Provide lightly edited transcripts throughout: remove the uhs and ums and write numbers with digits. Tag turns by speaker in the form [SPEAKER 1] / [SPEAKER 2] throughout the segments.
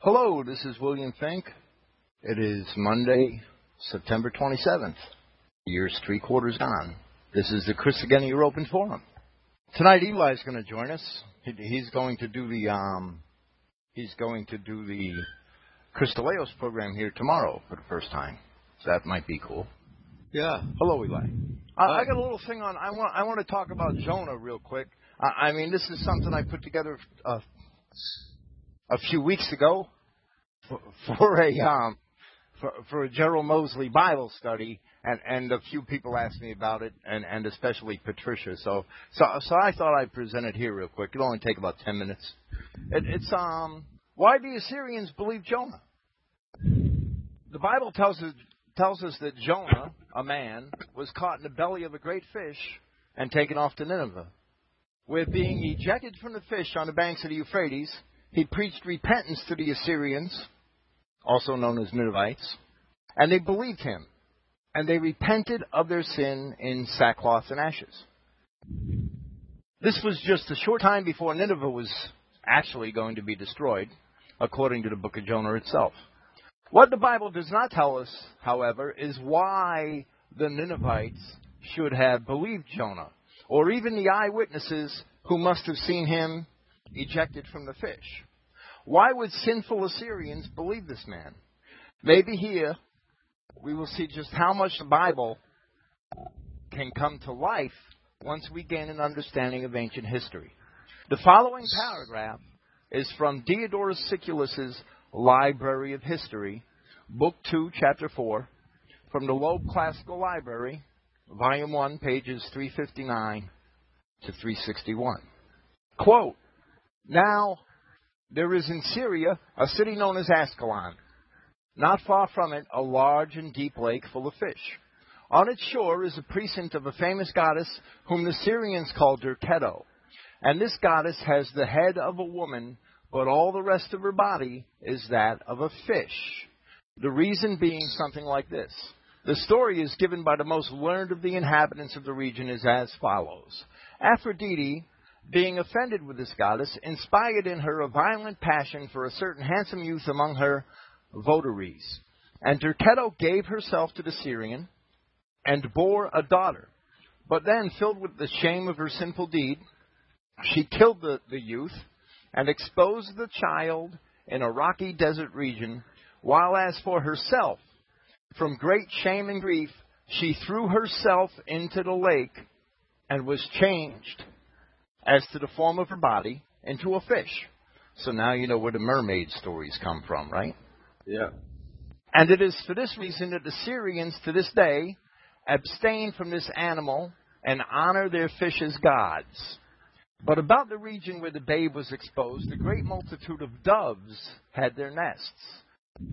[SPEAKER 1] Hello, this is William Fink. It is Monday, September 27th. The year's 3/4 gone. This is the Chris Again Open Forum. Tonight, Eli's going to join us. He's going to do the Christaleos program here tomorrow for the first time. So that might be cool.
[SPEAKER 2] Yeah.
[SPEAKER 1] Hello, Eli. I got a little thing on. I want to talk about Jonah real quick. I mean, this is something I put together a few weeks ago for a Gerald Mosley Bible study, and a few people asked me about it, and especially Patricia. So I thought I'd present it here real quick. It'll only take about 10 minutes. It's why the Assyrians believe Jonah. The Bible tells us that Jonah, a man, was caught in the belly of a great fish and taken off to Nineveh, where being ejected from the fish on the banks of the Euphrates, he preached repentance to the Assyrians, also known as Ninevites, and they believed him, and they repented of their sin in sackcloth and ashes. This was just a short time before Nineveh was actually going to be destroyed, according to the book of Jonah itself. What the Bible does not tell us, however, is why the Ninevites should have believed Jonah, or even the eyewitnesses who must have seen him ejected from the fish. Why would sinful Assyrians believe this man? Maybe here we will see just how much the Bible can come to life once we gain an understanding of ancient history. The following paragraph is from Diodorus Siculus' Library of History, Book 2, Chapter 4, from the Loeb Classical Library, Volume 1, pages 359 to 361. Quote, "Now, there is in Syria a city known as Ascalon. Not far from it, a large and deep lake full of fish. On its shore is a precinct of a famous goddess whom the Syrians call Derketo. And this goddess has the head of a woman, but all the rest of her body is that of a fish. The reason being something like this. The story is given by the most learned of the inhabitants of the region is as follows. Aphrodite, being offended with this goddess, inspired in her a violent passion for a certain handsome youth among her votaries. And Derketo gave herself to the Syrian and bore a daughter. But then, filled with the shame of her sinful deed, she killed the youth and exposed the child in a rocky desert region, while as for herself, from great shame and grief, she threw herself into the lake and was changed as to the form of her body into a fish." So now you know where the mermaid stories come from, right?
[SPEAKER 2] Yeah.
[SPEAKER 1] "And it is for this reason that the Syrians to this day abstain from this animal and honor their fish as gods. But about the region where the babe was exposed, a great multitude of doves had their nests.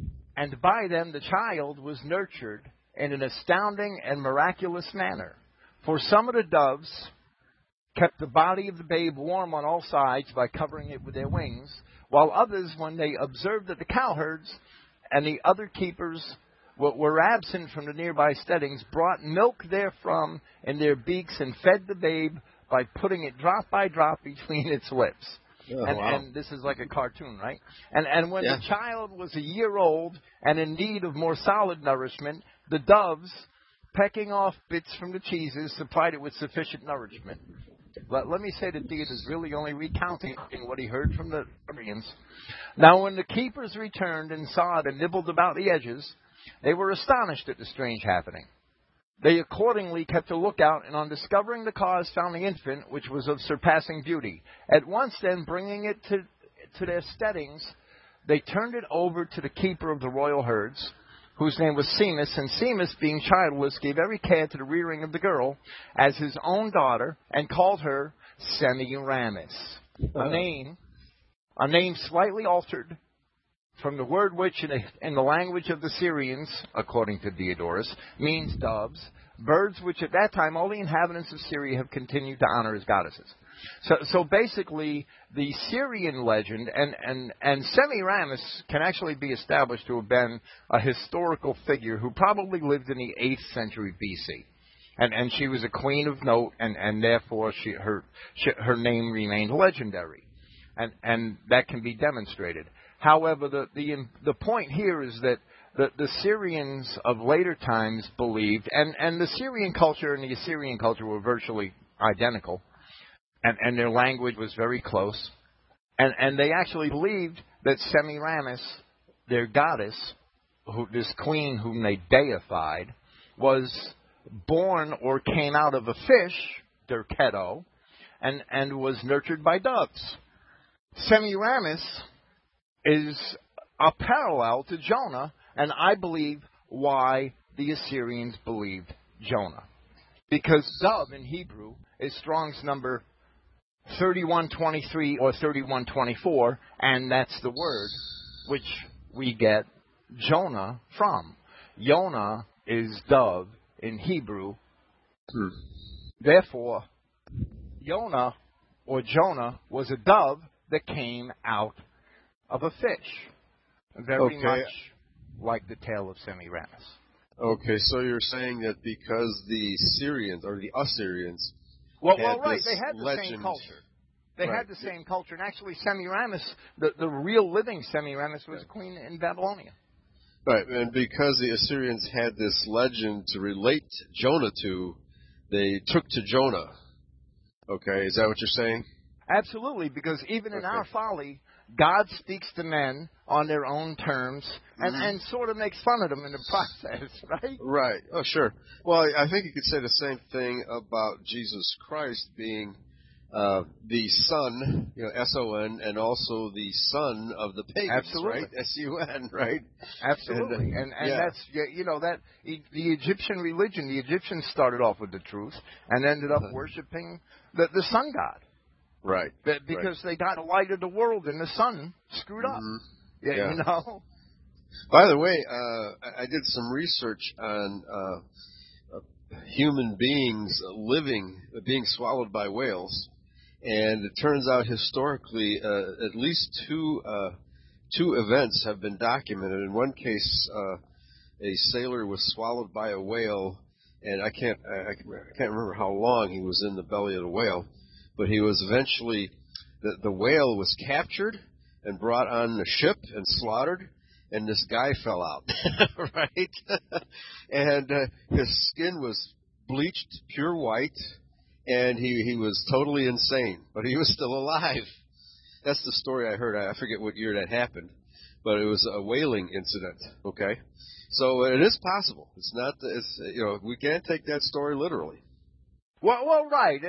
[SPEAKER 1] And by them the child was nurtured in an astounding and miraculous manner. For some of the doves kept the body of the babe warm on all sides by covering it with their wings, while others, when they observed that the cowherds and the other keepers were absent from the nearby steadings, brought milk therefrom in their beaks and fed the babe by putting it drop by drop between its lips."
[SPEAKER 2] Oh,
[SPEAKER 1] and this is like a cartoon, right? And when the child was a year old and in need of more solid nourishment, the doves, pecking off bits from the cheeses, supplied it with sufficient nourishment. Let me say that Diod is really only recounting what he heard from the Syrians. "Now when the keepers returned and saw it and nibbled about the edges, they were astonished at the strange happening. They accordingly kept a lookout, and on discovering the cause, found the infant, which was of surpassing beauty. At once then, bringing it to their steadings, they turned it over to the keeper of the royal herds, whose name was Seamus, and Seamus, being childless, gave every care to the rearing of the girl as his own daughter, and called her Semiramis, a name slightly altered from the word which, in the language of the Syrians, according to Diodorus, means doves, birds which at that time all the inhabitants of Syria have continued to honor as goddesses." So basically, the Syrian legend, and Semiramis can actually be established to have been a historical figure who probably lived in the 8th century BC. And she was a queen of note, and therefore her name remained legendary. And that can be demonstrated. However, the point here is that the Syrians of later times believed, and the Syrian culture and the Assyrian culture were virtually identical, and their language was very close, and they actually believed that Semiramis, their goddess, this queen whom they deified, was born or came out of a fish, their keto, and was nurtured by doves. Semiramis is a parallel to Jonah, and I believe why the Assyrians believed Jonah. Because dove in Hebrew is Strong's number 3123 or 3124, and that's the word which we get Jonah from. Yonah is dove in Hebrew. Therefore, Yonah or Jonah was a dove that came out of a fish. Very much like the tale of Semiramis.
[SPEAKER 2] Okay, so you're saying that because the Syrians or the Assyrians
[SPEAKER 1] right, they had the
[SPEAKER 2] legend.
[SPEAKER 1] Same culture. They had the same culture, and actually Semiramis, the real living Semiramis, was queen in Babylonia.
[SPEAKER 2] Right, and because the Assyrians had this legend to relate Jonah to, they took to Jonah. Okay, is that what you're saying?
[SPEAKER 1] Absolutely, because even in our folly, God speaks to men on their own terms and sort of makes fun of them in the process, right?
[SPEAKER 2] Right. Oh, sure. Well, I think you could say the same thing about Jesus Christ being the Son, S-O-N, and also the Son of the pagans,
[SPEAKER 1] Absolutely.
[SPEAKER 2] right? S-U-N, right?
[SPEAKER 1] Absolutely. And that's, that the Egyptian religion, the Egyptians started off with the truth and ended up worshiping the sun god.
[SPEAKER 2] Right.
[SPEAKER 1] Because they got the light of the world and the sun screwed up.
[SPEAKER 2] By the way, I did some research on human beings being swallowed by whales, and it turns out historically at least two events have been documented. In one case, a sailor was swallowed by a whale, and I can't remember how long he was in the belly of the whale, but he was eventually the whale was captured and brought on the ship and slaughtered. And this guy fell out, right? And his skin was bleached pure white, and he was totally insane, but he was still alive. That's the story I heard. I forget what year that happened, but it was a whaling incident. Okay, so it is possible. It's not. We can't take that story literally.
[SPEAKER 1] Well, right,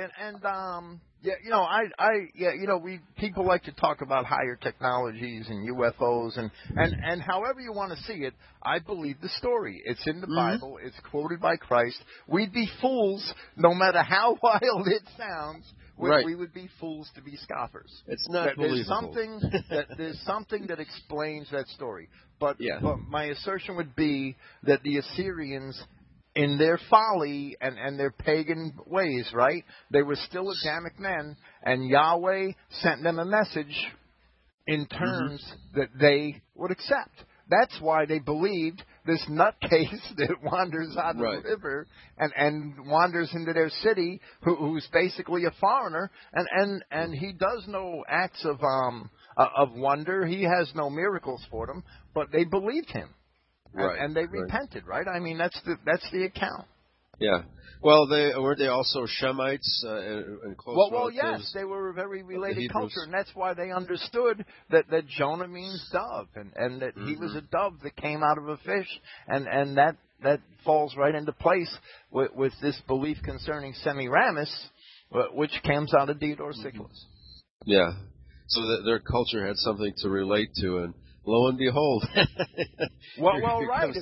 [SPEAKER 1] people like to talk about higher technologies and UFOs and however you want to see it. I believe the story. It's in the Bible. It's quoted by Christ. We'd be fools, no matter how wild it sounds. We would be fools to be scoffers.
[SPEAKER 2] It's not believable.
[SPEAKER 1] There's something that explains that story. But my assertion would be that the Assyrians, in their folly and their pagan ways, right? They were still Adamic men, and Yahweh sent them a message in terms that they would accept. That's why they believed this nutcase that wanders out of the river and wanders into their city, who's basically a foreigner, and he does no acts of wonder. He has no miracles for them, but they believed him. And they repented, right? I mean, that's the account.
[SPEAKER 2] Yeah. Well, weren't they also Shemites and close relatives?
[SPEAKER 1] Well, yes, they were a very related culture, and that's why they understood that Jonah means dove, and that he was a dove that came out of a fish, and that falls right into place with this belief concerning Semiramis, which comes out of Diodorus Siculus.
[SPEAKER 2] Yeah. So their culture had something to relate to, and lo and behold,
[SPEAKER 1] well, right.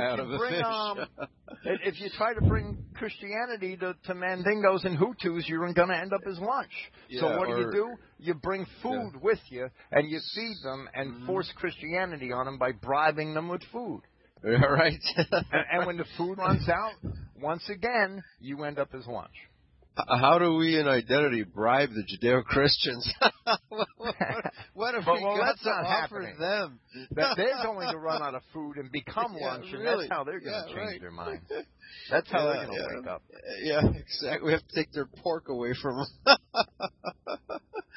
[SPEAKER 2] If
[SPEAKER 1] you try to bring Christianity to Mandingos and Hutus, you're going to end up as lunch.
[SPEAKER 2] Yeah,
[SPEAKER 1] so what do? You bring food with you, and you feed them and force Christianity on them by bribing them with food.
[SPEAKER 2] Right.
[SPEAKER 1] and when the food runs out, once again, you end up as lunch.
[SPEAKER 2] How do we in identity bribe the Judeo-Christians? What if we got to offer them?
[SPEAKER 1] That they're going to run out of food and become lunch, and that's how they're going to change their minds. That's how they're going to wake up.
[SPEAKER 2] Yeah, exactly. We have to take their pork away from them.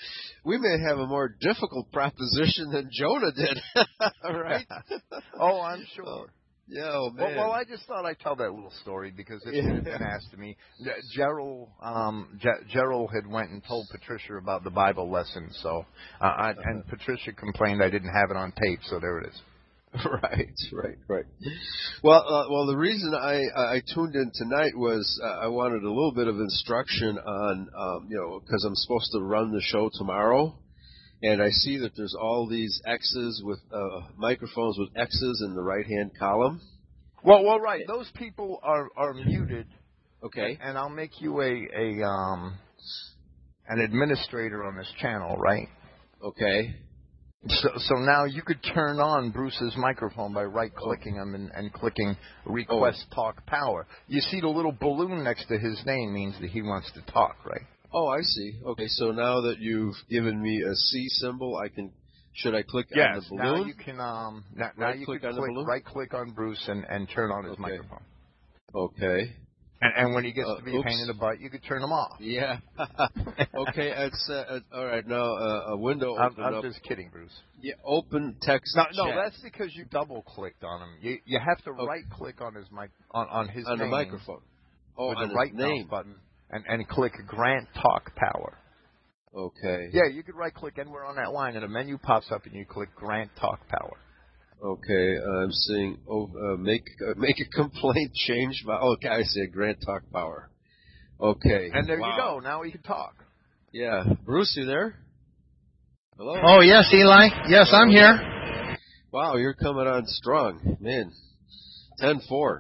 [SPEAKER 2] we may have a more difficult proposition than Jonah did, right?
[SPEAKER 1] Oh, I'm sure.
[SPEAKER 2] Yeah, oh man.
[SPEAKER 1] Well, I just thought I'd tell that little story because it had been asked to me. Gerald had went and told Patricia about the Bible lesson, so and Patricia complained I didn't have it on tape, so there it is.
[SPEAKER 2] Right. Well, the reason I tuned in tonight was I wanted a little bit of instruction on, because I'm supposed to run the show tomorrow, and I see that there's all these X's with microphones with X's in the right-hand column.
[SPEAKER 1] Well, right. Those people are muted.
[SPEAKER 2] Okay.
[SPEAKER 1] And I'll make you an administrator on this channel, right?
[SPEAKER 2] Okay.
[SPEAKER 1] So now you could turn on Bruce's microphone by right-clicking him and clicking Request Talk Power. You see the little balloon next to his name means that he wants to talk, right?
[SPEAKER 2] Oh, I see. Okay, so now that you've given me a C symbol, should I click on the balloon?
[SPEAKER 1] Now you can right-click on Bruce and turn on his microphone.
[SPEAKER 2] Okay.
[SPEAKER 1] And when he gets to be a pain in the butt, you could turn him off.
[SPEAKER 2] Yeah. Okay, it's all right. Now a window opened up.
[SPEAKER 1] I'm just kidding, Bruce.
[SPEAKER 2] Yeah, open text
[SPEAKER 1] No,
[SPEAKER 2] chat.
[SPEAKER 1] that's because you double-clicked on him. You have to right-click on his on his
[SPEAKER 2] on
[SPEAKER 1] name.
[SPEAKER 2] The microphone. Oh,
[SPEAKER 1] with
[SPEAKER 2] on
[SPEAKER 1] the right
[SPEAKER 2] name
[SPEAKER 1] button and click Grant Talk Power.
[SPEAKER 2] Okay.
[SPEAKER 1] Yeah, you could right-click anywhere on that line, and a menu pops up, and you click Grant Talk Power.
[SPEAKER 2] Okay, I'm seeing make a complaint, change. Okay, I see Grant Talk Power. Okay.
[SPEAKER 1] And there you go. Now we can talk.
[SPEAKER 2] Yeah, Bruce, you there? Hello.
[SPEAKER 3] Oh yes, Eli. Yes, I'm here.
[SPEAKER 2] Wow, you're coming on strong, man. 10-4.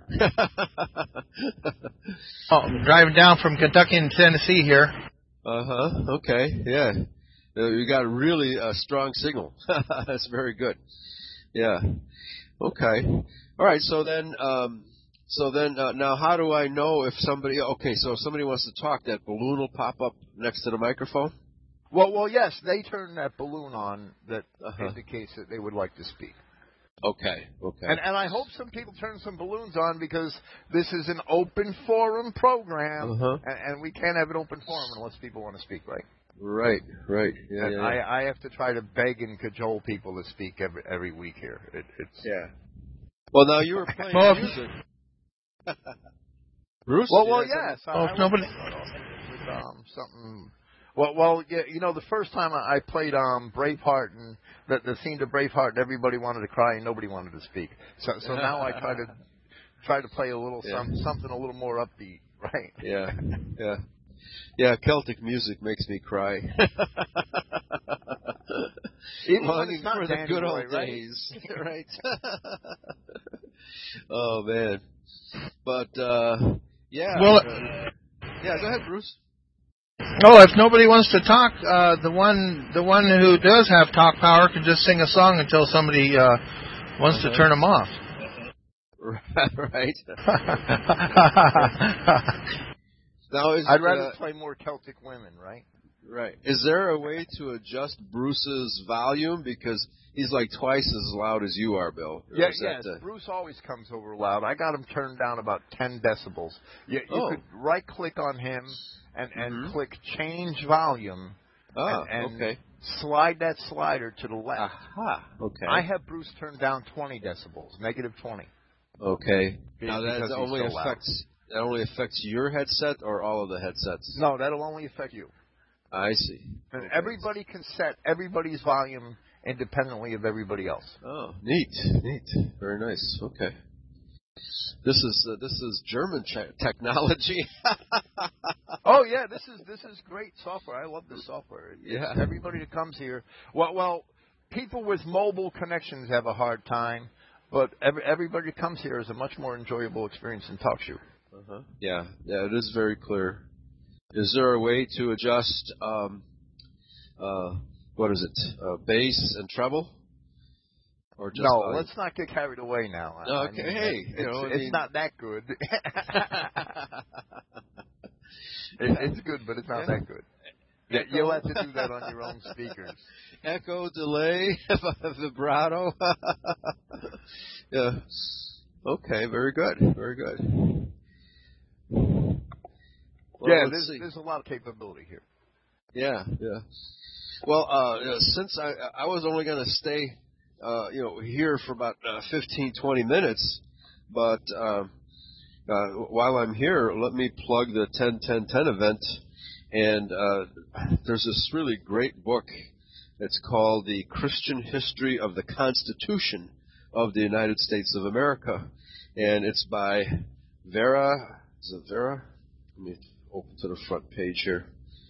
[SPEAKER 3] I'm driving down from Kentucky and Tennessee here.
[SPEAKER 2] Okay. Yeah. You got a really strong signal. That's very good. Yeah. Okay. All right. So then, now how do I know if somebody? Okay. So if somebody wants to talk, that balloon will pop up next to the microphone.
[SPEAKER 1] Well, yes. They turn that balloon on that indicates that they would like to speak.
[SPEAKER 2] Okay.
[SPEAKER 1] And I hope some people turn some balloons on because this is an open forum program, and we can't have an open forum unless people want to speak, right?
[SPEAKER 2] Right. Yeah.
[SPEAKER 1] I have to try to beg and cajole people to speak every week here.
[SPEAKER 2] Yeah. Well, now you were playing music. Bruce?
[SPEAKER 1] Well, yes.
[SPEAKER 3] Nobody.
[SPEAKER 1] Something. Well, yeah, the first time I played Braveheart and the theme to Braveheart, and everybody wanted to cry and nobody wanted to speak. So now I try to play a little something a little more upbeat, right?
[SPEAKER 2] Yeah. Yeah, Celtic music makes me cry.
[SPEAKER 1] Even
[SPEAKER 2] longing
[SPEAKER 1] for
[SPEAKER 2] the good old
[SPEAKER 1] right?
[SPEAKER 2] days, right? Oh man, but yeah.
[SPEAKER 3] Well,
[SPEAKER 2] yeah. Go ahead, Bruce.
[SPEAKER 3] Oh, if nobody wants to talk, the one who does have talk power can just sing a song until somebody wants to turn them off.
[SPEAKER 2] Right. Now,
[SPEAKER 1] I'd rather play more Celtic women, right?
[SPEAKER 2] Right. Is there a way to adjust Bruce's volume? Because he's like twice as loud as you are, Bill.
[SPEAKER 1] Yes. Bruce always comes over loud. I got him turned down about 10 decibels. You could right-click on him and click Change Volume. And slide that slider to the left.
[SPEAKER 2] Aha. Okay.
[SPEAKER 1] I have Bruce turned down 20 decibels, negative 20.
[SPEAKER 2] Okay. Now that only affects your headset or all of the headsets?
[SPEAKER 1] No, that'll only affect you.
[SPEAKER 2] I see.
[SPEAKER 1] And everybody can set everybody's volume independently of everybody else.
[SPEAKER 2] Oh, neat. Very nice. Okay. This is German technology.
[SPEAKER 1] Oh yeah, this is great software. I love this software.
[SPEAKER 2] Yeah.
[SPEAKER 1] Everybody that comes here. Well, people with mobile connections have a hard time, but everybody that comes here is a much more enjoyable experience than TalkShoe.
[SPEAKER 2] Yeah, it is very clear. Is there a way to adjust, bass and treble? Or just
[SPEAKER 1] let's not get carried away now.
[SPEAKER 2] Okay,
[SPEAKER 1] it's not that good. It's good, but it's not that good. Yeah, you'll have to do that on your own speakers.
[SPEAKER 2] Echo, delay, vibrato. Yeah. Okay, very good. Well,
[SPEAKER 1] yeah, there's a lot of capability here.
[SPEAKER 2] Yeah. Well, since I was only going to stay, here for about 15, 20 minutes, but while I'm here, let me plug the 10-10-10 event. And there's this really great book. It's called The Christian History of the Constitution of the United States of America. And it's by Vera. Is it Vera? Let me open to the front page here.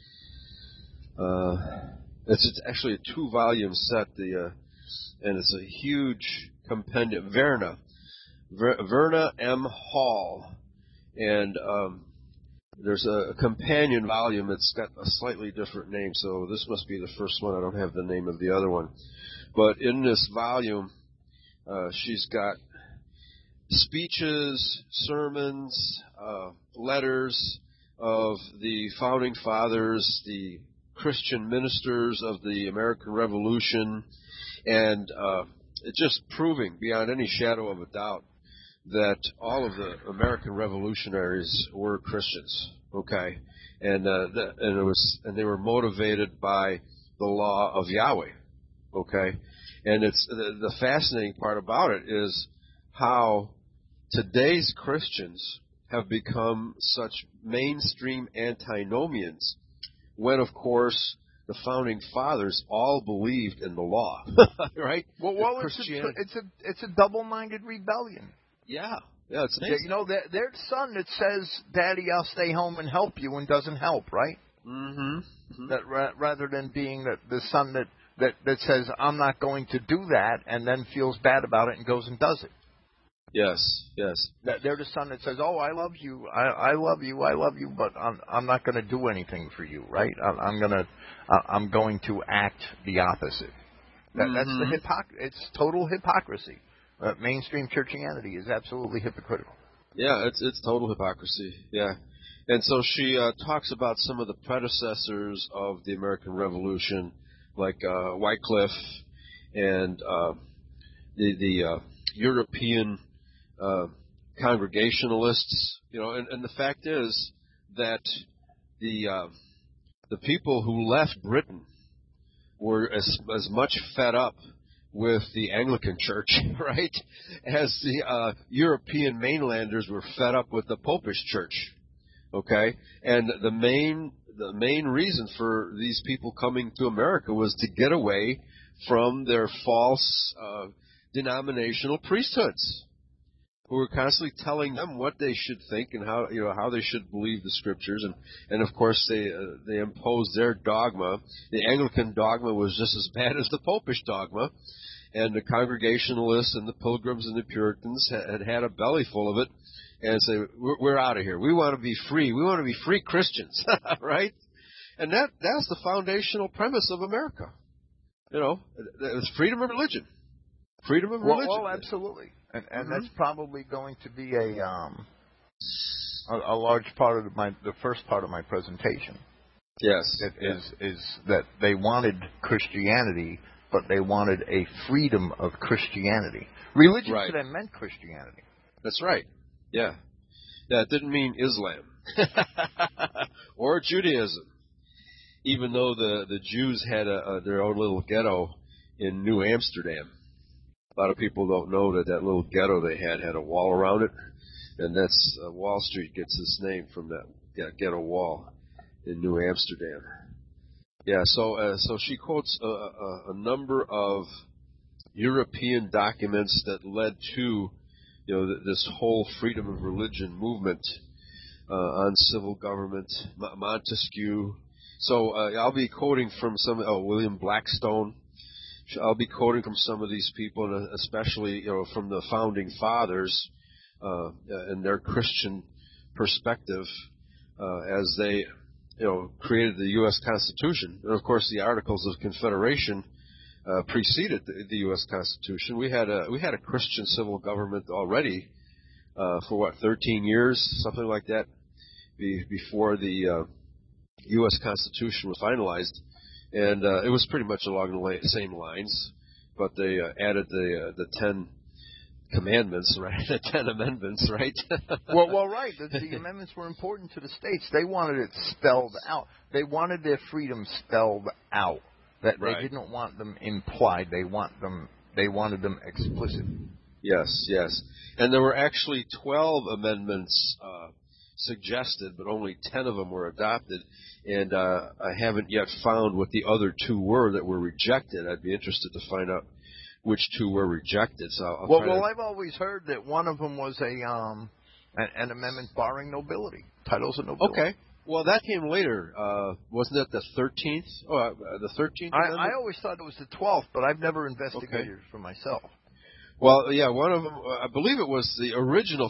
[SPEAKER 2] It's actually a 2-volume set, and it's a huge compendium. Verna M. Hall. And there's a companion volume that's got a slightly different name, so this must be the first one. I don't have the name of the other one. But in this volume, she's got speeches, sermons, letters of the founding fathers, the Christian ministers of the American Revolution, and just proving beyond any shadow of a doubt that all of the American revolutionaries were Christians, okay, and they were motivated by the law of Yahweh, okay, and it's the fascinating part about it is how today's Christians have become such mainstream antinomians, when of course the founding fathers all believed in the law, right?
[SPEAKER 1] Well, it's a double-minded rebellion.
[SPEAKER 2] Yeah, it's amazing.
[SPEAKER 1] You know, their son that says, "Daddy, I'll stay home and help you," and doesn't help, right?
[SPEAKER 2] Mm-hmm.
[SPEAKER 1] That rather than being the son that says, "I'm not going to do that," and then feels bad about it and goes and does it.
[SPEAKER 2] Yes.
[SPEAKER 1] They're the son that says, "Oh, I love you, I love you, but I'm not going to do anything for you, right? I'm going to act the opposite." That's the It's total hypocrisy. Mainstream Christianity is absolutely hypocritical.
[SPEAKER 2] Yeah, it's total hypocrisy. Yeah, and so she talks about some of the predecessors of the American Revolution, like Wycliffe and the European Congregationalists. You know, and the fact is that the people who left Britain were as much fed up with the Anglican Church, right, as the European mainlanders were fed up with the Popish Church, okay? And the main reason for these people coming to America was to get away from their false denominational priesthoods, who were constantly telling them what they should think and how they should believe the scriptures, and of course they imposed their dogma. The Anglican dogma was just as bad as the Popish dogma, and the Congregationalists and the Pilgrims and the Puritans had a belly full of it, and say, we're out of here. We want to be free. We want to be free Christians, right? And that's the foundational premise of America. You know, it's freedom of religion. Freedom of religion.
[SPEAKER 1] Well, absolutely. And that's probably going to be a large part of the first part of my presentation.
[SPEAKER 2] Yes.
[SPEAKER 1] Is that they wanted Christianity, but they wanted a freedom of Christianity. Religion to them meant Christianity.
[SPEAKER 2] That's right. Yeah. Yeah, it didn't mean Islam or Judaism, even though the Jews had their own little ghetto in New Amsterdam. A lot of people don't know that little ghetto they had a wall around it, and that's Wall Street gets its name from that ghetto wall in New Amsterdam. Yeah, so she quotes a number of European documents that led to this whole freedom of religion movement on civil government. Montesquieu. So I'll be quoting from William Blackstone. I'll be quoting from some of these people, and especially from the founding fathers and their Christian perspective as they created the U.S. Constitution. And of course, the Articles of Confederation preceded the U.S. Constitution. We had a Christian civil government already for 13 years, something like that, before the U.S. Constitution was finalized. And it was pretty much along the same lines, but they added the 10 commandments, right? The 10 amendments, right?
[SPEAKER 1] well, right. The amendments were important to the states. They wanted it spelled out. They wanted their freedom spelled out. That
[SPEAKER 2] Right.
[SPEAKER 1] they didn't want them implied. They wanted them explicit.
[SPEAKER 2] Yes, yes. And there were actually 12 amendments suggested, but only 10 of them were adopted. And I haven't yet found what the other 2 were that were rejected. I'd be interested to find out which 2 were rejected. So
[SPEAKER 1] I've always heard that one of them was an amendment barring nobility, titles of nobility.
[SPEAKER 2] Okay. Well, that came later. Wasn't it the 13th? Oh, the 13th amendment?
[SPEAKER 1] I always thought it was the 12th, but I've never investigated it for myself.
[SPEAKER 2] Well, yeah, one of them, I believe it was the original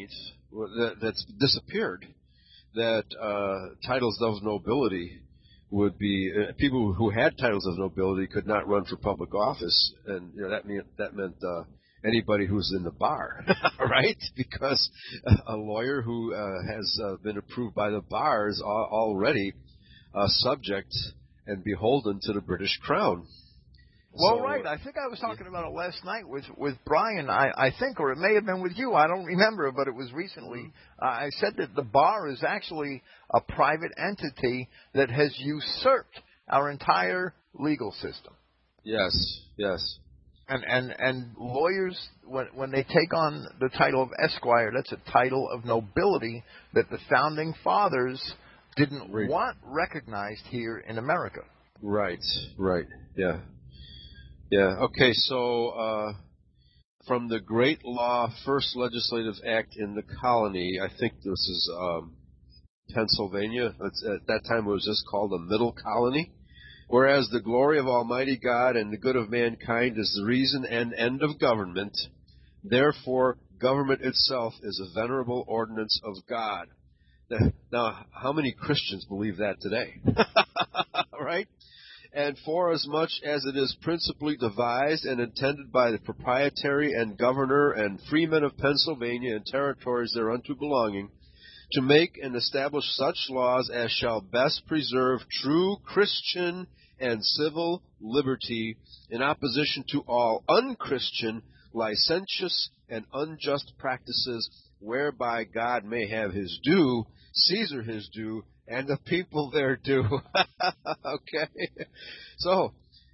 [SPEAKER 2] 13th that's disappeared, that titles of nobility would be, people who had titles of nobility could not run for public office, and that meant anybody who's in the bar, right? Because a lawyer who has been approved by the bar is already subject and beholden to the British Crown.
[SPEAKER 1] Well, right. I think I was talking about it last night with Brian, I think, or it may have been with you. I don't remember, but it was recently. I said that the bar is actually a private entity that has usurped our entire legal system.
[SPEAKER 2] Yes, yes.
[SPEAKER 1] And lawyers, when they take on the title of Esquire, that's a title of nobility that the Founding Fathers didn't want recognized here in America.
[SPEAKER 2] Right, yeah. Yeah, okay, so from the Great Law First Legislative Act in the colony, I think this is Pennsylvania. At that time it was just called the Middle Colony. Whereas the glory of Almighty God and the good of mankind is the reason and end of government, therefore government itself is a venerable ordinance of God. Now, how many Christians believe that today? Right? And forasmuch as it is principally devised and intended by the proprietary and governor and freemen of Pennsylvania and territories thereunto belonging, to make and establish such laws as shall best preserve true Christian and civil liberty in opposition to all unchristian, licentious, and unjust practices, whereby God may have his due, Caesar his due, and the people their due. Okay? So,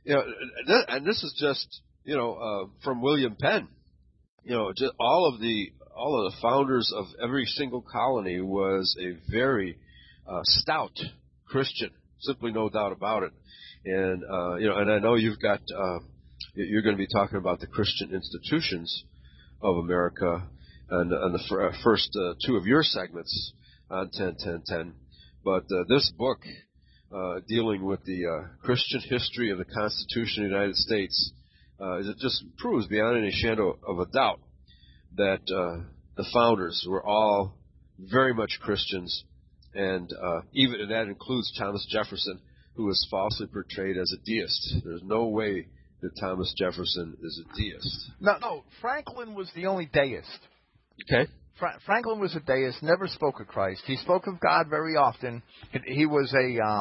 [SPEAKER 2] and this is just, from William Penn. Just all of the founders of every single colony was a very stout Christian, simply no doubt about it. And and I know you've got you're going to be talking about the Christian institutions of America and the first 2 of your segments on 10-10-10. But this book, dealing with the Christian history of the Constitution of the United States, it just proves beyond any shadow of a doubt that the founders were all very much Christians, and even that includes Thomas Jefferson, who was falsely portrayed as a deist. There's no way that Thomas Jefferson is a deist.
[SPEAKER 1] No, Franklin was the only deist.
[SPEAKER 2] Okay.
[SPEAKER 1] Franklin was a deist, never spoke of Christ. He spoke of God very often. He was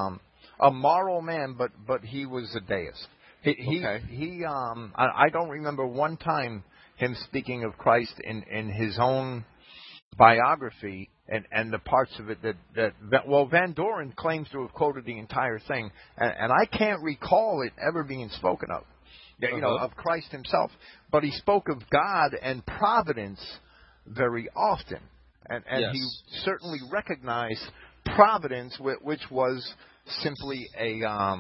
[SPEAKER 1] a moral man, but he was a deist. I don't remember one time him speaking of Christ in his own biography and the parts of it that Van Doren claims to have quoted the entire thing, and I can't recall it ever being spoken of, of Christ himself. But he spoke of God and providence very often, and
[SPEAKER 2] yes.
[SPEAKER 1] He certainly recognized providence, which was simply a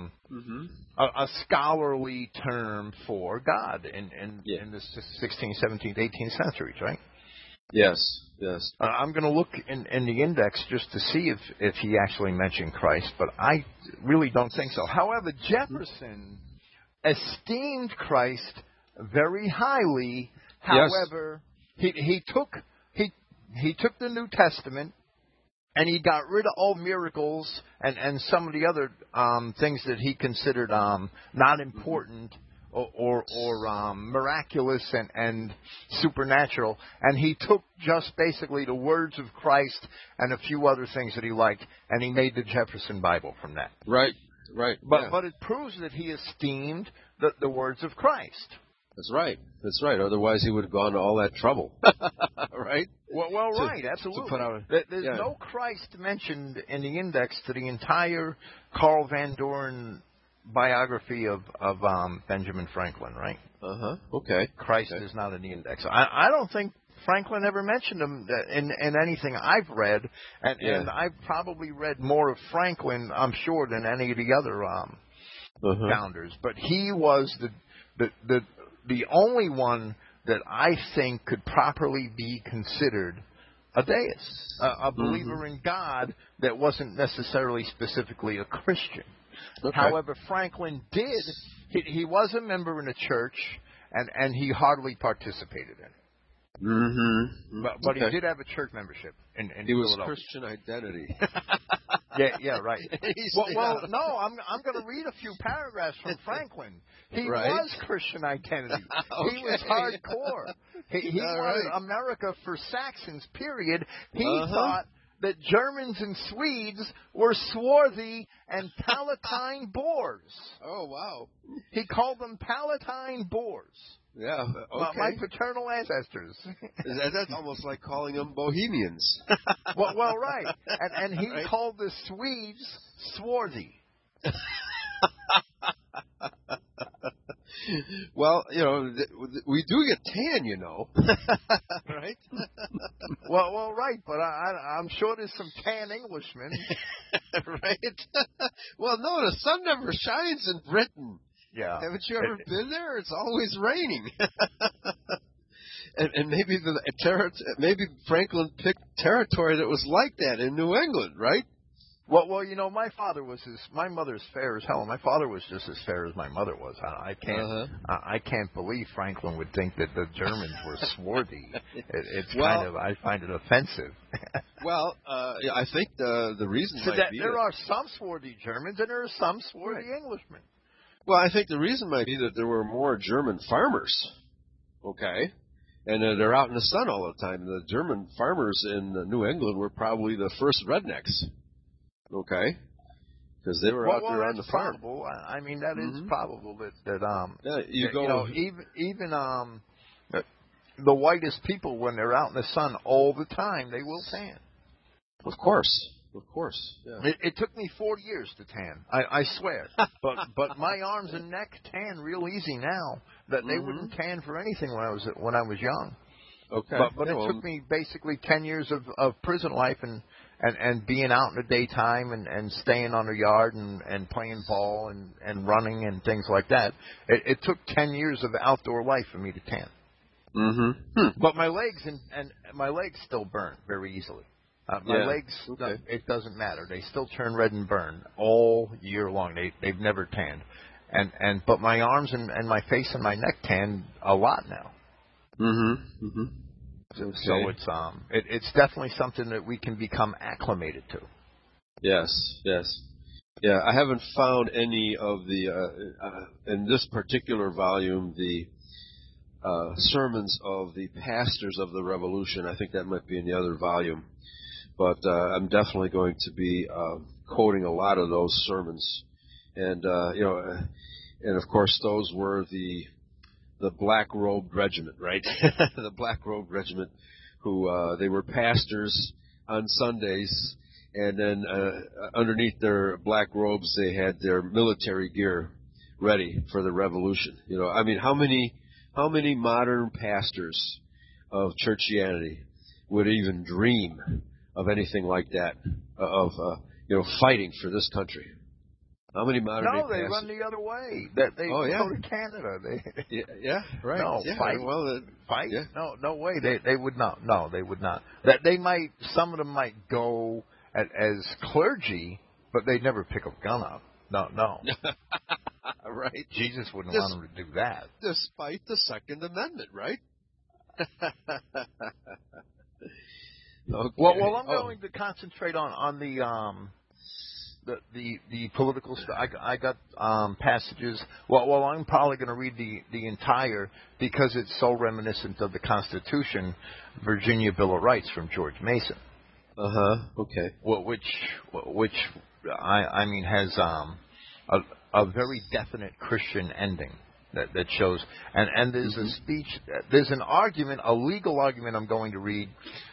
[SPEAKER 1] scholarly term for God in the 16th, 17th, 18th centuries, right?
[SPEAKER 2] Yes.
[SPEAKER 1] I'm going to look in the index just to see if he actually mentioned Christ, but I really don't think so. However, Jefferson esteemed Christ very highly. However, he took the New Testament and he got rid of all miracles and some of the other things that he considered not important or miraculous and supernatural, and he took just basically the words of Christ and a few other things that he liked, and he made the Jefferson Bible from that.
[SPEAKER 2] Right.
[SPEAKER 1] But it proves that he esteemed the words of Christ.
[SPEAKER 2] That's right. Otherwise, he would have gone to all that trouble. Right?
[SPEAKER 1] Well, right, absolutely.
[SPEAKER 2] To put out
[SPEAKER 1] There's no Christ mentioned in the index to the entire Carl Van Doren biography of Benjamin Franklin, right?
[SPEAKER 2] Okay.
[SPEAKER 1] Christ is not in the index. I don't think Franklin ever mentioned him in anything I've read, and I've probably read more of Franklin, I'm sure, than any of the other founders. But he was the only one that I think could properly be considered a deist, a believer in God that wasn't necessarily specifically a Christian.
[SPEAKER 2] Okay.
[SPEAKER 1] However, Franklin did. He was a member in a church, and he hardly participated in it. But he did have a church membership in
[SPEAKER 2] He was
[SPEAKER 1] Philadelphia.
[SPEAKER 2] Christian identity.
[SPEAKER 1] Yeah, right. Well, no, I'm going to read a few paragraphs from Franklin. He was Christian identity.
[SPEAKER 2] Okay.
[SPEAKER 1] He was hardcore. He wanted America for Saxons, period. He thought that Germans and Swedes were swarthy and Palatine boors.
[SPEAKER 2] Oh, wow.
[SPEAKER 1] He called them Palatine boors.
[SPEAKER 2] Yeah, okay.
[SPEAKER 1] My paternal ancestors.
[SPEAKER 2] That's almost like calling them Bohemians.
[SPEAKER 1] well, right. And he called the Swedes swarthy.
[SPEAKER 2] Well, we do get tan, right?
[SPEAKER 1] well, right, but I'm sure there's some tan Englishmen.
[SPEAKER 2] Right? Well, no, the sun never shines in Britain.
[SPEAKER 1] Yeah.
[SPEAKER 2] Haven't you ever been there? It's always raining. and maybe maybe Franklin picked territory that was like that in New England, right?
[SPEAKER 1] Well, my father was my mother's fair as hell. My father was just as fair as my mother was. I can't believe Franklin would think that the Germans were swarthy. I find it offensive.
[SPEAKER 2] Well, I think the reason
[SPEAKER 1] there are some swarthy Germans and there are some swarthy Englishmen.
[SPEAKER 2] Well, I think the reason might be that there were more German farmers, okay? And they're out in the sun all the time. The German farmers in New England were probably the first rednecks, okay? Because they were out there on the farm.
[SPEAKER 1] Probable. I mean, that is probable that even the whitest people, when they're out in the sun all the time, they will tan.
[SPEAKER 2] Of course. Yeah.
[SPEAKER 1] It took me 4 years to tan. I swear. but my arms and neck tan real easy now. That they wouldn't tan for anything when I was young.
[SPEAKER 2] Okay.
[SPEAKER 1] But it took me basically 10 years of prison life and being out in the daytime and staying on the yard and playing ball and running and things like that. It took 10 years of outdoor life for me to tan. But my legs and my legs still burn very easily. My legs, it doesn't matter. They still turn red and burn all year long. They've never tanned. But my arms and my face and my neck tan a lot now. So it's definitely something that we can become acclimated to.
[SPEAKER 2] Yes. Yeah, I haven't found any of the in this particular volume the sermons of the pastors of the Revolution. I think that might be in the other volume. But I'm definitely going to be quoting a lot of those sermons, and and of course those were the black-robed regiment, right? The black-robed regiment, who they were pastors on Sundays, and then underneath their black robes they had their military gear ready for the Revolution. I mean, how many modern pastors of churchianity would even dream of anything like that, of fighting for this country? How many modern day
[SPEAKER 1] they run the other way. They go to Canada.
[SPEAKER 2] Right.
[SPEAKER 1] No,
[SPEAKER 2] yeah.
[SPEAKER 1] fight.
[SPEAKER 2] Well,
[SPEAKER 1] fight.
[SPEAKER 2] Yeah.
[SPEAKER 1] No way. They would not. No, they would not. They might. Some of them might go as clergy, but they'd never pick a gun up. No.
[SPEAKER 2] Right.
[SPEAKER 1] Jesus wouldn't want them to do that.
[SPEAKER 2] Despite the Second Amendment, right? Okay.
[SPEAKER 1] Well, I'm going to concentrate on the political stuff. I got passages. Well, I'm probably going to read the entire, because it's so reminiscent of the Constitution, Virginia Bill of Rights from George Mason.
[SPEAKER 2] Okay.
[SPEAKER 1] Which I mean has a very definite Christian ending that shows, and there's a speech, there's an argument, a legal argument I'm going to read.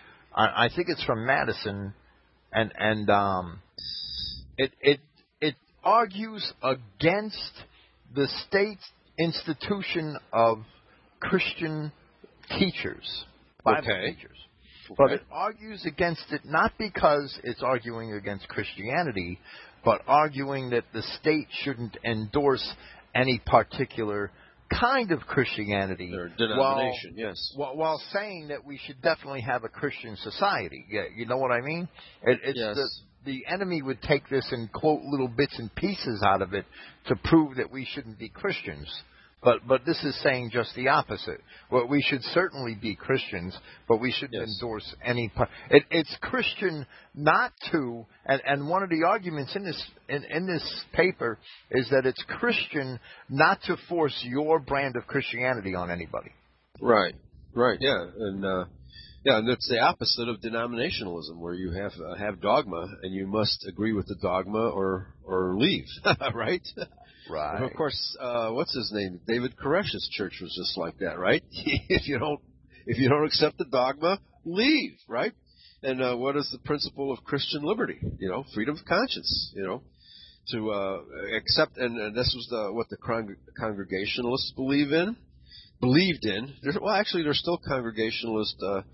[SPEAKER 1] I think it's from Madison, and it argues against the state institution of Christian teachers, Bible teachers. But it argues against it not because it's arguing against Christianity, but arguing that the state shouldn't endorse any particular kind of Christianity.
[SPEAKER 2] Or denomination, yes.
[SPEAKER 1] While saying that we should definitely have a Christian society. Yeah, you know what I mean? It's
[SPEAKER 2] yes.
[SPEAKER 1] The enemy would take this and quote little bits and pieces out of it to prove that we shouldn't be Christians. But this is saying just the opposite. Well, we should certainly be Christians, but we shouldn't endorse any. It's Christian not to, and one of the arguments in this paper is that it's Christian not to force your brand of Christianity on anybody.
[SPEAKER 2] Right, yeah, and that's the opposite of denominationalism, where you have dogma and you must agree with the dogma or leave, right?
[SPEAKER 1] Right.
[SPEAKER 2] And of course, what's his name? David Koresh's church was just like that, right? If you don't accept the dogma, leave, right? And what is the principle of Christian liberty? Freedom of conscience. To accept, and this was what the Congregationalists believed in. Well, actually, there's still Congregationalist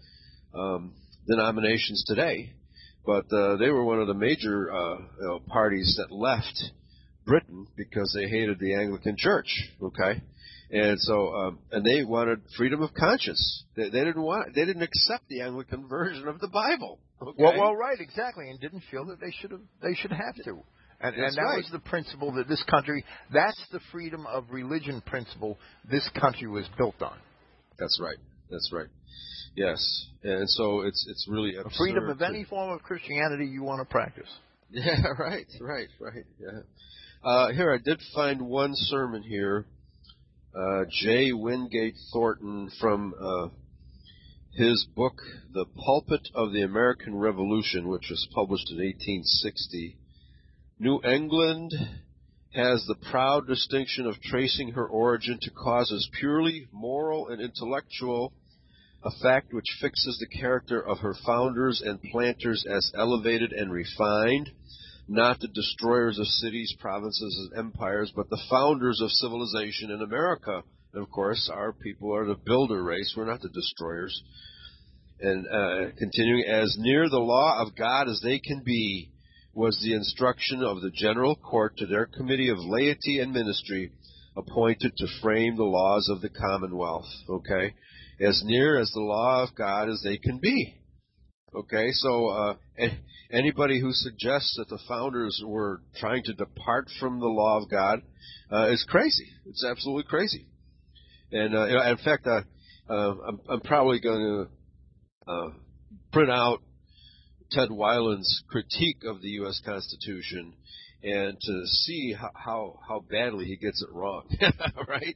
[SPEAKER 2] denominations today, but they were one of the major parties that left Britain because they hated the Anglican Church, okay? And so, and they wanted freedom of conscience. They didn't accept the Anglican version of the Bible. Okay?
[SPEAKER 1] Well, right, exactly, and didn't feel that they should have to. And that was the principle that this country, that's the freedom of religion principle this country was built on.
[SPEAKER 2] That's right. Yes. And so it's really absurd.
[SPEAKER 1] Freedom of any form of Christianity you want to practice.
[SPEAKER 2] Yeah, right. Yeah. Here, I did find one sermon here. J. Wingate Thornton from his book, The Pulpit of the American Revolution, which was published in 1860. New England has the proud distinction of tracing her origin to causes purely moral and intellectual, a fact which fixes the character of her founders and planters as elevated and refined, not the destroyers of cities, provinces, and empires, but the founders of civilization in America. And of course, our people are the builder race. We're not the destroyers. And continuing, as near the law of God as they can be, was the instruction of the General Court to their committee of laity and ministry appointed to frame the laws of the Commonwealth. Okay? As near as the law of God as they can be. Okay, so anybody who suggests that the founders were trying to depart from the law of God is crazy. It's absolutely crazy. And in fact, I'm probably going to print out Ted Weiland's critique of the U.S. Constitution and to see how badly he gets it wrong, right?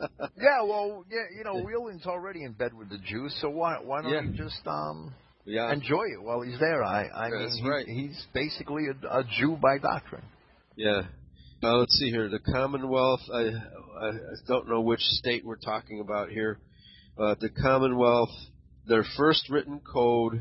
[SPEAKER 1] Weiland's already in bed with the Jews, so why don't you just enjoy it while he's there? I mean, he's basically a Jew by doctrine.
[SPEAKER 2] Yeah. Now, let's see here. The Commonwealth, I don't know which state we're talking about here. The Commonwealth, their first written code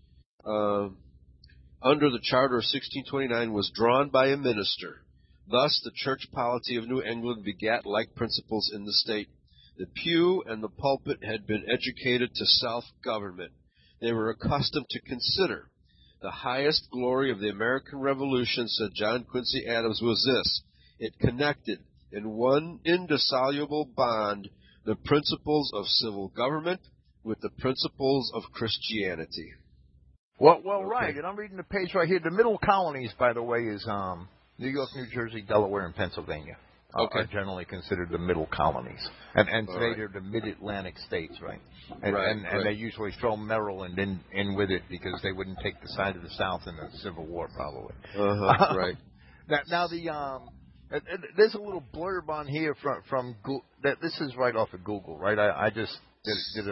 [SPEAKER 2] under the Charter of 1629 was drawn by a minister. Thus, the church polity of New England begat like principles in the state. The pew and the pulpit had been educated to self-government. They were accustomed to consider. The highest glory of the American Revolution, said John Quincy Adams, was this: it connected in one indissoluble bond the principles of civil government with the principles of Christianity.
[SPEAKER 1] Well, okay. Right, and I'm reading the page right here. The Middle Colonies, by the way, is New York, New Jersey, Delaware, and Pennsylvania. Are generally considered the Middle Colonies. And today they're the Mid-Atlantic states, right? And they usually throw Maryland in with it because they wouldn't take the side of the South in the Civil War, probably.
[SPEAKER 2] Right.
[SPEAKER 1] Now there's a little blurb on here from Google. This is right off of Google, right? I just did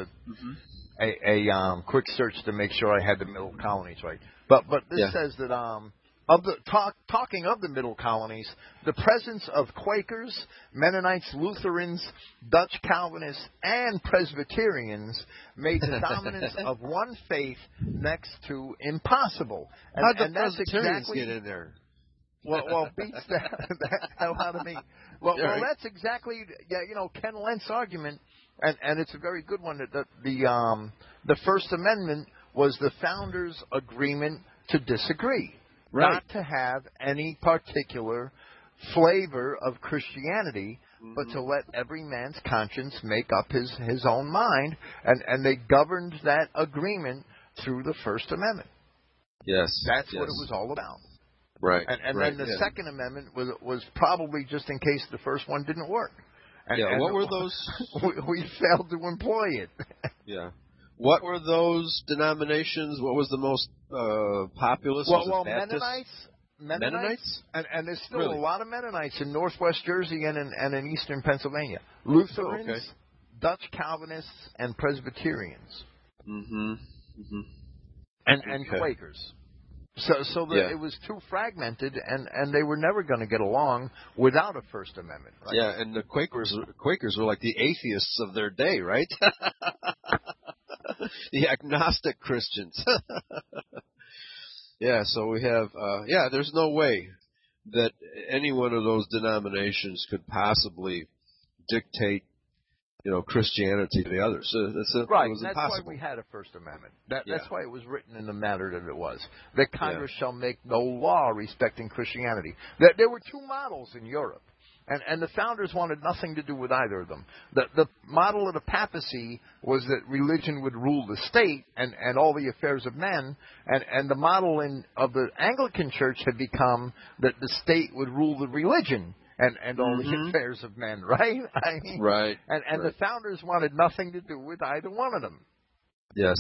[SPEAKER 1] a quick search to make sure I had the Middle Colonies right. But this says that talking of the Middle Colonies, the presence of Quakers, Mennonites, Lutherans, Dutch Calvinists, and Presbyterians made the dominance of one faith next to impossible.
[SPEAKER 2] How'd the Presbyterians get in there?
[SPEAKER 1] Well, beats the hell out of me. Well, that's exactly Ken Lent's argument, and it's a very good one. That the First Amendment was the founders' agreement to disagree, not to have any particular flavor of Christianity, but to let every man's conscience make up his own mind, and they governed that agreement through the First Amendment.
[SPEAKER 2] Yes,
[SPEAKER 1] that's what it was all about.
[SPEAKER 2] Right.
[SPEAKER 1] And then the Second Amendment was probably just in case the first one didn't work. And
[SPEAKER 2] what were those?
[SPEAKER 1] We failed to employ it.
[SPEAKER 2] Yeah. What were those denominations? What was the most populous?
[SPEAKER 1] Well,
[SPEAKER 2] Mennonites.
[SPEAKER 1] Mennonites? And there's still
[SPEAKER 2] Really?
[SPEAKER 1] a lot of Mennonites in northwest Jersey and in eastern Pennsylvania. Lutherans, Dutch Calvinists, and Presbyterians.
[SPEAKER 2] Mm-hmm.
[SPEAKER 1] And Quakers. So it was too fragmented, and they were never going to get along without a First Amendment. Right?
[SPEAKER 2] Yeah, and the Quakers were like the atheists of their day, right? The agnostic Christians. Yeah, so we have, there's no way that any one of those denominations could possibly dictate, Christianity to the others. So that's
[SPEAKER 1] impossible. Why we had a First Amendment. That's why it was written in the manner that it was. That Congress shall make no law respecting Christianity. There were two models in Europe, and the founders wanted nothing to do with either of them. The model of the papacy was that religion would rule the state and all the affairs of men, and the model of the Anglican Church had become that the state would rule the religion and all the affairs of men, right?
[SPEAKER 2] Right.
[SPEAKER 1] And the founders wanted nothing to do with either one of them.
[SPEAKER 2] Yes.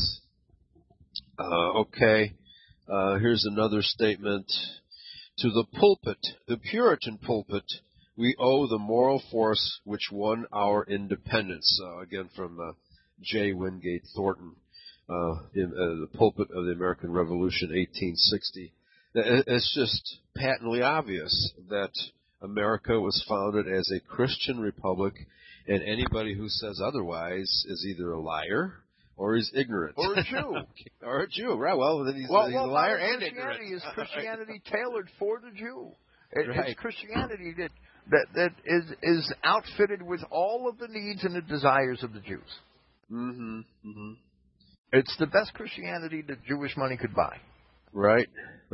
[SPEAKER 2] Okay. Here's another statement. To the pulpit, the Puritan pulpit, we owe the moral force which won our independence. Again, from J. Wingate Thornton, in the pulpit of the American Revolution, 1860. It's just patently obvious that America was founded as a Christian republic, and anybody who says otherwise is either a liar or he's ignorant.
[SPEAKER 1] Or a Jew.
[SPEAKER 2] Or a Jew, right. Well, then he's a liar and ignorant.
[SPEAKER 1] Christianity is Christianity tailored for the Jew. It's Christianity that is outfitted with all of the needs and the desires of the Jews.
[SPEAKER 2] Mm-hmm. Mm-hmm.
[SPEAKER 1] It's the best Christianity that Jewish money could buy.
[SPEAKER 2] Right.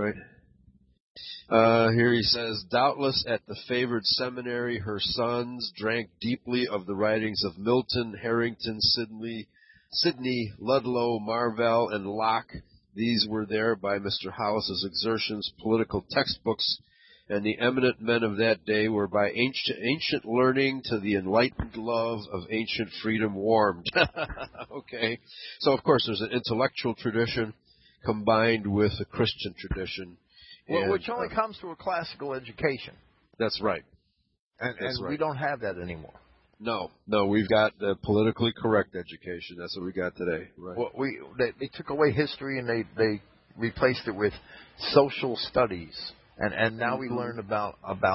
[SPEAKER 2] Here he says, doubtless at the favored seminary her sons drank deeply of the writings of Milton, Harrington, Sidney, Ludlow, Marvell, and Locke. These were there by Mr. Hollis's exertions, political textbooks, and the eminent men of that day were by ancient learning to the enlightened love of ancient freedom warmed. Okay. So, of course, there's an intellectual tradition combined with a Christian tradition.
[SPEAKER 1] Which only comes through a classical education.
[SPEAKER 2] That's right.
[SPEAKER 1] And we don't have that anymore.
[SPEAKER 2] No, we've got the politically correct education. That's what we got today. Right.
[SPEAKER 1] Well, they took away history and they replaced it with social studies. And now we learn about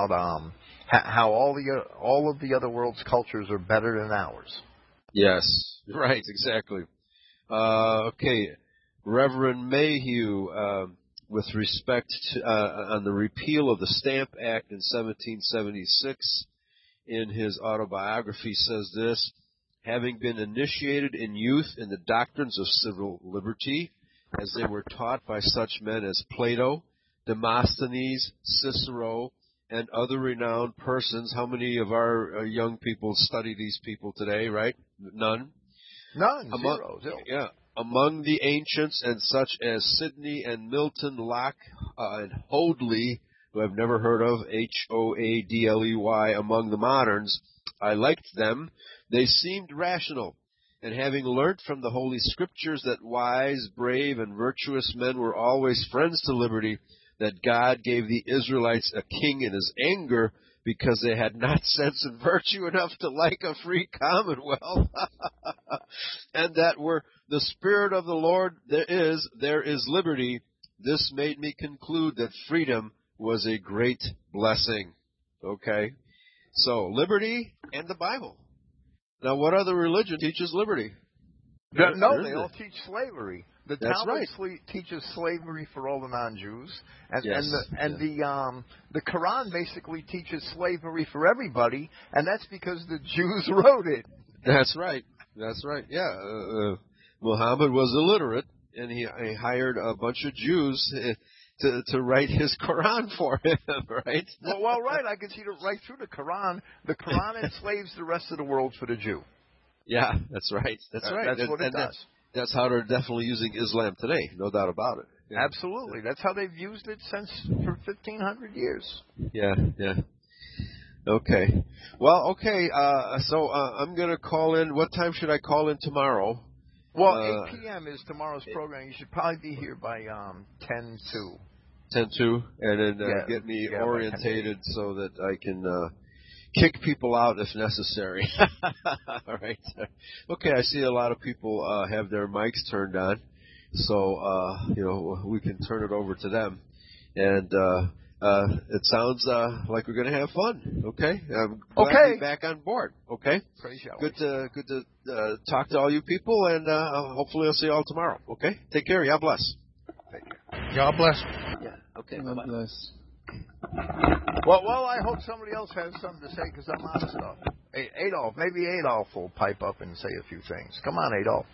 [SPEAKER 1] how all of the other world's cultures are better than ours.
[SPEAKER 2] Yes, right, exactly. Okay, Reverend Mayhew, with respect to on the repeal of the Stamp Act in 1776, in his autobiography says this: having been initiated in youth in the doctrines of civil liberty, as they were taught by such men as Plato, Demosthenes, Cicero, and other renowned persons. How many of our young people study these people today, right? None?
[SPEAKER 1] Zero.
[SPEAKER 2] Yeah. Among the ancients, and such as Sidney and Milton, Locke, and Hoadley, who I've never heard of, Hoadley, among the moderns, I liked them. They seemed rational, and having learnt from the Holy Scriptures that wise, brave, and virtuous men were always friends to liberty, that God gave the Israelites a king in his anger because they had not sense and virtue enough to like a free commonwealth, and that where the Spirit of the Lord there is liberty. This made me conclude that freedom was a great blessing. Okay? So, liberty and the Bible. Now, what other religion teaches liberty?
[SPEAKER 1] No, they all teach slavery. The
[SPEAKER 2] That's
[SPEAKER 1] Talmud
[SPEAKER 2] right.
[SPEAKER 1] teaches slavery for all the non-Jews, and
[SPEAKER 2] Yes.
[SPEAKER 1] the Quran basically teaches slavery for everybody, and that's because the Jews wrote it.
[SPEAKER 2] That's right. That's right. Yeah. Muhammad was illiterate, and he hired a bunch of Jews to write his Quran for him, right?
[SPEAKER 1] Well, right. I can see it right through the Quran. The Quran enslaves the rest of the world for the Jew.
[SPEAKER 2] Yeah, that's right. That's right.
[SPEAKER 1] That's what it does.
[SPEAKER 2] That's how they're definitely using Islam today, no doubt about it. Yeah.
[SPEAKER 1] Absolutely. That's how they've used it for 1,500 years.
[SPEAKER 2] Yeah, yeah. Okay. Well, okay. So I'm going to call in. What time should I call in tomorrow?
[SPEAKER 1] Well, 8 p.m. is tomorrow's program. You should probably be here by 10 to.
[SPEAKER 2] 10 to, and then get me orientated so that I can kick people out if necessary. All right. Okay, I see a lot of people have their mics turned on, so we can turn it over to them. And it sounds like we're going to have fun. Okay. I'm glad to be back on board. Okay.
[SPEAKER 1] Praise
[SPEAKER 2] Good to talk to all you people, and hopefully I'll see you all tomorrow. Okay. Take care. God bless.
[SPEAKER 3] God bless.
[SPEAKER 2] Yeah. Okay.
[SPEAKER 4] God bless.
[SPEAKER 1] Well, I hope somebody else has something to say because I'm out of stuff. Adolf, maybe Adolf will pipe up and say a few things. Come on, Adolf.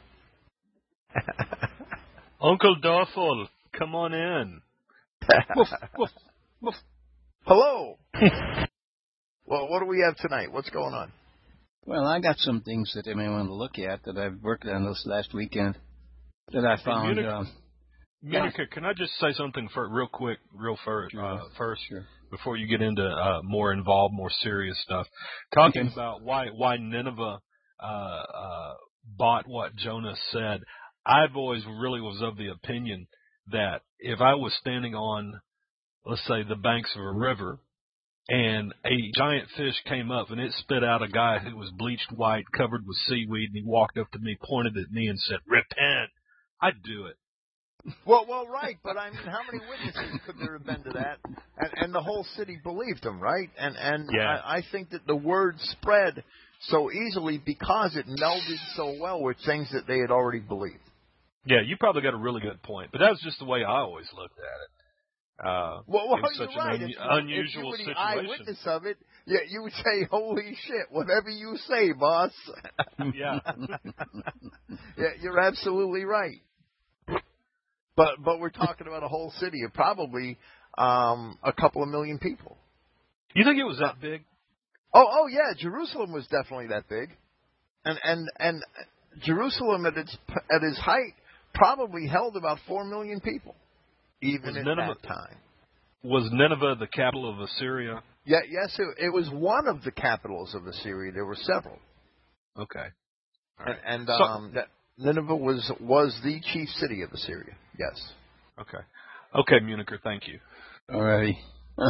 [SPEAKER 5] Uncle Doffel, come on in.
[SPEAKER 4] Woof, woof, woof.
[SPEAKER 1] Hello. Well, what do we have tonight? What's going on?
[SPEAKER 4] Well, I got some things that I may want to look at that I've worked on this last weekend that I found.
[SPEAKER 5] Munica, can I just say something real quick, first,
[SPEAKER 4] Sure.
[SPEAKER 5] before you get into more involved, more serious stuff? Talking about why Nineveh bought what Jonah said. I've always really was of the opinion that if I was standing on, let's say, the banks of a river, and a giant fish came up and it spit out a guy who was bleached white, covered with seaweed, and he walked up to me, pointed at me, and said, "Repent," I'd do it.
[SPEAKER 1] Well, right, but I mean, how many witnesses could there have been to that? And the whole city believed him, right? And
[SPEAKER 5] yeah.
[SPEAKER 1] I think that the word spread so easily because it melded so well with things that they had already believed.
[SPEAKER 5] Yeah, you probably got a really good point, but that was just the way I always looked at it.
[SPEAKER 1] Well,
[SPEAKER 5] in such
[SPEAKER 1] you're right.
[SPEAKER 5] an unusual
[SPEAKER 1] if you were the
[SPEAKER 5] situation.
[SPEAKER 1] eyewitness of it, you would say, "Holy shit! Whatever you say, boss."
[SPEAKER 5] Yeah.
[SPEAKER 1] Yeah, you're absolutely right. But we're talking about a whole city of probably a couple of million people.
[SPEAKER 5] You think it was that big?
[SPEAKER 1] Oh yeah, Jerusalem was definitely that big, and Jerusalem at its height probably held about 4 million people, even at that time.
[SPEAKER 5] Was Nineveh the capital of Assyria?
[SPEAKER 1] Yeah, yes, it was one of the capitals of Assyria. There were several.
[SPEAKER 5] Okay.
[SPEAKER 1] All right. And Nineveh was the chief city of Assyria. Yes.
[SPEAKER 5] Okay, Municher, thank you.
[SPEAKER 4] All righty.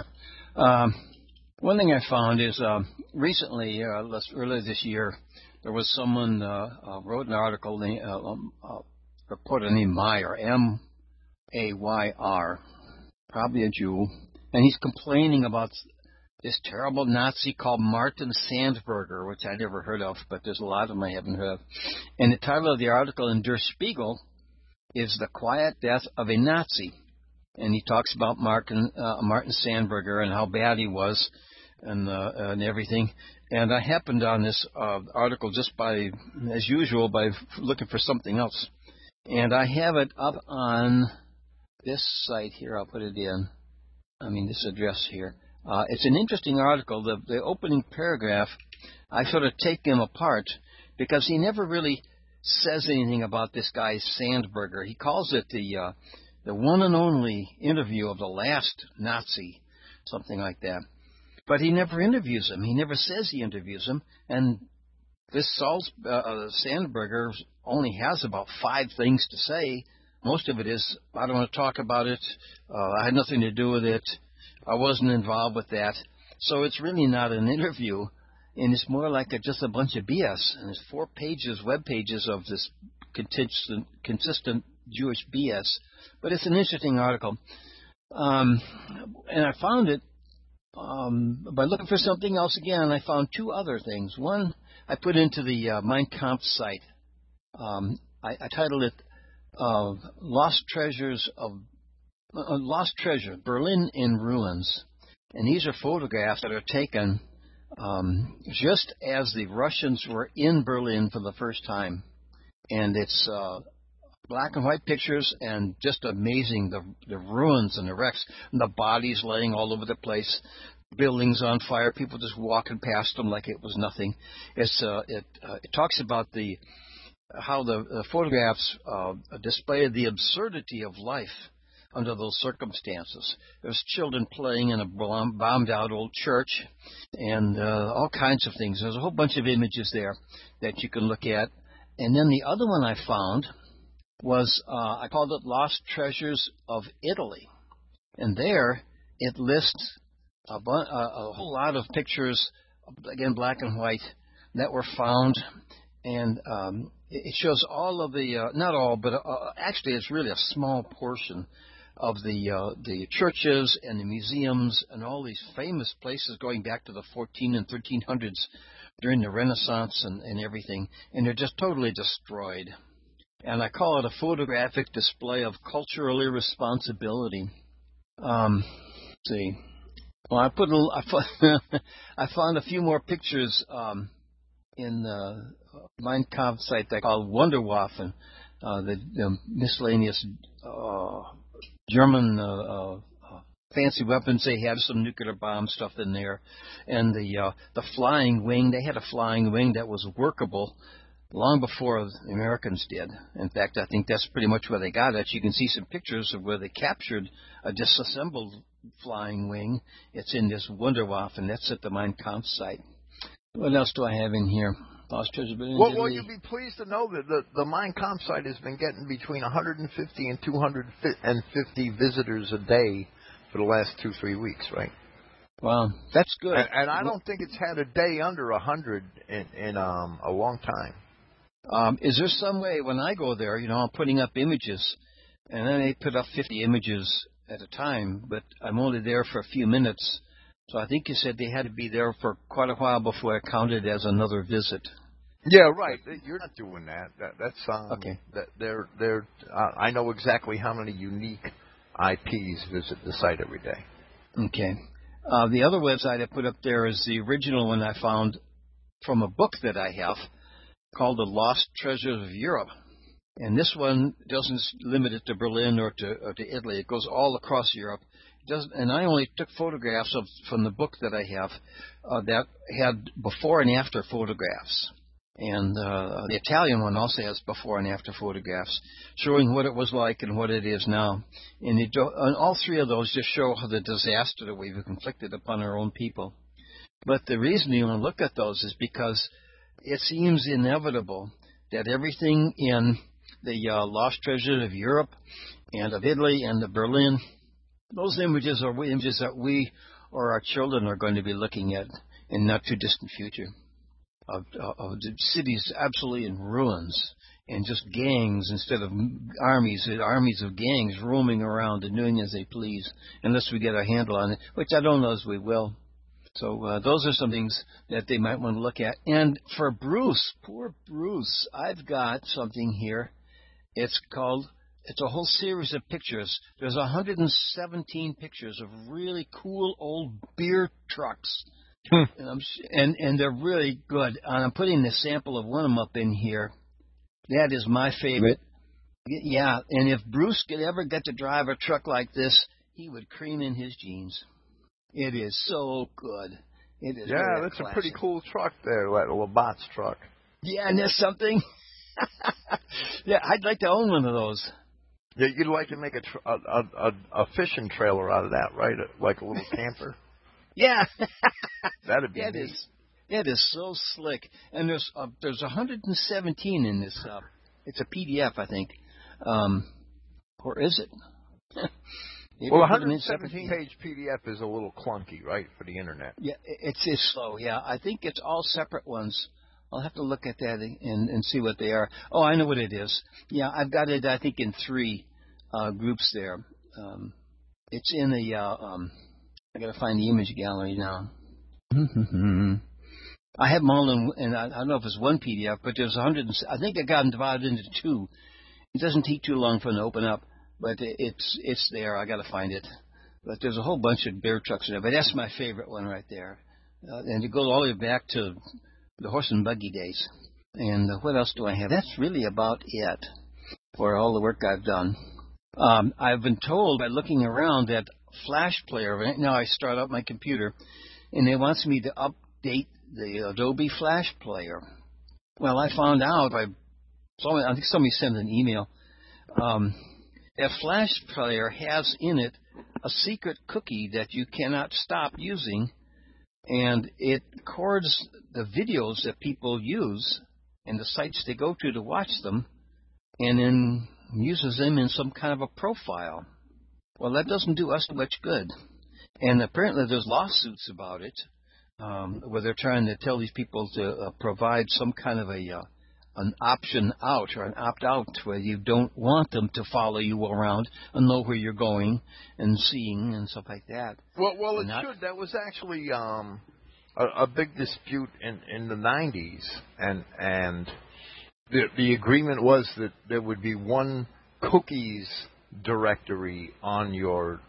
[SPEAKER 4] One thing I found is recently, earlier this year, there was someone wrote an article, reporter named Meyer, M-A-Y-R, probably a Jew, and he's complaining about this terrible Nazi called Martin Sandberger, which I never heard of, but there's a lot of them I haven't heard of. And the title of the article in Der Spiegel is "The Quiet Death of a Nazi." And he talks about Martin Sandberger and how bad he was and everything. And I happened on this article just by, as usual, by looking for something else. And I have it up on this site here. I'll put it in. This address here. It's an interesting article. The opening paragraph, I sort of take him apart because he never really says anything about this guy Sandberger. He calls it the one and only interview of the last Nazi, something like that. But he never interviews him. He never says he interviews him. And this Sandberger only has about 5 things to say. Most of it is, "I don't want to talk about it. I had nothing to do with it. I wasn't involved with that." So it's really not an interview, and it's more like just a bunch of BS. And it's 4 pages, web pages of this consistent Jewish BS. But it's an interesting article. And I found it by looking for something else again. I found 2 other things. One, I put into the Mein Kampf site. I titled it Lost Treasure, Berlin in Ruins. And these are photographs that are taken just as the Russians were in Berlin for the first time. And it's black and white pictures, and just amazing, the ruins and the wrecks, and the bodies laying all over the place, buildings on fire, people just walking past them like it was nothing. It talks about how the photographs display the absurdity of life under those circumstances. There's children playing in a bombed-out old church, and all kinds of things. There's a whole bunch of images there that you can look at. And then the other one I found was, I called it Lost Treasures of Italy. And there it lists a whole lot of pictures, again, black and white, that were found. And it shows all of the, not all, but actually it's really a small portion of the churches and the museums and all these famous places going back to the 14 and 1300s during the Renaissance and everything. And they're just totally destroyed. And I call it a photographic display of cultural irresponsibility. Let's see. Well, I found a few more pictures in the Mein Kampf site they call Wunderwaffen, the miscellaneous German fancy weapons. They had some nuclear bomb stuff in there, and the flying wing. They had a flying wing that was workable long before the Americans did. In fact, I think that's pretty much where they got it. You can see some pictures of where they captured a disassembled flying wing. It's in this Wunderwaffen. That's at the Mein Kampf site. What else do I have in here?
[SPEAKER 1] Well, you'll be pleased to know that the Mein Kampf site has been getting between 150 and 250 visitors a day for the last 2-3 weeks, right?
[SPEAKER 4] Wow, that's good.
[SPEAKER 1] And I don't think it's had a day under 100 in a long time.
[SPEAKER 4] Is there some way when I go there, I'm putting up images, and then they put up 50 images at a time, but I'm only there for a few minutes. So I think you said they had to be there for quite a while before it counted as another visit.
[SPEAKER 1] Yeah, right. You're not doing that. That's
[SPEAKER 4] okay.
[SPEAKER 1] They're I know exactly how many unique IPs visit the site every day.
[SPEAKER 4] Okay. The other website I put up there is the original one I found from a book that I have called The Lost Treasures of Europe. And this one doesn't limit it to Berlin or to Italy. It goes all across Europe. And I only took photographs from the book that I have that had before and after photographs. And the Italian one also has before and after photographs showing what it was like and what it is now. And all three of those just show the disaster that we've inflicted upon our own people. But the reason you want to look at those is because it seems inevitable that everything in the Lost Treasures of Europe and of Italy and of Berlin, those images are images that we or our children are going to be looking at in not too distant future of cities absolutely in ruins and just gangs instead of armies of gangs roaming around and doing as they please unless we get a handle on it, which I don't know as we will. So those are some things that they might want to look at. And for Bruce, poor Bruce, I've got something here. It's a whole series of pictures. There's 117 pictures of really cool old beer trucks. And they're really good. And I'm putting the sample of one of them up in here. That is my favorite. Yeah, and if Bruce could ever get to drive a truck like this, he would cream in his jeans. It is so good. It is.
[SPEAKER 1] Yeah,
[SPEAKER 4] really
[SPEAKER 1] that's
[SPEAKER 4] classic.
[SPEAKER 1] a pretty cool truck there, that Labatt's truck.
[SPEAKER 4] Yeah, and there's something. Yeah, I'd like to own one of those.
[SPEAKER 1] Yeah, you'd like to make a fishing trailer out of that, right? Like a little camper.
[SPEAKER 4] Yeah.
[SPEAKER 1] That'd be neat.
[SPEAKER 4] It is so slick. And there's 117 in this. It's a PDF, I think. Or is it?
[SPEAKER 1] Well, 117-page PDF is a little clunky, right, for the Internet?
[SPEAKER 4] Yeah, it's slow, yeah. I think it's all separate ones. I'll have to look at that and see what they are. Oh, I know what it is. Yeah, I've got it, I think, in 3 groups there. It's in the, I got to find the image gallery now. I have them all in, and I don't know if it's one PDF, but there's 100, I think I got them divided into 2. It doesn't take too long for them to open up, but it's there. I got to find it. But there's a whole bunch of bear trucks in there. But that's my favorite one right there. And it goes all the way back to the horse and buggy days. And what else do I have? That's really about it for all the work I've done. I've been told by looking around that Flash Player, right now I start up my computer, and it wants me to update the Adobe Flash Player. Well, I found out, I think somebody sent an email, that Flash Player has in it a secret cookie that you cannot stop using, and it records the videos that people use and the sites they go to watch them, and then uses them in some kind of a profile. Well, that doesn't do us much good. And apparently there's lawsuits about it, where they're trying to tell these people to provide some kind of an option out or an opt-out where you don't want them to follow you around and know where you're going and seeing and stuff like that.
[SPEAKER 1] Well, should. That was actually a big dispute in the 90s, and the agreement was that there would be one cookies directory on your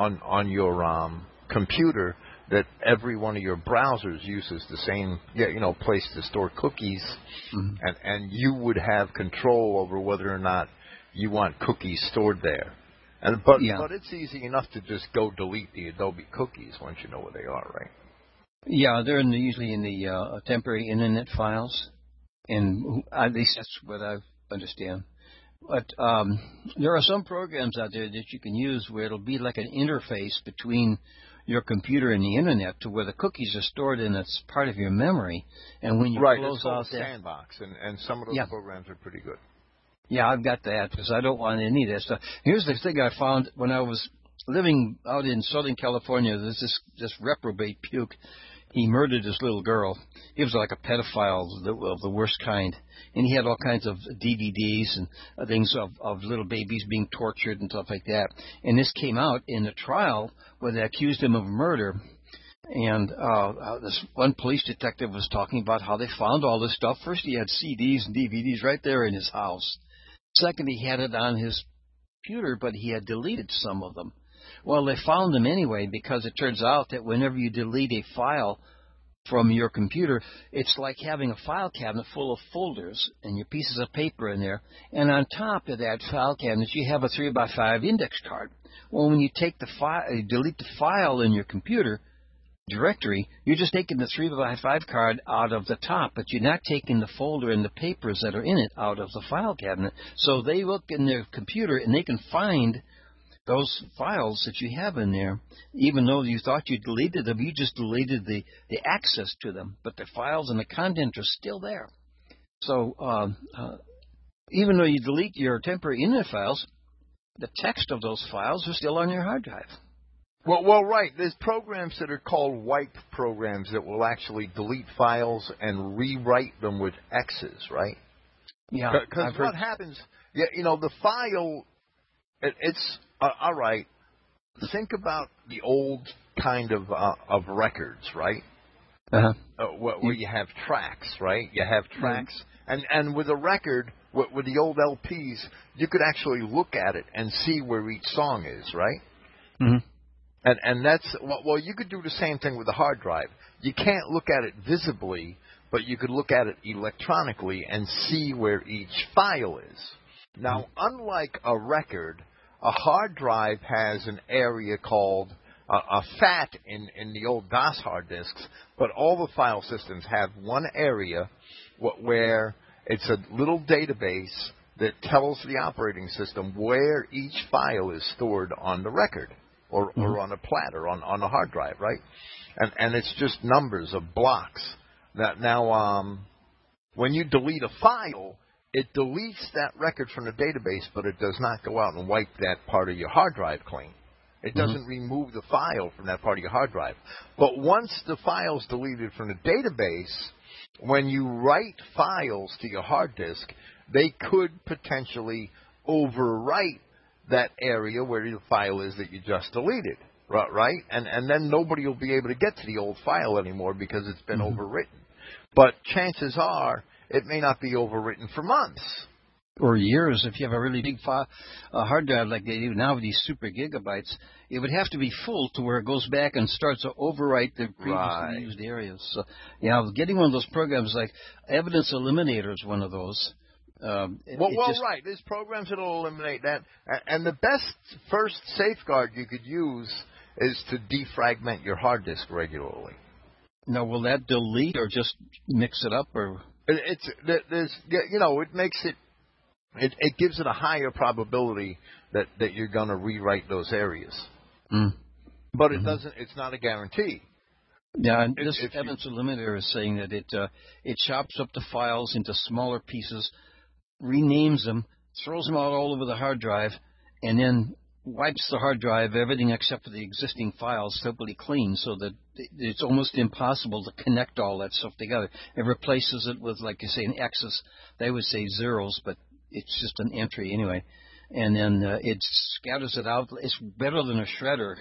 [SPEAKER 1] computer, that every one of your browsers uses the same place to store cookies, and you would have control over whether or not you want cookies stored there. But it's easy enough to just go delete the Adobe cookies once you know where they are, right?
[SPEAKER 4] Yeah, they're usually in the temporary internet files, and at least that's what I understand. But there are some programs out there that you can use where it'll be like an interface between your computer and the internet, to where the cookies are stored in it's part of your memory, and when you close out that
[SPEAKER 1] Sandbox, and some of those programs are pretty good.
[SPEAKER 4] Yeah, I've got that because I don't want any of that stuff. Here's the thing I found when I was living out in Southern California. There's this reprobate puke. He murdered this little girl. He was like a pedophile of the worst kind. And he had all kinds of DVDs and things of little babies being tortured and stuff like that. And this came out in the trial where they accused him of murder. And this one police detective was talking about how they found all this stuff. First, he had CDs and DVDs right there in his house. Second, he had it on his computer, but he had deleted some of them. Well, they found them anyway, because it turns out that whenever you delete a file from your computer, it's like having a file cabinet full of folders and your pieces of paper in there. And on top of that file cabinet, you have a 3x5 index card. Well, when you take the file, delete the file in your computer directory, you're just taking the 3x5 card out of the top, but you're not taking the folder and the papers that are in it out of the file cabinet. So they look in their computer and they can find those files that you have in there, even though you thought you deleted them, you just deleted the access to them, but the files and the content are still there. So even though you delete your temporary internet files, the text of those files are still on your hard drive.
[SPEAKER 1] Well, right. There's programs that are called wipe programs that will actually delete files and rewrite them with X's, right?
[SPEAKER 4] Yeah.
[SPEAKER 1] Because what happens, the file, it's all right. Think about the old kind of records, right?
[SPEAKER 4] Uh-huh.
[SPEAKER 1] Where you have tracks, right? You have tracks, and with a record, with the old LPs, you could actually look at it and see where each song is, right?
[SPEAKER 4] Mm-hmm.
[SPEAKER 1] And that's you could do the same thing with a hard drive. You can't look at it visibly, but you could look at it electronically and see where each file is. Now, unlike a record, a hard drive has an area called a FAT in the old DOS hard disks, but all the file systems have one area where it's a little database that tells the operating system where each file is stored on the record or on a plat or on a hard drive, right? And it's just numbers of blocks. Now, when you delete a file, it deletes that record from the database, but it does not go out and wipe that part of your hard drive clean. It doesn't remove the file from that part of your hard drive. But once the file's deleted from the database, when you write files to your hard disk, they could potentially overwrite that area where the file is that you just deleted, right? And then nobody will be able to get to the old file anymore because it's been overwritten. But chances are, it may not be overwritten for months.
[SPEAKER 4] or years. If you have a really big hard drive like they do now with these super gigabytes, it would have to be full to where it goes back and starts to overwrite the previously used areas. So, yeah, getting one of those programs like Evidence Eliminator is one of those.
[SPEAKER 1] Right. There's programs that will eliminate that. And the best first safeguard you could use is to defragment your hard disk regularly.
[SPEAKER 4] Now, will that delete or just mix it up? Or
[SPEAKER 1] it makes it. It gives it a higher probability that you're going to rewrite those areas. But it doesn't. It's not a guarantee.
[SPEAKER 4] Yeah, and this Evidence Eliminator is saying that it chops up the files into smaller pieces, renames them, throws them out all over the hard drive, and then wipes the hard drive, everything except for the existing files, totally clean, so that it's almost impossible to connect all that stuff together. It replaces it with, like you say, an X's. They would say zeros, but it's just an entry anyway. And then it scatters it out. It's better than a shredder,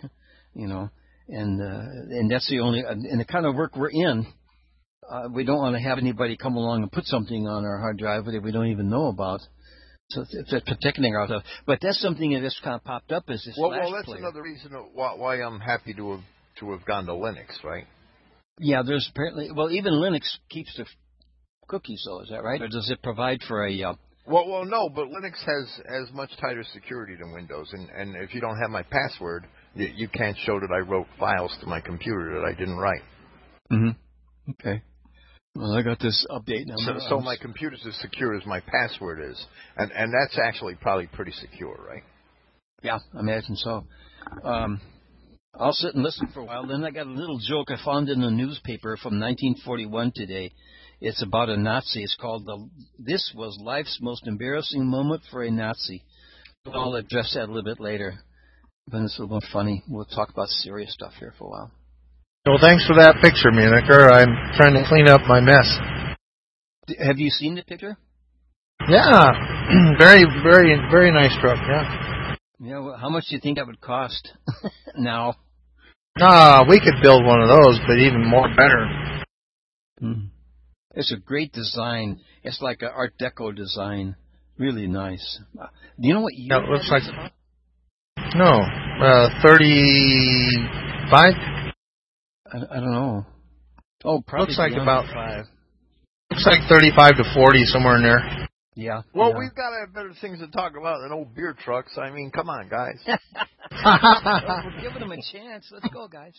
[SPEAKER 4] and that's the only, and the kind of work we're in, we don't want to have anybody come along and put something on our hard drive that we don't even know about. So it's protecting ourselves. But that's something that just kind of popped up as this Flash
[SPEAKER 1] that's
[SPEAKER 4] player.
[SPEAKER 1] Another reason why I'm happy to have gone to Linux, right?
[SPEAKER 4] Yeah, there's apparently, even Linux keeps the cookies, though, is that right? Or does it provide for a...
[SPEAKER 1] Well, no, but Linux has much tighter security than Windows, and if you don't have my password, you can't show that I wrote files to my computer that I didn't write.
[SPEAKER 4] Mm-hmm. Okay. Well, I got this update now.
[SPEAKER 1] So my computer's as secure as my password is, and that's actually probably pretty secure, right?
[SPEAKER 4] Yeah, I imagine so. I'll sit and listen for a while. Then I got a little joke I found in a newspaper from 1941 today. It's about a Nazi. It's called "This was life's most embarrassing moment for a Nazi." I'll address that a little bit later. But it's a little more funny. We'll talk about serious stuff here for a while.
[SPEAKER 3] Well, thanks for that picture, Muniker. I'm trying to clean up my mess.
[SPEAKER 4] Have you seen the picture?
[SPEAKER 3] Yeah. Very, very, very nice truck, yeah.
[SPEAKER 4] Yeah, well, how much do you think that would cost now?
[SPEAKER 3] We could build one of those, but even more better.
[SPEAKER 4] It's a great design. It's like an Art Deco design. Really nice. Do you know what year
[SPEAKER 3] it looks like
[SPEAKER 4] about?
[SPEAKER 3] No. 35?
[SPEAKER 4] I don't know. Oh, probably
[SPEAKER 3] looks like about
[SPEAKER 4] 5.
[SPEAKER 3] Looks like 35 to 40, somewhere in there.
[SPEAKER 4] Yeah.
[SPEAKER 1] Well, we've got to have better things to talk about than old beer trucks. I mean, come on, guys.
[SPEAKER 4] We're giving them a chance. Let's go, guys.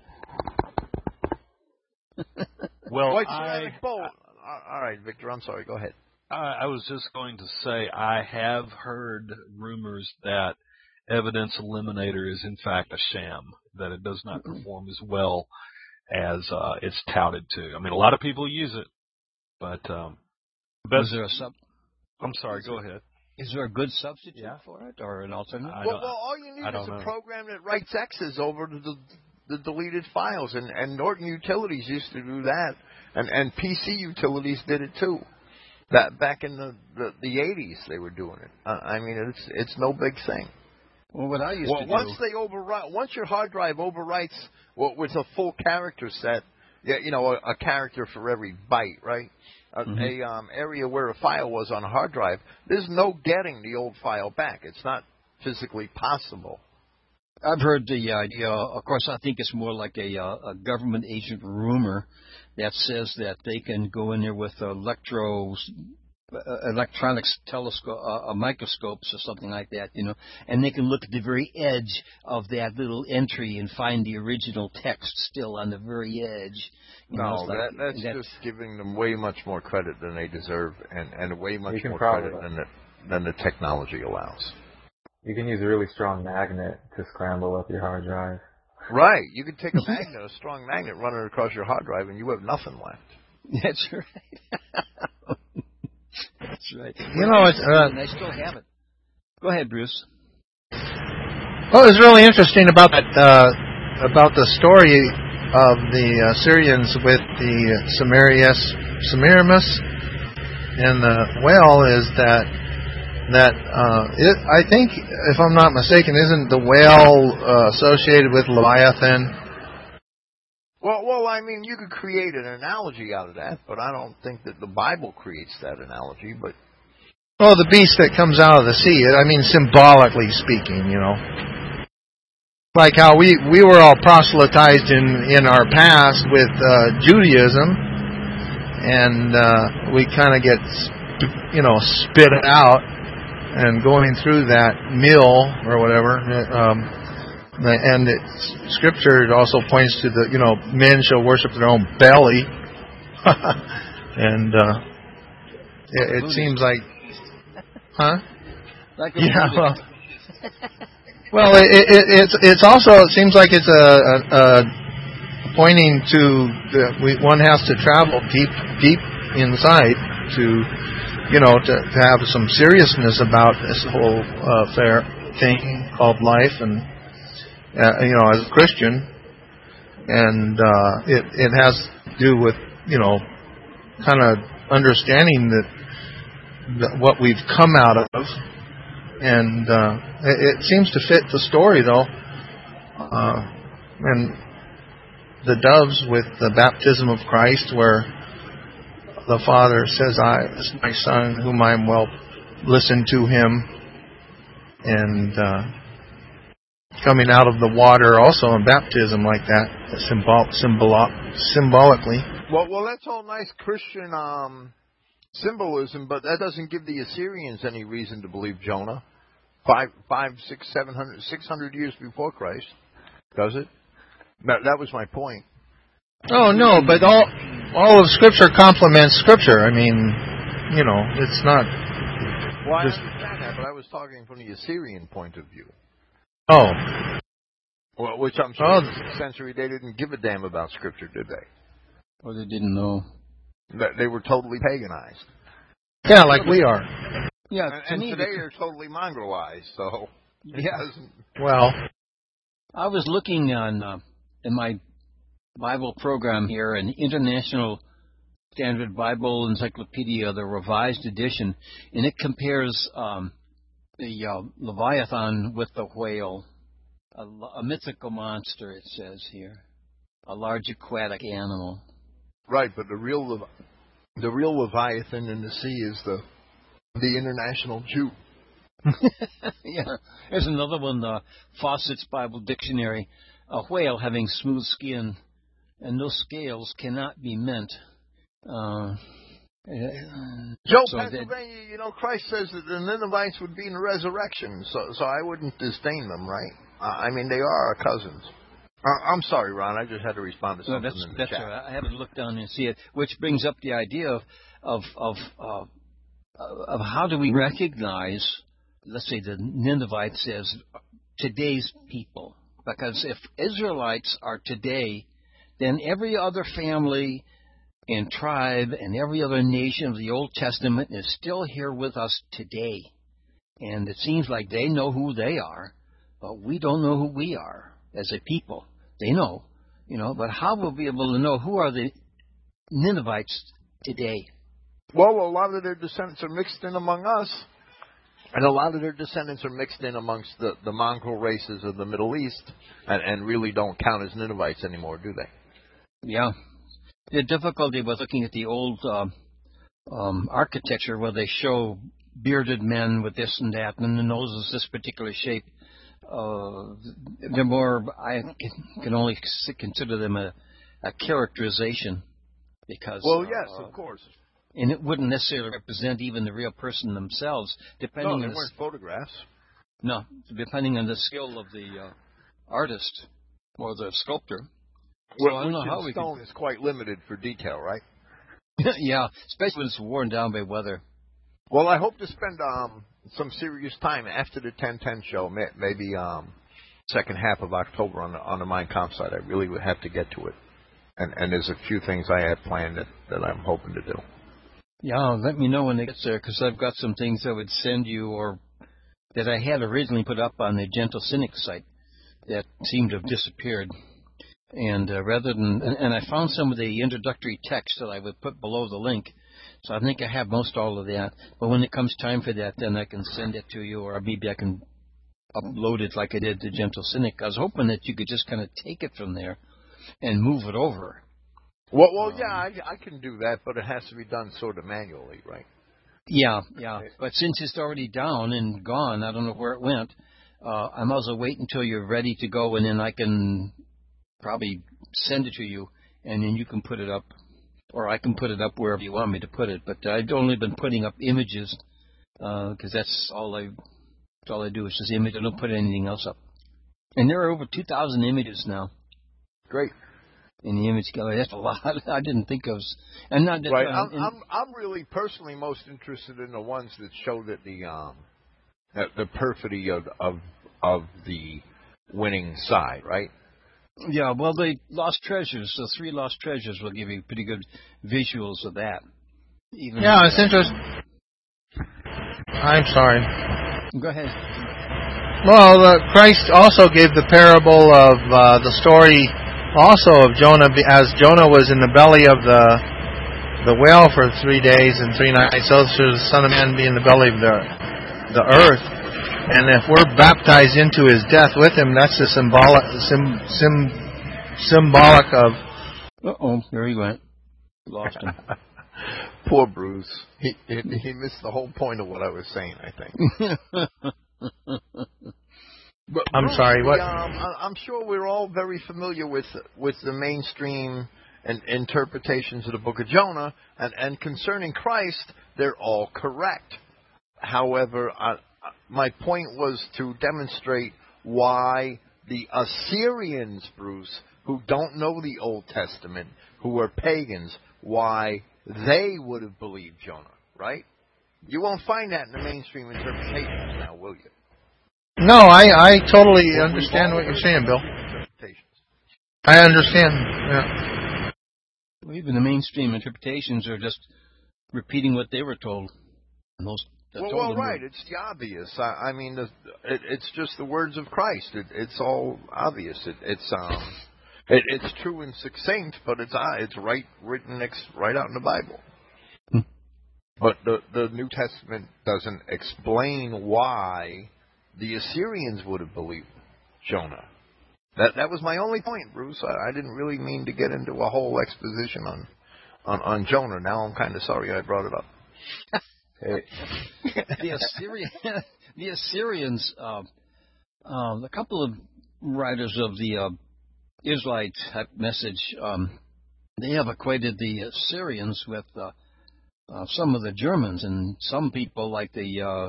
[SPEAKER 5] Well,
[SPEAKER 1] all right, Victor, I'm sorry. Go ahead.
[SPEAKER 5] I was just going to say I have heard rumors that Evidence Eliminator is in fact a sham, that it does not perform as well as it's touted to. I mean, a lot of people use it, but
[SPEAKER 4] is there a
[SPEAKER 5] I'm sorry, go ahead.
[SPEAKER 4] Is there a good substitute for it or an alternate?
[SPEAKER 1] Well, all you need is a program that writes X's over to the deleted files, and Norton Utilities used to do that, and PC Utilities did it too. That back in the 80s they were doing it. I mean, it's no big thing.
[SPEAKER 4] Well, what I used to do...
[SPEAKER 1] Once your hard drive overwrites with a full character set, a character for every byte, right? Area where a file was on a hard drive, there's no getting the old file back. It's not physically possible.
[SPEAKER 4] I've heard the idea. Of course, I think it's more like a government agent rumor that says that they can go in there with electronics telescope, microscopes or something like that, and they can look at the very edge of that little entry and find the original text still on the very edge.
[SPEAKER 1] That's just giving them way much more credit than they deserve, and way much more credit than the technology allows.
[SPEAKER 6] You can use a really strong magnet to scramble up your hard drive.
[SPEAKER 1] Right. You can take a strong magnet, run it across your hard drive, and you have nothing left.
[SPEAKER 4] That's right. That's right.
[SPEAKER 3] I
[SPEAKER 4] still have it. Go ahead, Bruce.
[SPEAKER 3] Well, it was really interesting about that, about the story of the Syrians with the Semiramis and the whale is that I think, if I'm not mistaken, isn't the whale associated with Leviathan?
[SPEAKER 1] Well, I mean, you could create an analogy out of that, but I don't think that the Bible creates that analogy. But
[SPEAKER 3] Oh, the beast that comes out of the sea. I mean, symbolically speaking, like how we were all proselytized in our past with Judaism, and we kind of get spit out, and going through that mill or whatever. And Scripture also points to men shall worship their own belly, and it seems like. Huh? Yeah. Well, it's also, it seems like it's pointing to one has to travel deep inside to have some seriousness about this whole thing called life, and as a Christian, and it has to do with kind of understanding that what we've come out of, and it seems to fit the story though, and the doves with the baptism of Christ, where the Father says, "This is my Son, whom I am well. Listen to him," and coming out of the water also in baptism like that, symbolically.
[SPEAKER 1] Well, that's all nice Christian symbolism, but that doesn't give the Assyrians any reason to believe Jonah 600 years before Christ, does it? That was my point.
[SPEAKER 3] Oh no, but all of Scripture complements Scripture. I mean, it's not.
[SPEAKER 1] Well, I understand that, but I was talking from the Assyrian point of view.
[SPEAKER 3] Oh.
[SPEAKER 1] Well, which I'm sure in the 6th century they didn't give a damn about Scripture, did they?
[SPEAKER 4] Or they didn't know.
[SPEAKER 1] They were totally paganized.
[SPEAKER 3] Yeah, like we are.
[SPEAKER 4] Yeah,
[SPEAKER 1] and today they're totally mongrelized. So
[SPEAKER 4] yeah.
[SPEAKER 3] Well,
[SPEAKER 4] I was looking on in my Bible program here, an International Standard Bible Encyclopedia, the Revised Edition, and it compares the Leviathan with the whale, a mythical monster. It says here, a large aquatic animal.
[SPEAKER 1] Right, but the real Leviathan in the sea is the international Jew.
[SPEAKER 4] Yeah, there's another one, the Fawcett's Bible Dictionary. A whale having smooth skin and no scales cannot be meant.
[SPEAKER 1] Pennsylvania, Christ says that the Ninevites would be in the resurrection, so I wouldn't disdain them, right? I mean, they are our cousins. I'm sorry, Ron. I just had to respond to something in the
[SPEAKER 4] that's
[SPEAKER 1] chat.
[SPEAKER 4] Right. I haven't looked down and see it, which brings up the idea of how do we recognize, let's say, the Ninevites as today's people? Because if Israelites are today, then every other family and tribe and every other nation of the Old Testament is still here with us today. And it seems like they know who they are, but we don't know who we are as a people. They know, but how will we be able to know who are the Ninevites today?
[SPEAKER 1] Well, a lot of their descendants are mixed in among us, and a lot of their descendants are mixed in amongst the mongrel races of the Middle East, and really don't count as Ninevites anymore, do they?
[SPEAKER 4] Yeah. The difficulty with looking at the old architecture where they show bearded men with this and that, and the nose is this particular shape, they're more, I can only consider them a characterization, because...
[SPEAKER 1] Well, yes, of course.
[SPEAKER 4] And it wouldn't necessarily represent even the real person themselves, depending
[SPEAKER 1] they
[SPEAKER 4] on
[SPEAKER 1] weren't photographs.
[SPEAKER 4] No, depending on the skill of the artist or the sculptor. So I don't know how
[SPEAKER 1] stone is quite limited for detail, right?
[SPEAKER 4] Yeah, especially when it's worn down by weather.
[SPEAKER 1] Well, I hope to spend some serious time after the 1010 show, maybe second half of October on the Mein Kampf site. I really would have to get to it. And there's a few things I have planned that I'm hoping to do.
[SPEAKER 4] Yeah, let me know when it gets there, because I've got some things I would send you, or that I had originally put up on the Gentle Cynic site that seemed to have disappeared. And and I found some of the introductory text that I would put below the link. So I think I have most all of that. But when it comes time for that, then I can send it to you, or maybe I can upload it like I did to Gentle Cynic. I was hoping that you could just kind of take it from there and move it over.
[SPEAKER 1] Well, yeah, I can do that, but it has to be done sort of manually, right?
[SPEAKER 4] Yeah. But since it's already down and gone, I don't know where it went. I might as well wait until you're ready to go, and then I can probably send it to you, and then you can put it up, or I can put it up wherever you want me to put it. But I've only been putting up images because that's all I do is just image. I don't put anything else up. And there are over 2,000 images now.
[SPEAKER 1] Great.
[SPEAKER 4] In the image gallery, that's a lot. I didn't think of. And not that,
[SPEAKER 1] Right. I'm really personally most interested in the ones that show that the perfidy of the winning side, right?
[SPEAKER 4] Yeah, well, the Lost Treasures, the 3 Lost Treasures will give you pretty good visuals of that.
[SPEAKER 3] It's interesting. I'm sorry.
[SPEAKER 4] Go ahead.
[SPEAKER 3] Well, Christ also gave the parable of the story also of Jonah, as Jonah was in the belly of the whale for 3 days and 3 nights, so should the Son of Man be in the belly of the earth. And if we're baptized into his death with him, that's the symbolic of...
[SPEAKER 4] Uh-oh, there he went. Lost him.
[SPEAKER 1] Poor Bruce. He missed the whole point of what I was saying, I think. But
[SPEAKER 3] I'm
[SPEAKER 1] Bruce,
[SPEAKER 3] sorry, what?
[SPEAKER 1] I'm sure we're all very familiar with the mainstream and interpretations of the book of Jonah, and concerning Christ, they're all correct. However, my point was to demonstrate why the Assyrians, Bruce, who don't know the Old Testament, who are pagans, why they would have believed Jonah, right? You won't find that in the mainstream interpretations now, will you?
[SPEAKER 3] No, I totally understand what you're saying, Bill. I understand. Yeah.
[SPEAKER 4] Well, even the mainstream interpretations are just repeating what they were told.
[SPEAKER 1] Well, right. It's the obvious. I mean, it's just the words of Christ. It's all obvious. It's true and succinct, but it's written right out in the Bible. But the New Testament doesn't explain why the Assyrians would have believed Jonah. That was my only point, Bruce. I didn't really mean to get into a whole exposition on Jonah. Now I'm kind of sorry I brought it up.
[SPEAKER 4] The Assyrians, a couple of writers of the Israelite type message, they have equated the Assyrians with some of the Germans, and some people like the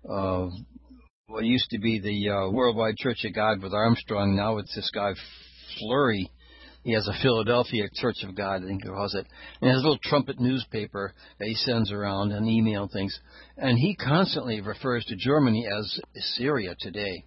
[SPEAKER 4] what used to be the Worldwide Church of God with Armstrong. Now it's this guy Fleury. He has a Philadelphia Church of God, I think he calls it. And he has a little trumpet newspaper that he sends around and email things. And he constantly refers to Germany as Assyria today.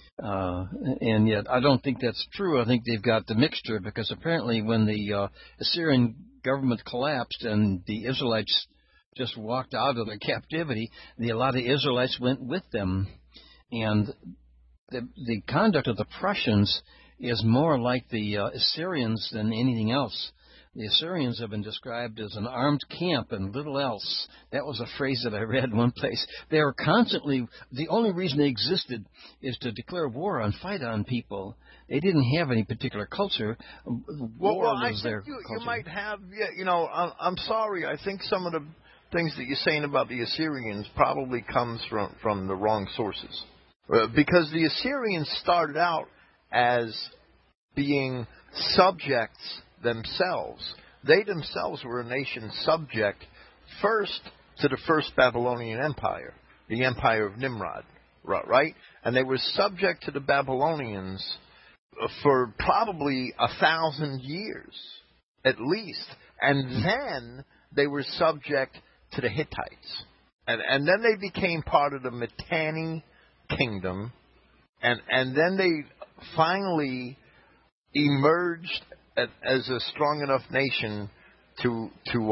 [SPEAKER 4] And yet I don't think that's true. I think they've got the mixture, because apparently when the Assyrian government collapsed and the Israelites just walked out of their captivity, a lot of Israelites went with them. And the conduct of the Prussians is more like the Assyrians than anything else. The Assyrians have been described as an armed camp and little else. That was a phrase that I read in one place. They were constantly, the only reason they existed is to declare war and fight on people. They didn't have any particular culture. War was their culture.
[SPEAKER 1] You might have, I'm sorry, I think some of the things that you're saying about the Assyrians probably comes from the wrong sources. Because the Assyrians started out as being subjects themselves. They themselves were a nation subject first to the first Babylonian Empire, the Empire of Nimrod, right? And they were subject to the Babylonians for probably 1,000 years, at least. And then they were subject to the Hittites. And then they became part of the Mitanni kingdom, and then they finally emerged as a strong enough nation to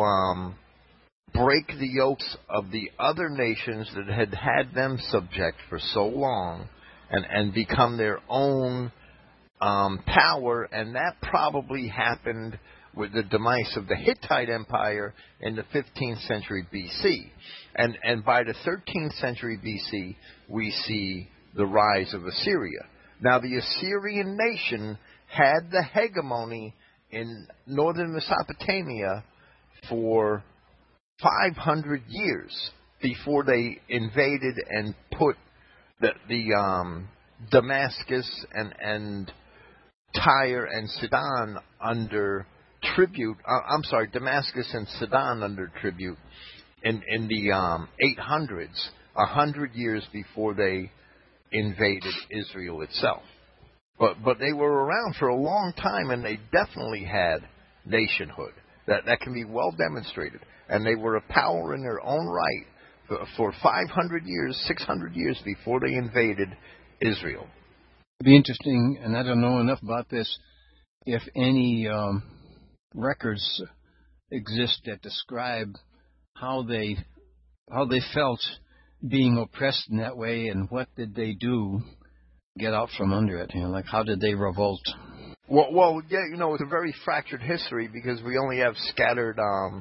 [SPEAKER 1] break the yokes of the other nations that had them subject for so long, and become their own power. And that probably happened with the demise of the Hittite Empire in the 15th century BC. And by the 13th century BC, we see the rise of Assyria. Now, the Assyrian nation had the hegemony in northern Mesopotamia for 500 years. before they invaded and put the Damascus and Tyre and Sidon under tribute. Damascus and Sidon under tribute in the 800s, 100 years before they invaded Israel itself. But they were around for a long time, and they definitely had nationhood. That can be well demonstrated. And they were a power in their own right for 500 years, 600 years before they invaded Israel.
[SPEAKER 4] It'd be interesting, and I don't know enough about this, if any records exist that describe how they felt being oppressed in that way, and what did they do to get out from under it? Like how did they revolt?
[SPEAKER 1] Well, yeah, it's a very fractured history because we only have scattered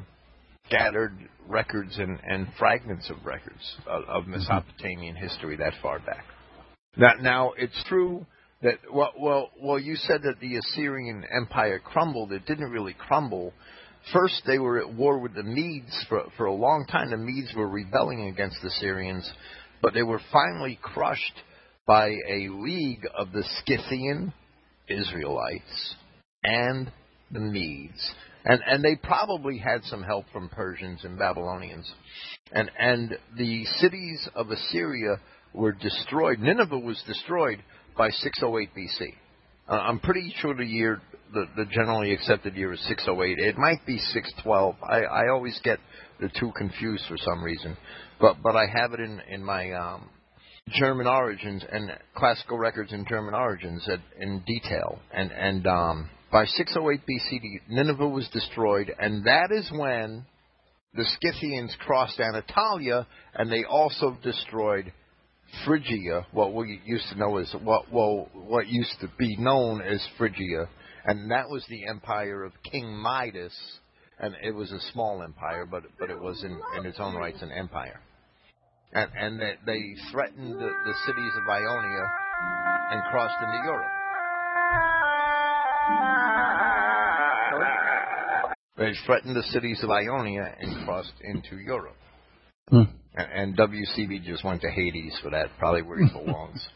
[SPEAKER 1] records and fragments of records of Mesopotamian history that far back. Now it's true that you said that the Assyrian Empire crumbled. It didn't really crumble. First, they were at war with the Medes for a long time. The Medes were rebelling against the Syrians, but they were finally crushed by a league of the Scythian Israelites and the Medes. And they probably had some help from Persians and Babylonians. And the cities of Assyria were destroyed. Nineveh was destroyed by 608 BC. I'm pretty sure the generally accepted year is 608. It might be 612. I always get the two confused for some reason. But I have it in my German origins and classical records in German origins in detail. And by 608 BC, Nineveh was destroyed, and that is when the Scythians crossed Anatolia, and they also destroyed Phrygia, what we used to know as what used to be known as Phrygia, and that was the empire of King Midas, and it was a small empire, but it was in its own rights an empire. And they threatened the cities of Ionia and crossed into Europe. They threatened the cities of Ionia and crossed into Europe. And WCB just went to Hades for that, probably where he belongs.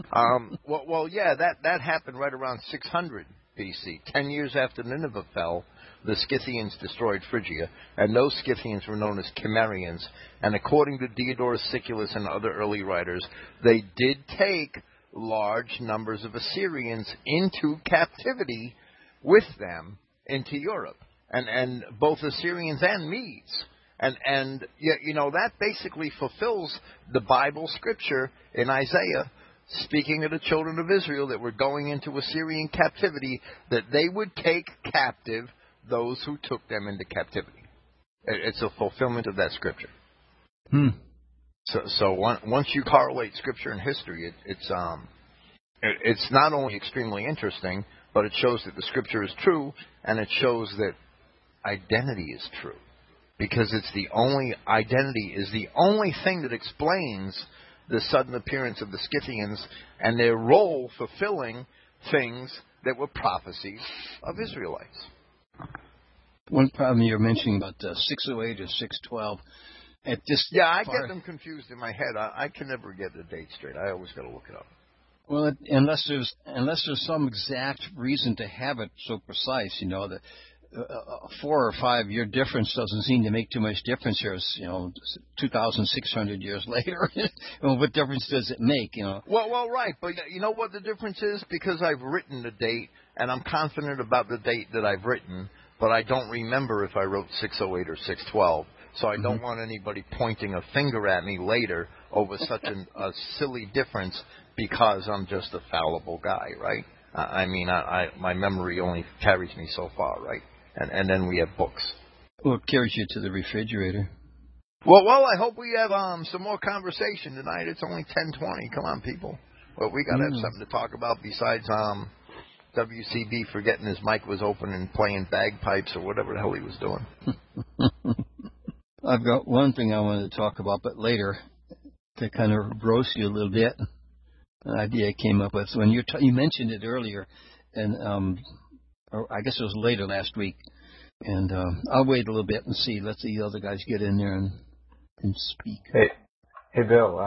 [SPEAKER 1] That happened right around 600 BC. 10 years after Nineveh fell, the Scythians destroyed Phrygia, and those Scythians were known as Cimmerians. And according to Diodorus Siculus and other early writers, they did take large numbers of Assyrians into captivity with them into Europe, and both Assyrians and Medes. And that basically fulfills the Bible scripture in Isaiah, speaking of the children of Israel that were going into Assyrian captivity, that they would take captive those who took them into captivity. It's a fulfillment of that scripture. So once you correlate scripture and history, it's not only extremely interesting, but it shows that the scripture is true, and it shows that identity is true. Because identity is the only thing that explains the sudden appearance of the Scythians and their role fulfilling things that were prophecies of Israelites.
[SPEAKER 4] One problem you're mentioning about 608 or 612. I
[SPEAKER 1] get them confused in my head. I can never get the date straight. I always got to look it up.
[SPEAKER 4] Well, unless there's some exact reason to have it so precise, that 4 or 5 year difference doesn't seem to make too much difference here. 2,600 years later, what difference does it make?
[SPEAKER 1] Well, right, but you know what the difference is? Because I've written the date, and I'm confident about the date that I've written, but I don't remember if I wrote 608 or 612. So I don't want anybody pointing a finger at me later over such a silly difference because I'm just a fallible guy, right? My memory only carries me so far, right? And then we have books.
[SPEAKER 4] Well, it carries you to the refrigerator.
[SPEAKER 1] Well, I hope we have some more conversation tonight. It's only 10:20. Come on, people. Well, we got to have something to talk about besides WCB forgetting his mic was open and playing bagpipes or whatever the hell he was doing.
[SPEAKER 4] I've got one thing I wanted to talk about, but later, to kind of roast you a little bit. An idea I came up with when you mentioned it earlier, and or I guess it was later last week. And I'll wait a little bit and see. Let's see the other guys get in there and and speak.
[SPEAKER 6] Hey, Bill.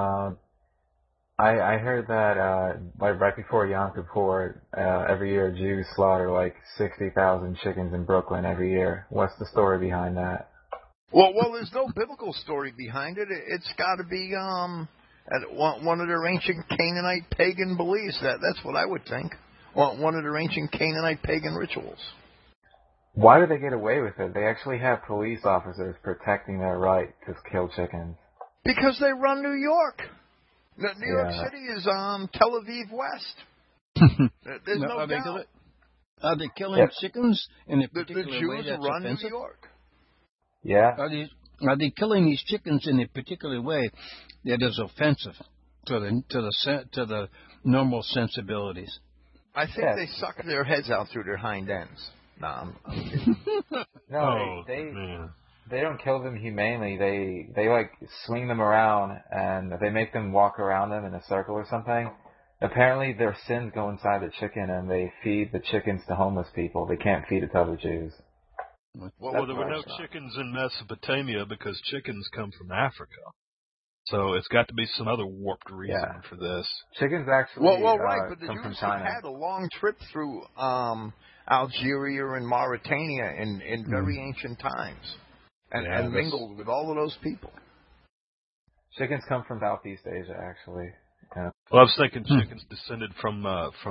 [SPEAKER 6] I heard that like right before Yom Kippur, every year Jews slaughter like 60,000 chickens in Brooklyn every year. What's the story behind that?
[SPEAKER 1] Well, there's no biblical story behind it. It's got to be one of their ancient Canaanite pagan beliefs. That's what I would think. One of their ancient Canaanite pagan rituals.
[SPEAKER 6] Why do they get away with it? They actually have police officers protecting their right to kill chickens.
[SPEAKER 1] Because they run New York. New York City is Tel Aviv West. There's no doubt.
[SPEAKER 4] Are they killing chickens in a
[SPEAKER 1] The
[SPEAKER 4] particular way
[SPEAKER 1] Jews
[SPEAKER 4] that's
[SPEAKER 1] run
[SPEAKER 4] offensive?
[SPEAKER 1] New York.
[SPEAKER 6] Yeah.
[SPEAKER 4] Are they killing these chickens in a particular way that is offensive to the normal sensibilities?
[SPEAKER 1] I think they suck their heads out through their hind ends. I'm kidding.
[SPEAKER 6] No, they don't kill them humanely. They like swing them around and they make them walk around them in a circle or something. Apparently their sins go inside the chicken and they feed the chickens to homeless people. They can't feed it to other Jews.
[SPEAKER 5] Well, there were no chickens in Mesopotamia because chickens come from Africa. So it's got to be some other warped reason for this.
[SPEAKER 6] Chickens actually
[SPEAKER 1] right, but the
[SPEAKER 6] come from
[SPEAKER 1] Jews
[SPEAKER 6] China.
[SPEAKER 1] had a long trip through Algeria and Mauritania in very ancient times and mingled with all of those people.
[SPEAKER 6] Chickens come from Southeast Asia, actually. Yeah.
[SPEAKER 5] Well, I was thinking chickens descended from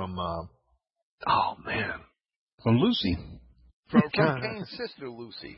[SPEAKER 4] Lucy.
[SPEAKER 1] From Cain's sister, Lucy.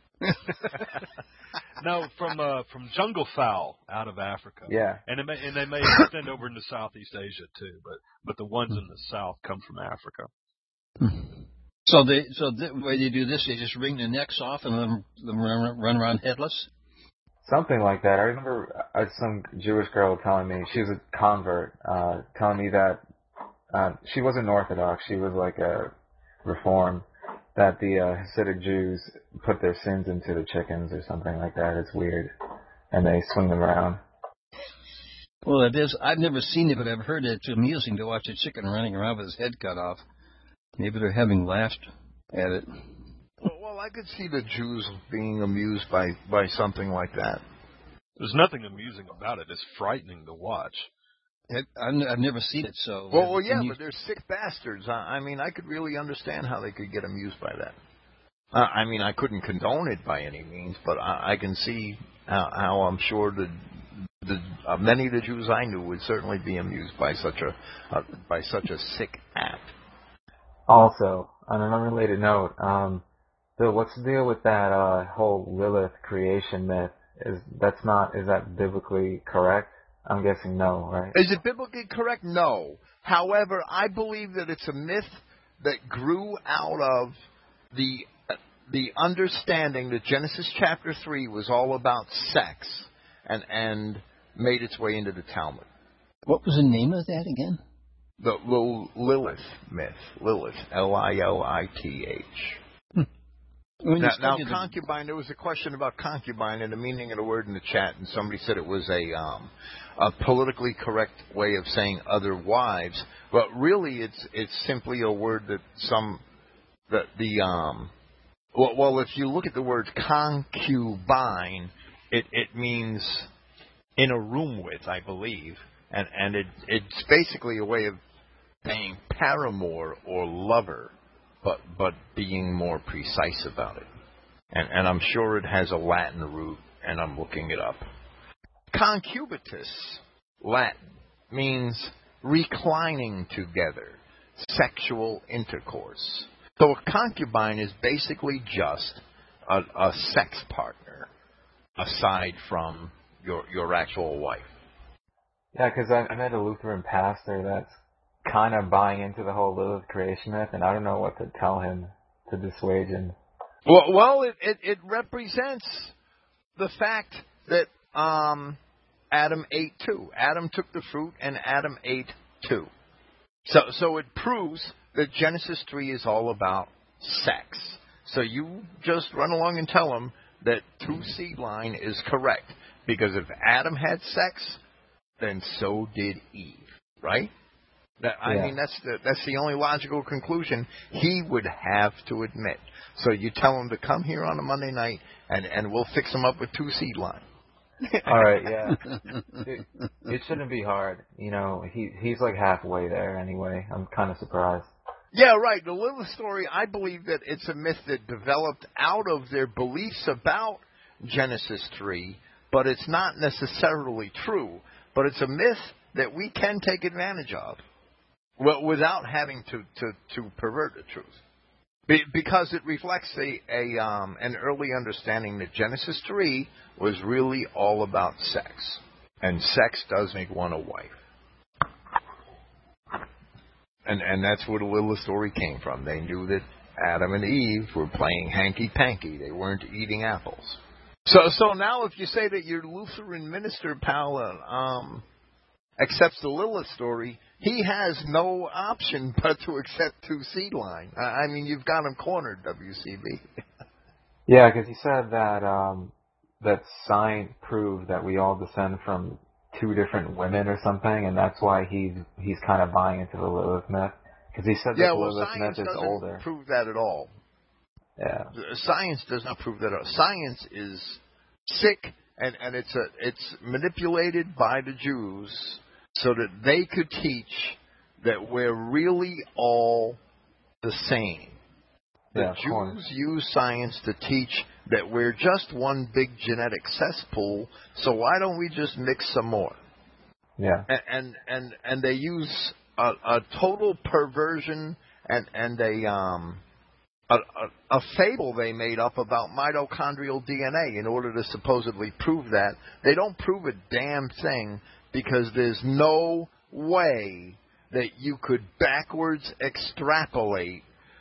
[SPEAKER 5] No, from jungle fowl out of Africa.
[SPEAKER 6] Yeah.
[SPEAKER 5] And they may extend over into Southeast Asia too, but the ones in the south come from Africa.
[SPEAKER 4] So the way they do this, they just wring their necks off and let them run around headless?
[SPEAKER 6] Something like that. I remember some Jewish girl telling me, she was a convert, telling me that she wasn't Orthodox, she was like a Reform, that the Hasidic Jews put their sins into the chickens or something like that. It's weird. And they swing them around.
[SPEAKER 4] Well, it is. I've never seen it, but I've heard it's amusing to watch a chicken running around with his head cut off. Maybe they're having laughed at it.
[SPEAKER 1] Well, I could see the Jews being amused by something like that.
[SPEAKER 5] There's nothing amusing about it. It's frightening to watch.
[SPEAKER 4] I've never seen it, so...
[SPEAKER 1] Well, yeah, but they're sick bastards. I mean, I could really understand how they could get amused by that. I mean, I couldn't condone it by any means, but I can see how I'm sure many of the Jews I knew would certainly be amused by such a sick act.
[SPEAKER 6] Also, on an unrelated note, Bill, what's the deal with that whole Lilith creation myth? Is that biblically correct? I'm guessing no, right?
[SPEAKER 1] Is it biblically correct? No. However, I believe that it's a myth that grew out of the understanding that Genesis chapter 3 was all about sex and made its way into the Talmud.
[SPEAKER 4] What was the name of that again?
[SPEAKER 1] The Lilith myth. Lilith. Lilith. Now, concubine, there was a question about concubine and the meaning of the word in the chat, and somebody said it was a politically correct way of saying other wives, but really it's simply a word that if you look at the word concubine, it means in a room with, I believe, and it's basically a way of saying paramour or lover, but being more precise about it. And I'm sure it has a Latin root, and I'm looking it up. Concubitus, Latin, means reclining together, sexual intercourse. So a concubine is basically just a sex partner, aside from your actual wife.
[SPEAKER 6] Yeah, because I met a Lutheran pastor that's kind of buying into the whole Lilith creation myth, and I don't know what to tell him to dissuade him.
[SPEAKER 1] Well, it represents the fact that Adam ate too. Adam took the fruit, and Adam ate too. So it proves that Genesis 3 is all about sex. So you just run along and tell him that 2 seed line is correct, because if Adam had sex, then so did Eve, right? I mean, that's the only logical conclusion he would have to admit. So you tell him to come here on a Monday night, and we'll fix him up with 2 seed line.
[SPEAKER 6] All right, yeah. It shouldn't be hard. You know, he's like halfway there anyway. I'm kind of surprised.
[SPEAKER 1] Yeah, right. The Lilith story, I believe that it's a myth that developed out of their beliefs about Genesis 3, but it's not necessarily true. But it's a myth that we can take advantage of without having to pervert the truth. Because it reflects an early understanding that Genesis 3 was really all about sex. And sex does make one a wife. And that's where the Lilith story came from. They knew that Adam and Eve were playing hanky-panky. They weren't eating apples. So now if you say that your Lutheran minister pal accepts the Lilith story, he has no option but to accept 2 line. I mean, you've got him cornered, WCB.
[SPEAKER 6] Yeah, because he said that that science proved that we all descend from 2 different women or something, and that's why he's kind of buying into the Lilith myth. Because he said that the Lilith myth is older.
[SPEAKER 1] Science doesn't prove that at all.
[SPEAKER 6] Yeah.
[SPEAKER 1] Science does not prove that at all. Science is sick, and it's manipulated by the Jews so that they could teach that we're really all the same. The Jews use science to teach that we're just one big genetic cesspool, so why don't we just mix some more?
[SPEAKER 6] Yeah.
[SPEAKER 1] And they use a total perversion and a fable they made up about mitochondrial DNA in order to supposedly prove that. They don't prove a damn thing because there's no way that you could backwards extrapolate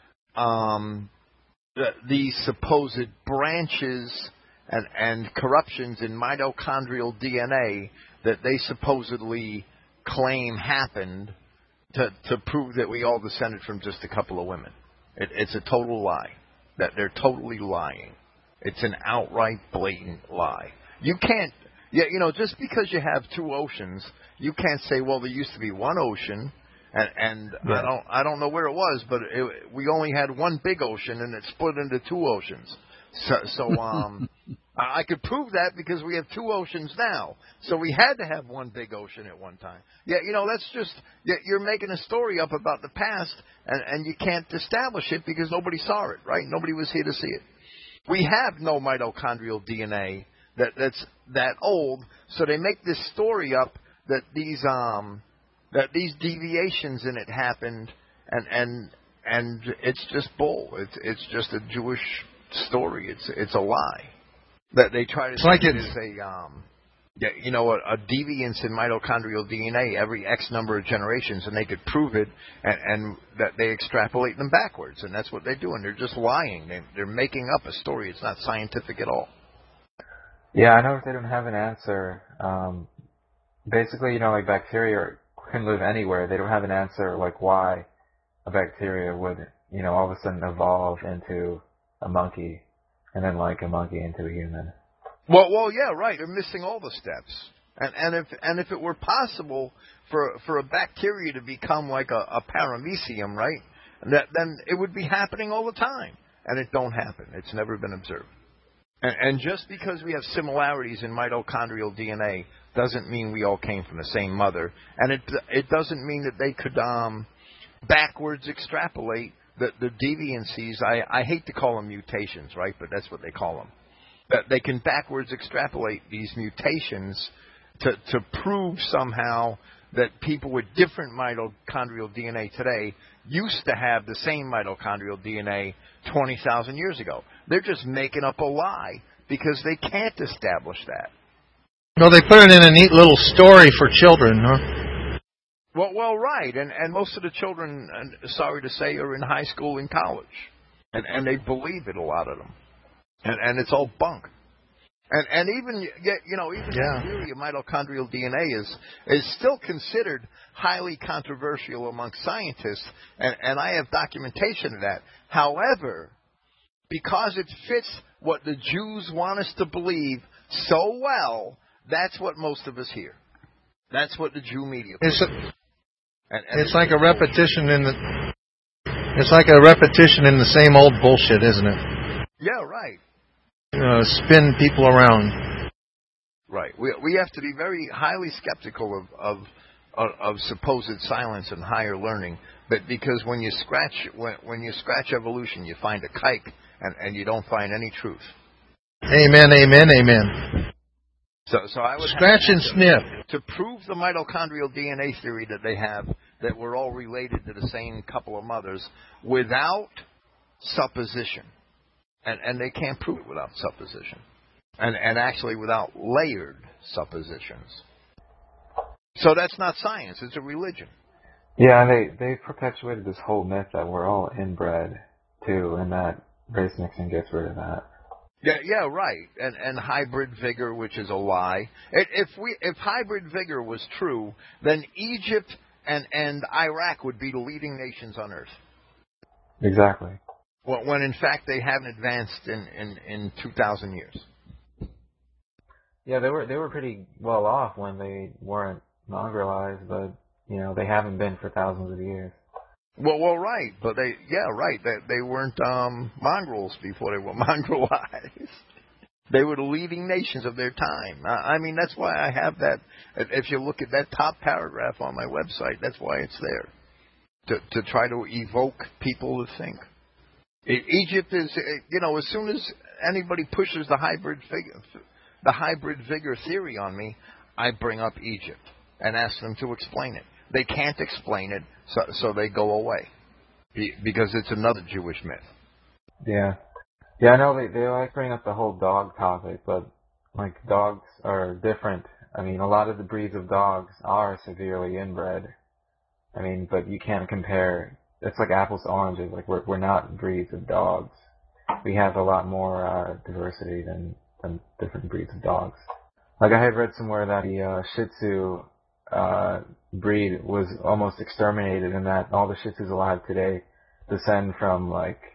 [SPEAKER 1] these supposed branches and corruptions in mitochondrial DNA that they supposedly claim happened to prove that we all descended from just a couple of women. It's a total lie. That they're totally lying. It's an outright, blatant lie. You can't, just because you have 2 oceans, you can't say, well, there used to be one ocean, and yeah. I don't know where it was, but we only had one big ocean, and it split into 2 oceans. So I could prove that because we have 2 oceans now. So we had to have one big ocean at one time. Yeah, that's just, you're making a story up about the past, and you can't establish it because nobody saw it, right? Nobody was here to see it. We have no mitochondrial DNA that's that old, so they make this story up that these deviations in it happened, and it's just bull. It's just a Jewish story. It's a lie that they try to say it is a deviance in mitochondrial DNA every X number of generations, and they could prove it, and that they extrapolate them backwards, and that's what they're doing. They're just lying. They're making up a story. It's not scientific at all.
[SPEAKER 6] Yeah, I know if they don't have an answer. Basically, like bacteria can live anywhere. They don't have an answer like why a bacteria would, all of a sudden evolve into a monkey, and then like a monkey into a human.
[SPEAKER 1] Well, yeah, right. They're missing all the steps. And if it were possible for a bacteria to become like a paramecium, right? Then it would be happening all the time, and it don't happen. It's never been observed. And just because we have similarities in mitochondrial DNA doesn't mean we all came from the same mother, and it doesn't mean that they could backwards extrapolate the deviancies. I hate to call them mutations, right? But that's what they call them. That they can backwards extrapolate these mutations to prove somehow that people with different mitochondrial DNA today used to have the same mitochondrial DNA 20,000 years ago. They're just making up a lie because they can't establish that.
[SPEAKER 3] No, they put it in a neat little story for children, huh?
[SPEAKER 1] Well, right, and most of the children, sorry to say, are in high school and college, and they believe it, a lot of them, and it's all bunk. And even the theory of mitochondrial DNA is still considered highly controversial among scientists, and I have documentation of that. However, because it fits what the Jews want us to believe so well, that's what most of us hear. That's what the Jew media believes.
[SPEAKER 3] It's like a repetition in the same old bullshit, isn't it?
[SPEAKER 1] Yeah, right.
[SPEAKER 3] Spin people around.
[SPEAKER 1] Right. We have to be very highly skeptical of supposed silence and higher learning, but because when you scratch evolution, you find a kike and you don't find any truth.
[SPEAKER 3] Amen, amen, amen.
[SPEAKER 1] So I would
[SPEAKER 3] scratch and sniff
[SPEAKER 1] to prove the mitochondrial DNA theory that they have, that we're all related to the same couple of mothers, without supposition, and they can't prove it without supposition, and actually without layered suppositions. So that's not science; it's a religion.
[SPEAKER 6] Yeah, they perpetuated this whole myth that we're all inbred too, and that race mixing gets rid of that.
[SPEAKER 1] Yeah, right. And hybrid vigor, which is a lie. If hybrid vigor was true, then Egypt and Iraq would be the leading nations on Earth.
[SPEAKER 6] Exactly.
[SPEAKER 1] When in fact they haven't advanced in 2,000 years.
[SPEAKER 6] Yeah, they were pretty well off when they weren't mongrelized, but they haven't been for thousands of years.
[SPEAKER 1] Well, right, but they weren't mongrels before they were mongrelized. They were the leading nations of their time. I mean, that's why I have that. If you look at that top paragraph on my website, that's why it's there, to try to evoke people to think. Egypt is, as soon as anybody pushes the hybrid vigor theory on me, I bring up Egypt and ask them to explain it. They can't explain it, so they go away, because it's another Jewish myth.
[SPEAKER 6] Yeah. Yeah, I know they like bring up the whole dog topic, but, dogs are different. I mean, a lot of the breeds of dogs are severely inbred. I mean, but you can't compare. It's like apples to oranges. We're not breeds of dogs. We have a lot more diversity than different breeds of dogs. I had read somewhere that the Shih Tzu breed was almost exterminated, and that all the Shih Tzus alive today descend from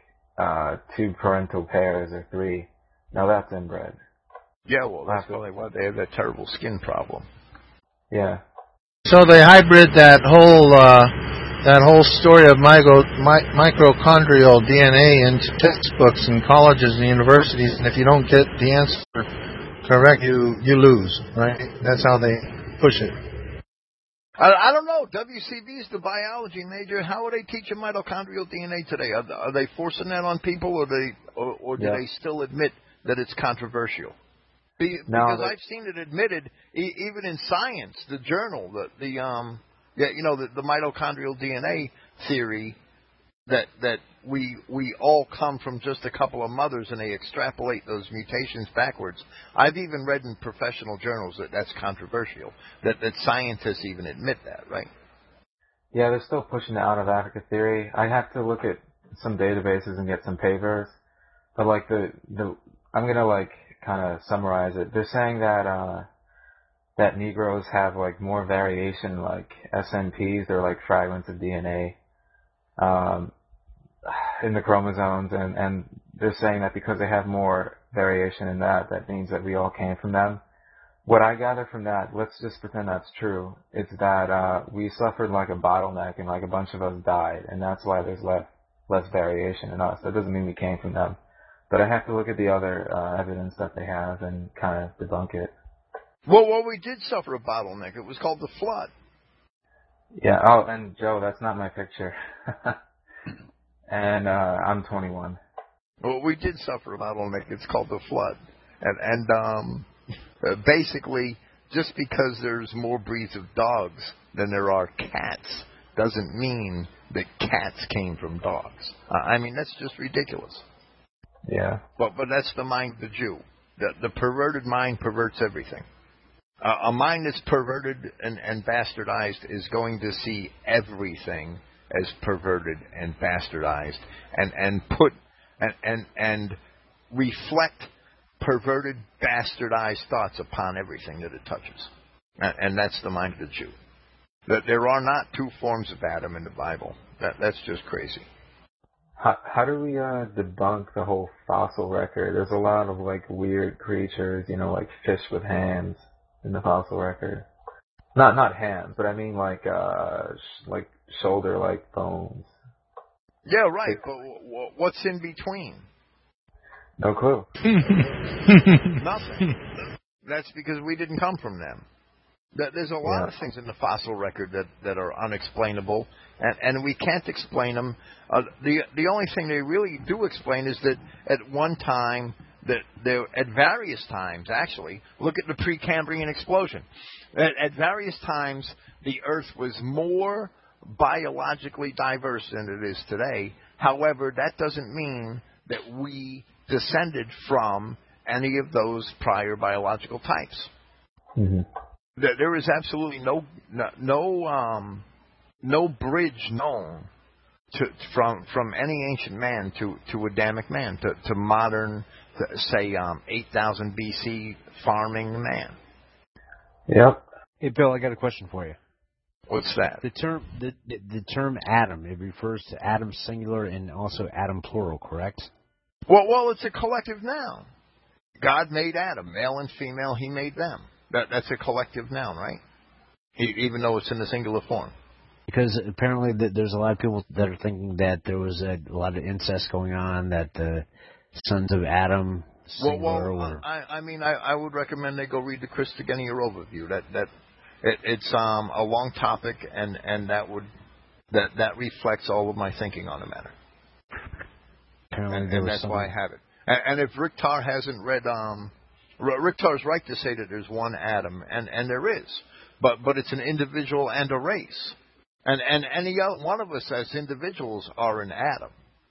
[SPEAKER 6] 2 parental pairs or 3. Now that's inbred.
[SPEAKER 1] Yeah, well, that's why they have that terrible skin problem.
[SPEAKER 6] Yeah.
[SPEAKER 3] So they hybrid that whole story of mitochondrial DNA into textbooks in colleges and universities, and if you don't get the answer correct, you lose, right? That's how they push it.
[SPEAKER 1] I don't know. WCB is the biology major. How are they teaching mitochondrial DNA today? Are they forcing that on people, or do they still admit that it's controversial? Because I've seen it admitted, even in Science, the journal, the mitochondrial DNA theory, that we all come from just a couple of mothers, and they extrapolate those mutations backwards. I've even read in professional journals that that's controversial, that scientists even admit that, right?
[SPEAKER 6] Yeah, they're still pushing the out of Africa theory. I have to look at some databases and get some papers, but I'm gonna kind of summarize it. They're saying that that Negroes have more variation, SNPs, they're fragments of DNA in the chromosomes, and they're saying that because they have more variation in that means that we all came from them. What I gather from that, let's just pretend that's true, it's that we suffered a bottleneck and a bunch of us died, and that's why there's less variation in us. That doesn't mean we came from them. But I have to look at the other evidence that they have and kind of debunk it.
[SPEAKER 1] Well, we did suffer a bottleneck. It was called the flood.
[SPEAKER 6] Yeah. Oh, and Joe, that's not my picture. And I'm 21.
[SPEAKER 1] Well, we did suffer a bottleneck. It's called the flood. And basically, just because there's more breeds of dogs than there are cats doesn't mean that cats came from dogs. I mean, that's just ridiculous.
[SPEAKER 6] Yeah.
[SPEAKER 1] But that's the mind of the Jew. The perverted mind perverts everything. A mind that's perverted and bastardized is going to see everything as perverted and bastardized, and reflect perverted, bastardized thoughts upon everything that it touches. And that's the mind of the Jew. That there are not 2 forms of Adam in the Bible. That's just crazy.
[SPEAKER 6] How do we debunk the whole fossil record? There's a lot of weird creatures, like fish with hands in the fossil record. Not hands, but I mean shoulder-like bones.
[SPEAKER 1] Yeah, right. But what's in between?
[SPEAKER 6] No clue.
[SPEAKER 1] Nothing. That's because we didn't come from them. There's a lot of things in the fossil record that are unexplainable, and we can't explain them. The only thing they really do explain is that at one time, at various times, actually, look at the Precambrian explosion. At various times, the Earth was more biologically diverse than it is today. However, that doesn't mean that we descended from any of those prior biological types.
[SPEAKER 6] Mm-hmm.
[SPEAKER 1] There is absolutely no bridge known from any ancient man to Adamic man to modern, say 8,000 BC farming man.
[SPEAKER 6] Yep.
[SPEAKER 7] Hey, Bill, I got a question for you.
[SPEAKER 1] What's that?
[SPEAKER 7] The term atom, it refers to atom singular and also atom plural, correct?
[SPEAKER 1] Well, it's a collective noun. God made Adam, male and female. He made them. That's a collective noun, right? Even though it's in the singular form.
[SPEAKER 7] Because apparently there's a lot of people that are thinking that there was a lot of incest going on, that the sons of Adam singular were...
[SPEAKER 1] I would recommend they go read the Christogenea overview. It's a long topic, and that reflects all of my thinking on the matter. And that's why I have it. And if Richter hasn't read, Richter's right to say that there's one Adam, and there is, but it's an individual and a race, and any one of us as individuals are an Adam.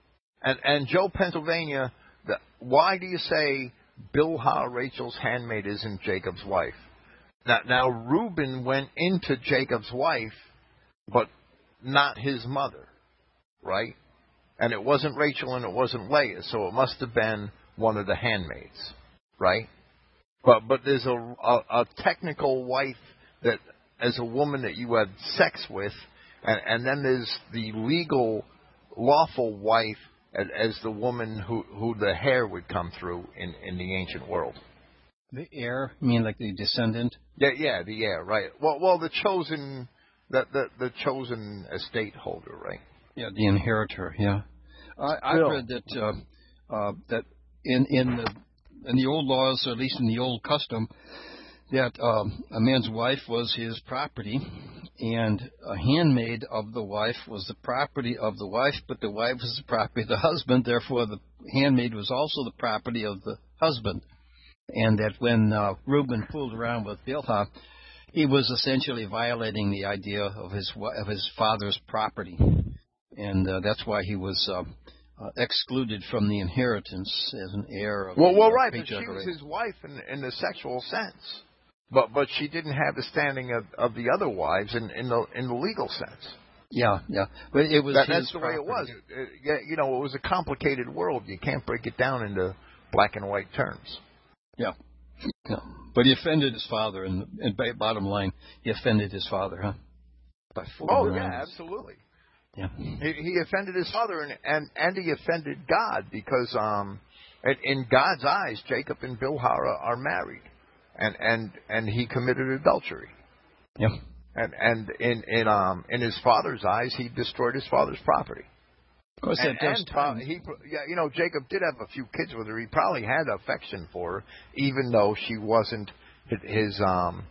[SPEAKER 1] And Joe, Pennsylvania, why do you say Bilhah, Rachel's handmaid, isn't Jacob's wife? Now Reuben went into Jacob's wife, but not his mother, right? And it wasn't Rachel and it wasn't Leah, so it must have been one of the handmaids, right? But there's a technical wife that, as a woman that you had sex with, and then there's the legal, lawful wife as the woman who the hair would come through in the ancient world.
[SPEAKER 4] The heir? You mean like the descendant?
[SPEAKER 1] Yeah, the heir, right. Well, the chosen, the chosen estate holder, right?
[SPEAKER 4] Yeah, the inheritor. Yeah, I've read that that in the old laws, or at least in the old custom, that a man's wife was his property, and a handmaid of the wife was the property of the wife, but the wife was the property of the husband. Therefore, the handmaid was also the property of the husband. And that when Reuben fooled around with Bilhah, he was essentially violating the idea of his father's property, and that's why he was excluded from the inheritance as an heir of
[SPEAKER 1] right, but she was his wife in the sexual sense, but she didn't have the standing of the other wives in the legal sense.
[SPEAKER 4] Yeah, but it was
[SPEAKER 1] that's the way it was. It was a complicated world. You can't break it down into black and white terms.
[SPEAKER 4] Yeah. But he offended his father, and bottom line, he offended his father, huh? By fooling around.
[SPEAKER 1] Absolutely.
[SPEAKER 4] Yeah.
[SPEAKER 1] He offended his father, and he offended God, because in God's eyes, Jacob and Bilhah are married, and he committed adultery.
[SPEAKER 4] Yeah.
[SPEAKER 1] And in his father's eyes, he destroyed his father's property.
[SPEAKER 4] Of course,
[SPEAKER 1] Jacob did have a few kids with her. He probably had affection for her, even though she wasn't his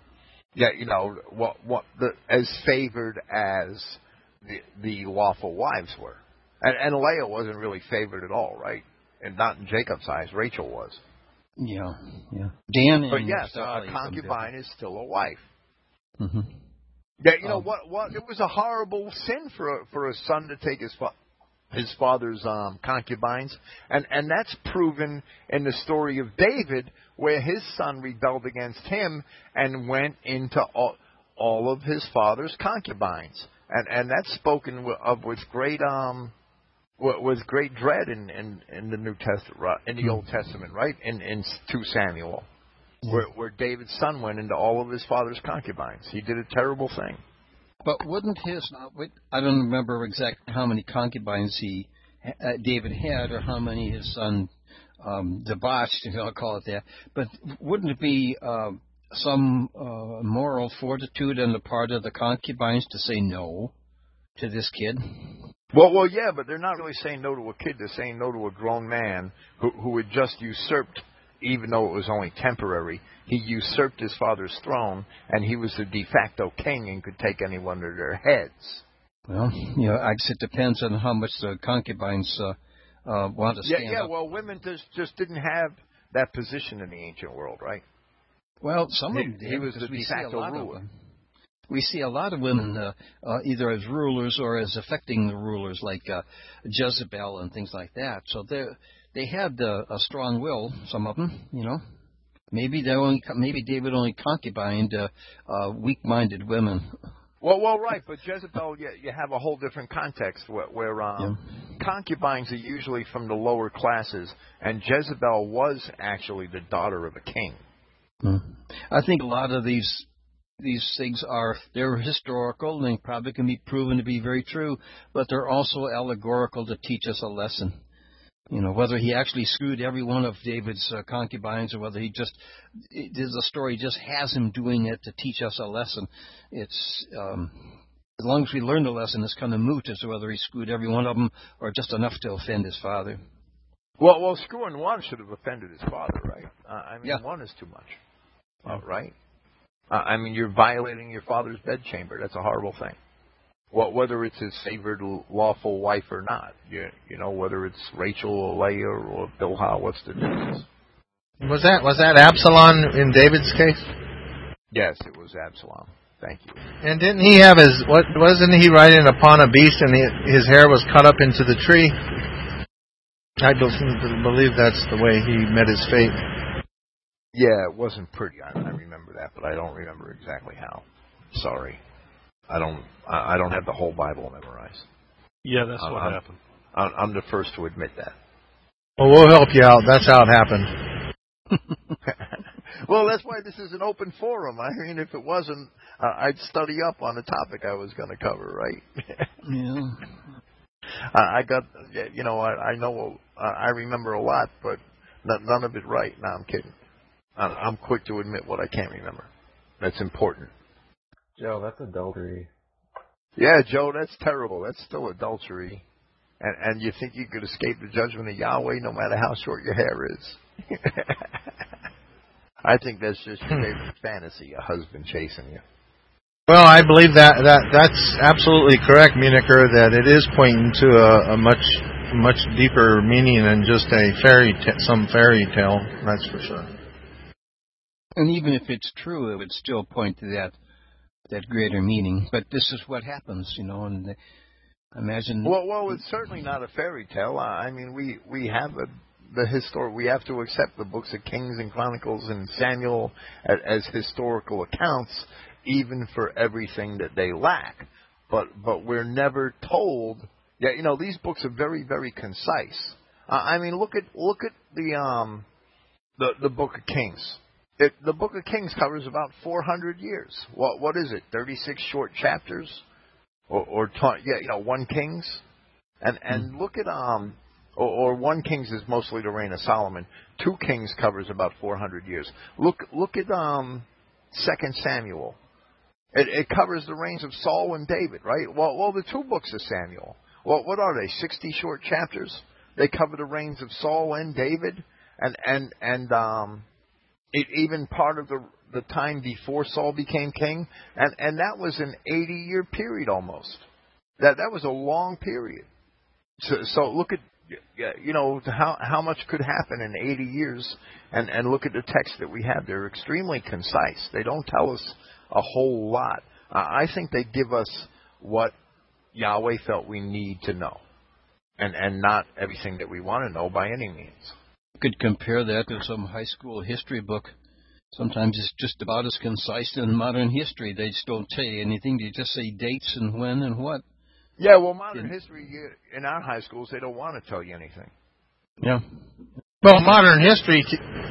[SPEAKER 1] as favored as the lawful wives were. And Leah wasn't really favored at all, right? And not in Jacob's eyes. Rachel was.
[SPEAKER 4] Yeah. Dan.
[SPEAKER 1] But yes, a concubine is still a wife.
[SPEAKER 4] Mm-hmm.
[SPEAKER 1] Yeah, what? It was a horrible sin for a son to take his father's concubines, and that's proven in the story of David, where his son rebelled against him and went into all of his father's concubines, and that's spoken of with great dread in the New Testament, in the Old Testament, right? In 2 Samuel, where David's son went into all of his father's concubines. He did a terrible thing.
[SPEAKER 4] But wouldn't I don't remember exactly how many concubines David had, or how many his son debauched, if I'll call it that. But wouldn't it be some moral fortitude on the part of the concubines to say no to this kid?
[SPEAKER 1] Well, yeah, but they're not really saying no to a kid. They're saying no to a grown man who had just usurped even though it was only temporary, he usurped his father's throne, and he was the de facto king and could take anyone under their heads.
[SPEAKER 4] Well, I guess it depends on how much the concubines want to stand up.
[SPEAKER 1] Well, women just didn't have that position in the ancient world, right?
[SPEAKER 4] Well, some of them
[SPEAKER 1] he was the de facto ruler.
[SPEAKER 4] We see a lot of women either as rulers or as affecting the rulers, like Jezebel and things like that. So they had a strong will. Some of them, Maybe David only concubined weak-minded women.
[SPEAKER 1] Well, right, but Jezebel, you have a whole different context where concubines are usually from the lower classes, and Jezebel was actually the daughter of a king.
[SPEAKER 4] I think a lot of these things they're historical and they probably can be proven to be very true, but they're also allegorical to teach us a lesson. Whether he actually screwed every one of David's concubines or whether the story just has him doing it to teach us a lesson. It's as long as we learn the lesson, it's kind of moot as to whether he screwed every one of them or just enough to offend his father.
[SPEAKER 1] Well, screwing one should have offended his father, right? One is too much, right? You're violating your father's bedchamber. That's a horrible thing. Whether it's his favored lawful wife or not, whether it's Rachel or Leah or Bilhah, what's the difference?
[SPEAKER 3] Was that Absalom in David's case?
[SPEAKER 1] Yes, it was Absalom. Thank you.
[SPEAKER 3] And didn't he have wasn't he riding upon a beast and his hair was cut up into the tree? I believe that's the way he met his fate.
[SPEAKER 1] Yeah, it wasn't pretty. I remember that, but I don't remember exactly how. Sorry. I don't have the whole Bible memorized.
[SPEAKER 5] Yeah, that's what happened.
[SPEAKER 1] I'm the first to admit that.
[SPEAKER 3] Well, we'll help you out. That's how it happened.
[SPEAKER 1] Well, that's why this is an open forum. If it wasn't, I'd study up on the topic I was going to cover, right?
[SPEAKER 4] Yeah.
[SPEAKER 1] I got, I know, I remember a lot, but none of it right. No, I'm kidding. I'm quick to admit what I can't remember. That's important.
[SPEAKER 6] Joe, that's adultery.
[SPEAKER 1] Yeah, Joe, that's terrible. That's still adultery. And you think you could escape the judgment of Yahweh no matter how short your hair is? I think that's just your favorite fantasy, a husband chasing you.
[SPEAKER 3] Well, I believe that's absolutely correct, Municher, that it is pointing to a much deeper meaning than just some fairy tale, that's for sure.
[SPEAKER 4] And even if it's true, it would still point to that greater meaning. But this is what happens, and imagine...
[SPEAKER 1] Well, it's certainly not a fairy tale. We have we have to accept the books of Kings and Chronicles and Samuel as historical accounts, even for everything that they lack. But we're never told... Yeah, these books are very, very concise. Look at the Book of Kings. The Book of Kings covers about 400 years. What is it? 36 short chapters, or 1 Kings, and look at or 1 Kings is mostly the reign of Solomon. 2 Kings covers about 400 years. Look at 2 Samuel. It covers the reigns of Saul and David, right? Well, the 2 books of Samuel. Well, what are they? 60 short chapters. They cover the reigns of Saul and David, and even part of the time before Saul became king, and that was an 80-year period almost. That was a long period. So look at how much could happen in 80 years, and look at the text that we have. They're extremely concise. They don't tell us a whole lot. I think they give us what Yahweh felt we need to know, and not everything that we want to know by any means.
[SPEAKER 4] Could compare that to some high school history book. Sometimes it's just about as concise in modern history. They just don't tell you anything. They just say dates and when and what.
[SPEAKER 1] Yeah, well, modern history, in our high schools, they don't want to tell you anything.
[SPEAKER 4] Yeah.
[SPEAKER 3] Well, modern history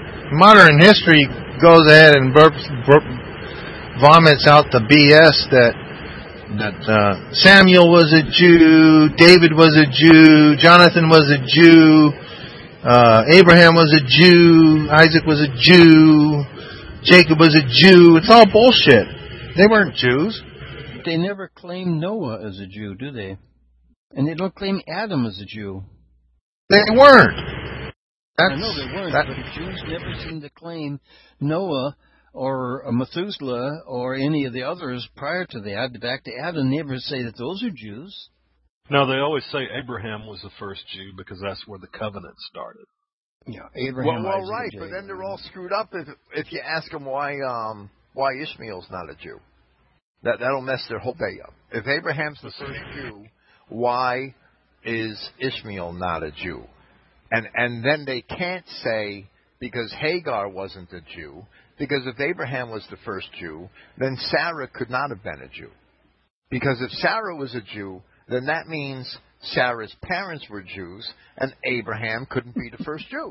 [SPEAKER 3] goes ahead and vomits out the BS that Samuel was a Jew, David was a Jew, Jonathan was a Jew, Abraham was a Jew, Isaac was a Jew, Jacob was a Jew. It's all bullshit. They weren't Jews.
[SPEAKER 4] They never claim Noah as a Jew, do they? And they don't claim Adam as a Jew.
[SPEAKER 3] They weren't.
[SPEAKER 4] I know there weren't, but the Jews never seemed to claim Noah or Methuselah or any of the others prior to that. Back to Adam, never say that those are Jews.
[SPEAKER 5] No, they always say Abraham was the first Jew because that's where the covenant started.
[SPEAKER 4] Yeah, Abraham.
[SPEAKER 1] Well,
[SPEAKER 4] Isaac,
[SPEAKER 1] right,
[SPEAKER 4] and
[SPEAKER 1] but
[SPEAKER 4] Jacob.
[SPEAKER 1] then they're all screwed up if you ask them why Ishmael's not a Jew. That'll mess their whole day up. If Abraham's the first Jew, why is Ishmael not a Jew? And then they can't say because Hagar wasn't a Jew, because if Abraham was the first Jew, then Sarah could not have been a Jew. Because if Sarah was a Jew, then that means Sarah's parents were Jews, and Abraham couldn't be the first Jew.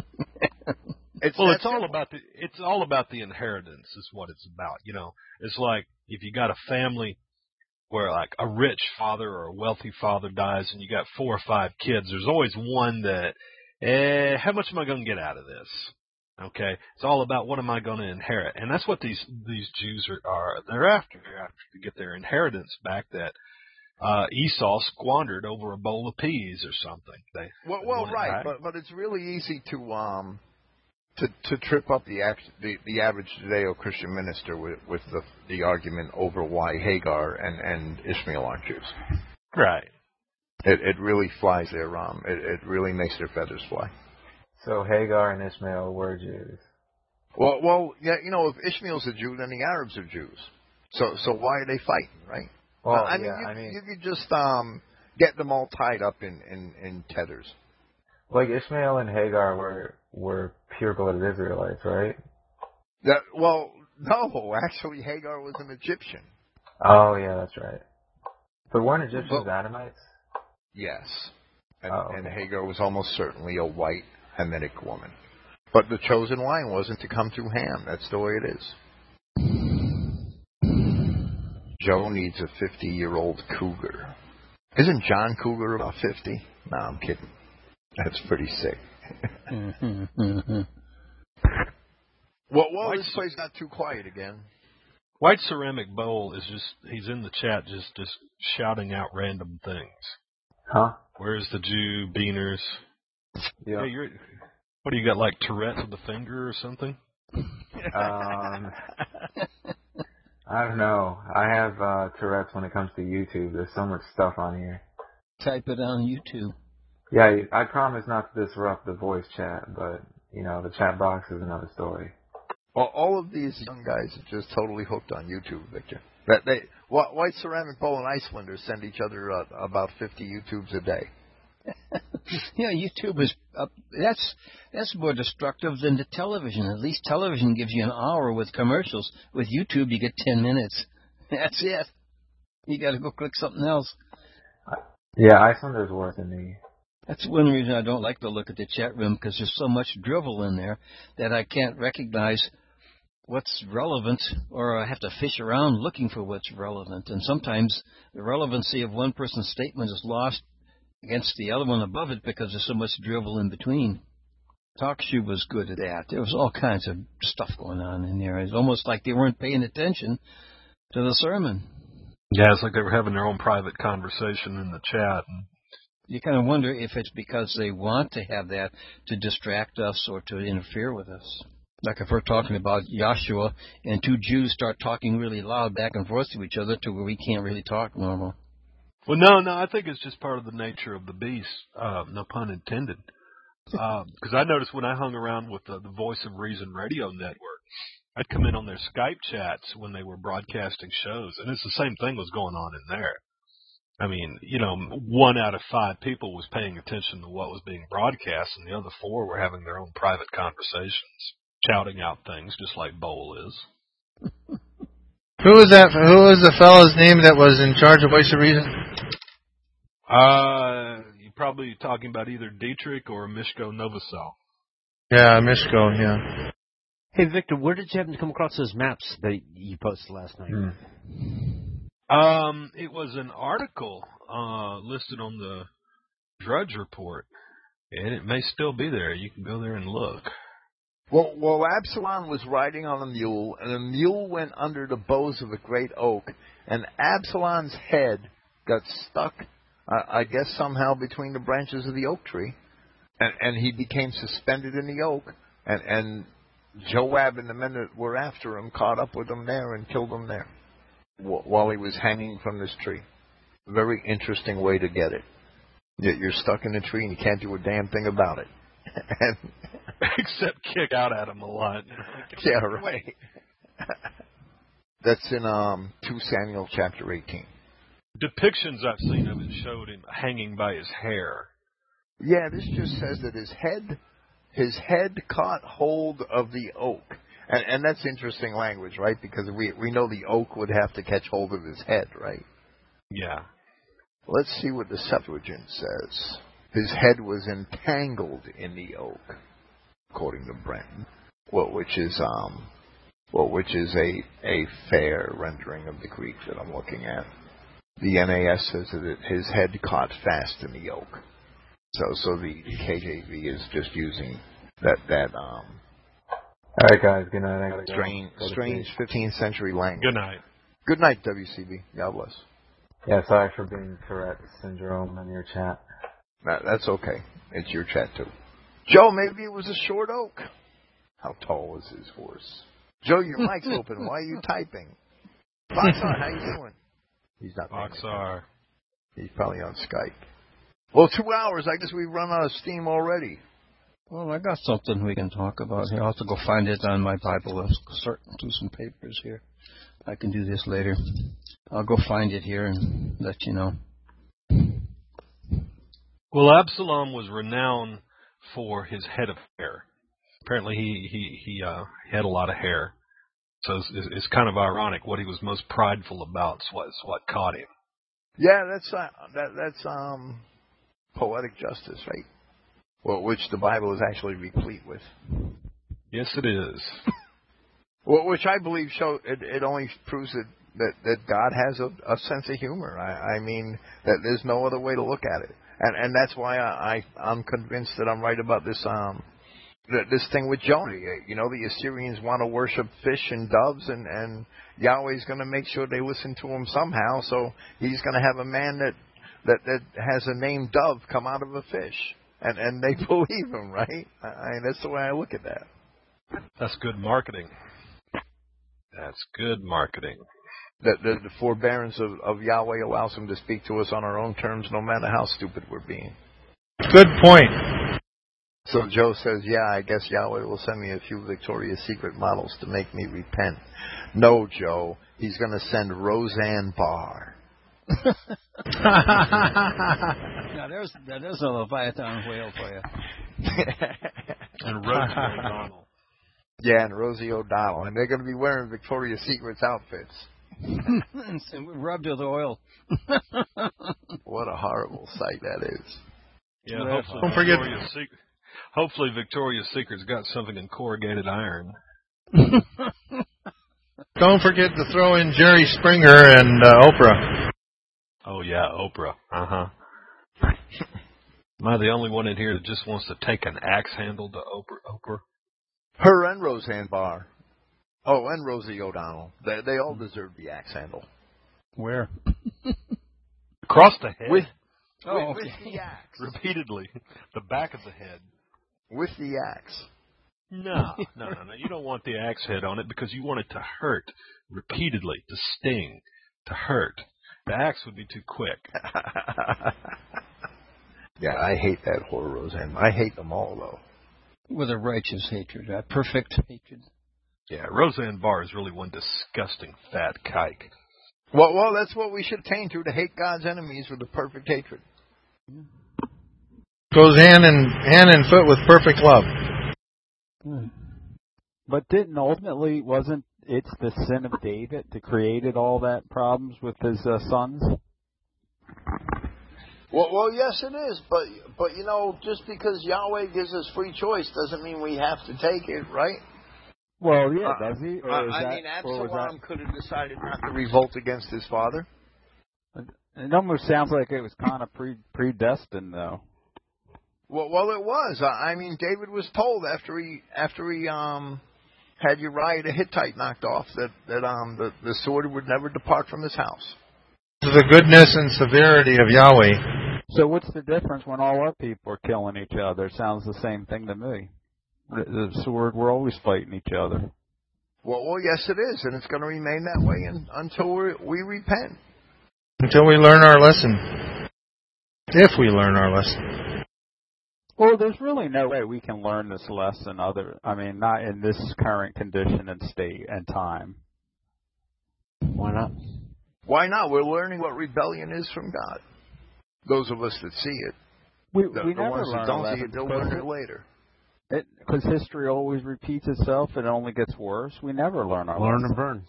[SPEAKER 5] It's all about the inheritance is what it's about. You know, it's like if you got a family where like a rich father or a wealthy father dies and you got 4 or 5 kids, there's always one that, how much am I going to get out of this? Okay, it's all about what am I going to inherit, and that's what these Jews are. They're after to get their inheritance back that Esau squandered over a bowl of peas or something.
[SPEAKER 1] Well, right, but it's really easy to trip up the average Judeo-Christian minister with the argument over why Hagar and Ishmael aren't Jews.
[SPEAKER 5] Right.
[SPEAKER 1] It really flies their it really makes their feathers fly.
[SPEAKER 6] So Hagar and Ishmael were Jews.
[SPEAKER 1] Well, yeah, you know, if Ishmael's a Jew, then the Arabs are Jews. So why are they fighting, right?
[SPEAKER 6] Well,
[SPEAKER 1] you could just get them all tied up in tethers.
[SPEAKER 6] Like Ishmael and Hagar were pure-blooded Israelites, right?
[SPEAKER 1] No, actually Hagar was an Egyptian.
[SPEAKER 6] Oh, yeah, that's right. But weren't Egyptians Adamites?
[SPEAKER 1] Yes. And,
[SPEAKER 6] okay.
[SPEAKER 1] and Hagar was almost certainly a white Hamitic woman. But the chosen line wasn't to come through Ham. That's the way it is. Joe needs a 50-year-old cougar. Isn't John Cougar about 50? No, I'm kidding. That's pretty sick. Well, this place got too quiet again.
[SPEAKER 5] White Ceramic Bowl is he's in the chat just shouting out random things.
[SPEAKER 6] Huh?
[SPEAKER 5] Where's the Jew, Beaners?
[SPEAKER 6] Yeah.
[SPEAKER 5] Hey, what do you got, like Tourette's with a finger or something?
[SPEAKER 6] I don't know. I have Tourette's when it comes to YouTube. There's so much stuff on here.
[SPEAKER 4] Type it on YouTube.
[SPEAKER 6] Yeah, I promise not to disrupt the voice chat, but, you know, the chat box is another story.
[SPEAKER 1] Well, all of these young guys are just totally hooked on YouTube, Victor. White Ceramic Bowl and Icelanders send each other about 50 YouTubes a day.
[SPEAKER 4] Yeah, YouTube is that's more destructive than the television. At least television gives you an hour with commercials. With YouTube, you get 10 minutes. That's it. You got to go click something else.
[SPEAKER 6] Yeah, Icelanders worse than me.
[SPEAKER 4] That's one reason I don't like to look at the chat room, because there's so much drivel in there that I can't recognize what's relevant, or I have to fish around looking for what's relevant. And sometimes the relevancy of one person's statement is lost against the other one above it because there's so much drivel in between. TalkShoe was good at that. There was all kinds of stuff going on in there. It's almost like they weren't paying attention to the sermon.
[SPEAKER 5] Yeah, it's like they were having their own private conversation in the chat.
[SPEAKER 4] You kind of wonder if it's because they want to have that to distract us or to interfere with us. Like if we're talking about Joshua and 2 Jews start talking really loud back and forth to each other to where we can't really talk normal.
[SPEAKER 5] Well, no, I think it's just part of the nature of the beast, no pun intended. Because I noticed when I hung around with the Voice of Reason radio network, I'd come in on their Skype chats when they were broadcasting shows, and it's the same thing was going on in there. I mean, 1 out of 5 people was paying attention to what was being broadcast, and the other 4 were having their own private conversations, shouting out things just like Bowl is.
[SPEAKER 3] Who was that? Who was the fellow's name that was in charge of Voice of Reason?
[SPEAKER 5] You're probably talking about either Dietrich or Mishko Novosel.
[SPEAKER 3] Yeah, Mishko, yeah.
[SPEAKER 7] Hey, Victor, where did you happen to come across those maps that you posted last night?
[SPEAKER 5] It was an article listed on the Drudge Report, and it may still be there. You can go there and look.
[SPEAKER 1] Well, Absalom was riding on a mule, and the mule went under the boughs of a great oak, and Absalom's head got stuck, I guess somehow between the branches of the oak tree, and he became suspended in the oak, and Joab and the men that were after him caught up with him there and killed him there while he was hanging from this tree. Very interesting way to get it. You're stuck in a tree and you can't do a damn thing about it.
[SPEAKER 5] Except kick out at him a lot.
[SPEAKER 1] Yeah, right. That's in 2 Samuel chapter 18.
[SPEAKER 5] Depictions I've seen of it showed him hanging by his hair.
[SPEAKER 1] Yeah, this just says that his head caught hold of the oak. And that's interesting language, right? Because we know the oak would have to catch hold of his head, right?
[SPEAKER 5] Yeah.
[SPEAKER 1] Let's see what the Septuagint says. His head was entangled in the oak, according to Brenton. Which is a fair rendering of the Greek that I'm looking at. The NAS says that his head caught fast in the oak. So the KJV is just using that
[SPEAKER 6] All right, guys. Good night. I gotta go.
[SPEAKER 1] strange 15th century language.
[SPEAKER 5] Good night.
[SPEAKER 1] Good night, WCB. God bless.
[SPEAKER 6] Yeah, sorry for being Tourette syndrome in your chat.
[SPEAKER 1] That's okay. It's your chat too. Joe, maybe it was a short oak. How tall was his horse? Joe, your mic's open. Why are you typing? Boxar, how you doing? He's not.
[SPEAKER 5] Boxar.
[SPEAKER 1] He's probably on Skype. Well, 2 hours. I guess we've run out of steam already.
[SPEAKER 4] Well, I got something we can talk about here. I'll have to go find it on my Bible. I'll start do some papers here. I can do this later. I'll go find it here and let you know.
[SPEAKER 5] Well, Absalom was renowned for his head of hair. Apparently, he had a lot of hair. So it's kind of ironic. What he was most prideful about was what caught him.
[SPEAKER 1] Yeah, that's poetic justice, right? Well, which the Bible is actually replete with.
[SPEAKER 5] Yes, it is.
[SPEAKER 1] Well, which I believe it only proves that God has a sense of humor. I mean, that there's no other way to look at it. And that's why I'm convinced that I'm right about this this thing with Jonah. You know, the Assyrians want to worship fish and doves, and Yahweh's going to make sure they listen to him somehow. So he's going to have a man that has a name dove come out of a fish, and they believe him, right? I mean, that's the way I look at that.
[SPEAKER 5] That's good marketing. That's good marketing.
[SPEAKER 1] The forbearance of Yahweh allows him to speak to us on our own terms, no matter how stupid we're being.
[SPEAKER 3] Good point.
[SPEAKER 1] So Joe says, yeah, I guess Yahweh will send me a few Victoria's Secret models to make me repent. No, Joe, he's going to send Roseanne Barr.
[SPEAKER 4] Now there's a Leviathan whale for you.
[SPEAKER 5] And Rosie O'Donnell.
[SPEAKER 1] Yeah, and Rosie O'Donnell. And they're going to be wearing Victoria's Secret's outfits.
[SPEAKER 4] And rubbed with oil.
[SPEAKER 1] What a horrible sight that is.
[SPEAKER 5] Yeah, hopefully Victoria's Secret's got something in corrugated iron.
[SPEAKER 3] Don't forget to throw in Jerry Springer and Oprah.
[SPEAKER 5] Oh, yeah, Oprah. Uh-huh. Am I the only one in here that just wants to take an axe handle to Oprah?
[SPEAKER 1] Her and Roseanne Barr. Oh, and Rosie O'Donnell. They all deserve the axe handle.
[SPEAKER 4] Where?
[SPEAKER 5] Across the head.
[SPEAKER 1] With
[SPEAKER 4] okay.
[SPEAKER 1] the axe.
[SPEAKER 5] Repeatedly. The back of the head.
[SPEAKER 1] With the axe.
[SPEAKER 5] No. You don't want the axe head on it because you want it to hurt repeatedly, to sting, to hurt. The axe would be too quick.
[SPEAKER 1] Yeah, I hate that whore, Roseanne. I hate them all, though.
[SPEAKER 4] With a righteous hatred, a perfect hatred.
[SPEAKER 5] Yeah, Roseanne Barr is really one disgusting fat kike.
[SPEAKER 1] Well, that's what we should attain to hate God's enemies with a perfect hatred.
[SPEAKER 3] Goes hand in foot with perfect love.
[SPEAKER 8] But wasn't it the sin of David that created all that problems with his sons?
[SPEAKER 1] Well, yes, it is. But you know, just because Yahweh gives us free choice doesn't mean we have to take it, right?
[SPEAKER 8] Well, yeah, does he?
[SPEAKER 1] I mean, Absalom could have decided not to revolt against his father.
[SPEAKER 8] It almost sounds like it was kind of predestined, though.
[SPEAKER 1] Well, it was. I mean, David was told after he had Uriah the Hittite knocked off that the sword would never depart from his house.
[SPEAKER 3] The goodness and severity of Yahweh.
[SPEAKER 8] So what's the difference when all our people are killing each other? It sounds the same thing to me. The sword, we're always fighting each other.
[SPEAKER 1] Well, yes, it is, and it's going to remain that way until we repent.
[SPEAKER 3] Until we learn our lesson. If we learn our lesson.
[SPEAKER 8] Well, there's really no way we can learn this lesson not in this current condition and state and time.
[SPEAKER 7] Why not?
[SPEAKER 1] Why not? We're learning what rebellion is from God. Those of us that see it.
[SPEAKER 8] We
[SPEAKER 1] The
[SPEAKER 8] never
[SPEAKER 1] ones that
[SPEAKER 8] learn
[SPEAKER 1] don't
[SPEAKER 8] a
[SPEAKER 1] see
[SPEAKER 8] lesson
[SPEAKER 1] it, they'll learn it later.
[SPEAKER 8] Because history always repeats itself and it only gets worse. We never learn our
[SPEAKER 7] Learn
[SPEAKER 8] lesson.
[SPEAKER 7] and burn.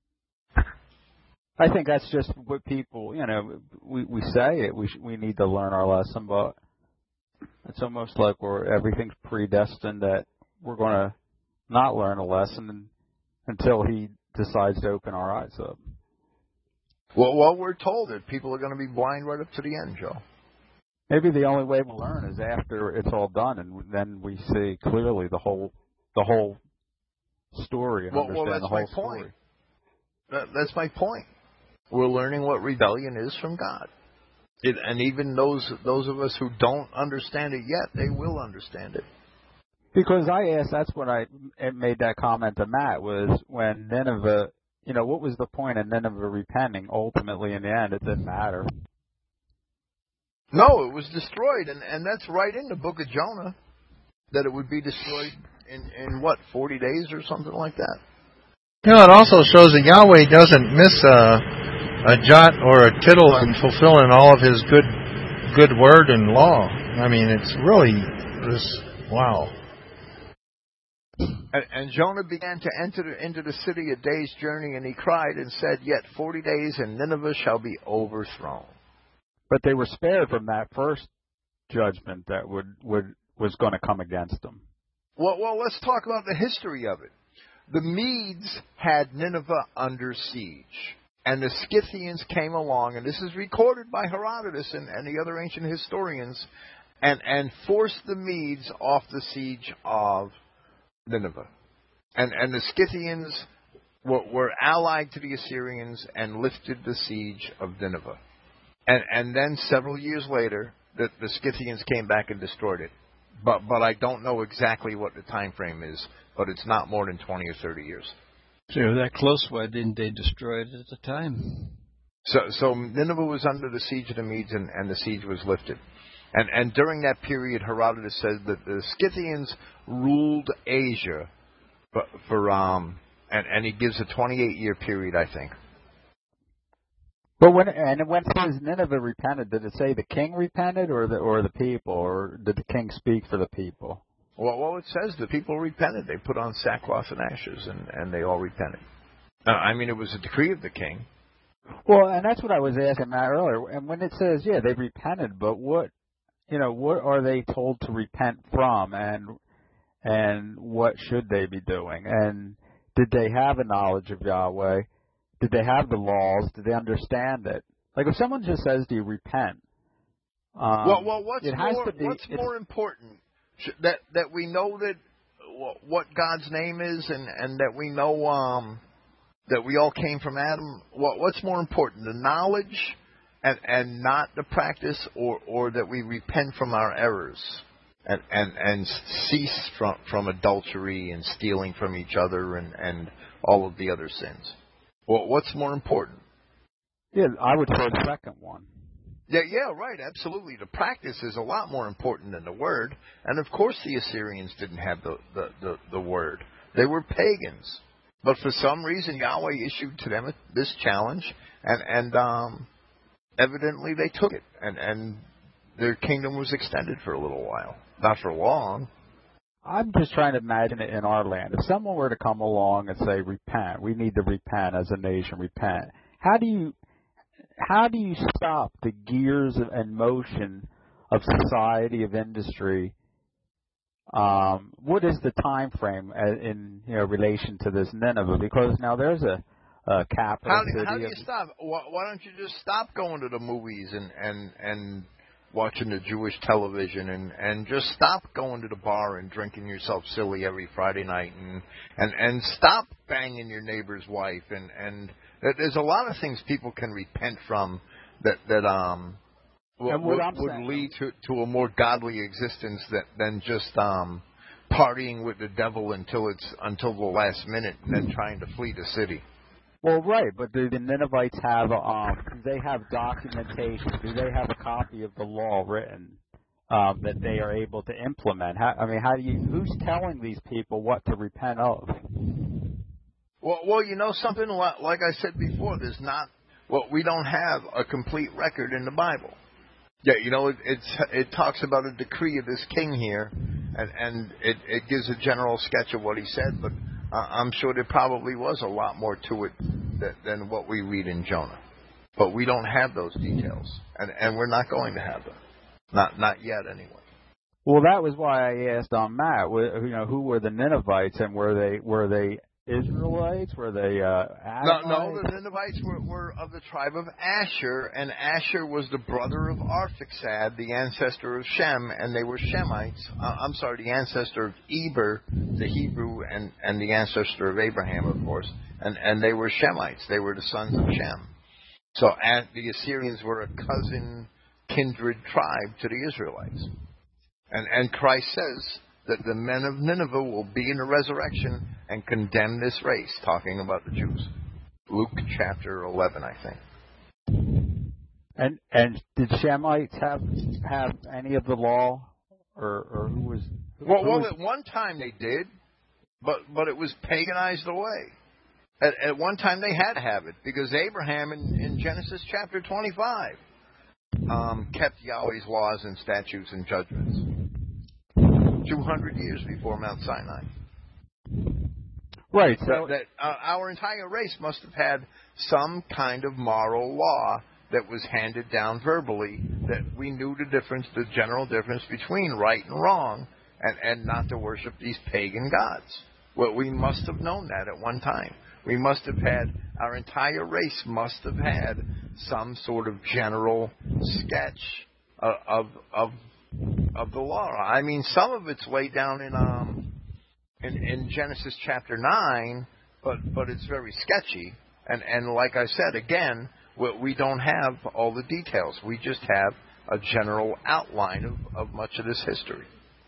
[SPEAKER 8] I think that's just what people, we say it. We need to learn our lesson, but it's almost like everything's predestined that we're going to not learn a lesson until he decides to open our eyes up.
[SPEAKER 1] Well, we're told that people are going to be blind right up to the end, Joe.
[SPEAKER 8] Maybe the only way we'll learn is after it's all done, and then we see clearly the whole story and understand
[SPEAKER 1] that's
[SPEAKER 8] the whole
[SPEAKER 1] my
[SPEAKER 8] story.
[SPEAKER 1] point. That's my point. We're learning what rebellion is from God. And even those of us who don't understand it yet, they will understand it.
[SPEAKER 8] Because I asked, that's when I made that comment to Matt, was when Nineveh, what was the point of Nineveh repenting? Ultimately, in the end, it didn't matter.
[SPEAKER 1] No, it was destroyed, and that's right in the book of Jonah, that it would be destroyed in 40 days or something like that.
[SPEAKER 3] It also shows that Yahweh doesn't miss a jot or a tittle in fulfilling all of His good word and law. I mean, it's really wow.
[SPEAKER 1] And Jonah began to enter into the city a day's journey, and he cried and said, "Yet 40 days, and Nineveh shall be overthrown."
[SPEAKER 8] But they were spared from that first judgment that was going to come against them.
[SPEAKER 1] Well, let's talk about the history of it. The Medes had Nineveh under siege, and the Scythians came along, and this is recorded by Herodotus and the other ancient historians, and forced the Medes off the siege of Nineveh. And the Scythians were allied to the Assyrians and lifted the siege of Nineveh. And then several years later, the Scythians came back and destroyed it. But I don't know exactly what the time frame is, but it's not more than 20 or 30 years.
[SPEAKER 4] So that close, why didn't they destroy it at the time?
[SPEAKER 1] So Nineveh was under the siege of the Medes, and the siege was lifted. And during that period, Herodotus says that the Scythians ruled Asia and he gives a 28-year period, I think.
[SPEAKER 8] But when it says Nineveh repented, did it say the king repented or the people, or did the king speak for the people?
[SPEAKER 1] Well, it says the people repented. They put on sackcloth and ashes, and they all repented. It was a decree of the king.
[SPEAKER 8] Well, and that's what I was asking Matt earlier. And when it says, they repented, but what are they told to repent from, and what should they be doing? And did they have a knowledge of Yahweh? Did they have the laws? Did they understand it? Like if someone just says, "Do you repent?"
[SPEAKER 1] What's more important? That we know that what God's name is, and that we know that we all came from Adam. What's more important, the knowledge and not the practice, or that we repent from our errors and cease from adultery and stealing from each other and all of the other sins? Well, what's more important?
[SPEAKER 8] Yeah, I would say the second one.
[SPEAKER 1] Yeah, right, absolutely. The practice is a lot more important than the word. And of course the Assyrians didn't have the word. They were pagans. But for some reason Yahweh issued to them this challenge, and evidently they took it. And their kingdom was extended for a little while. Not for long.
[SPEAKER 8] I'm just trying to imagine it in our land. If someone were to come along and say, repent, we need to repent as a nation, repent. How do you stop the gears and motion of society, of industry? What is the time frame in relation to this Nineveh? Because now there's a capital city.
[SPEAKER 1] How do you stop? Why don't you just stop going to the movies and watching the Jewish television and just stop going to the bar and drinking yourself silly every Friday night and stop banging your neighbor's wife and there's a lot of things people can repent from that would lead to a more godly existence than just partying with the devil until the last minute and then trying to flee the city.
[SPEAKER 8] Well, right, but do the Ninevites have do they have documentation? Do they have a copy of the law written that they are able to implement? Who's telling these people what to repent of?
[SPEAKER 1] Well, you know something, like I said before, we don't have a complete record in the Bible. Yeah, you know, it talks about a decree of this king here, and it gives a general sketch of what he said, but I'm sure there probably was a lot more to it than what we read in Jonah. But we don't have those details, and we're not going to have them. Not yet, anyway.
[SPEAKER 8] Well, that was why I asked Matt. Who were the Ninevites, and were they Israelites? Were they Adamites?
[SPEAKER 1] No, the Ninevites were of the tribe of Asher, and Asher was the brother of Arphaxad, the ancestor of Shem, and they were Shemites. The ancestor of Eber, the Hebrew, and the ancestor of Abraham, of course, and they were Shemites. They were the sons of Shem. So the Assyrians were a cousin, kindred tribe to the Israelites. And Christ says that the men of Nineveh will be in the resurrection and condemn this race, talking about the Jews. Luke chapter 11, I think.
[SPEAKER 8] And did Shemites have any of the law, or who was?
[SPEAKER 1] Well, at one time they did, but it was paganized away. At one time they had to have it because Abraham in Genesis chapter 25 kept Yahweh's laws and statutes and judgments. 200 years before Mount Sinai.
[SPEAKER 8] Right. So
[SPEAKER 1] that our entire race must have had some kind of moral law that was handed down verbally, that we knew the general difference between right and wrong, and not to worship these pagan gods. Well, we must have known that at one time. Our entire race must have had some sort of general sketch of the law. I mean, some of it's laid down in Genesis chapter 9, but it's very sketchy. And like I said, again, we don't have all the details. We just have a general outline of much of this history.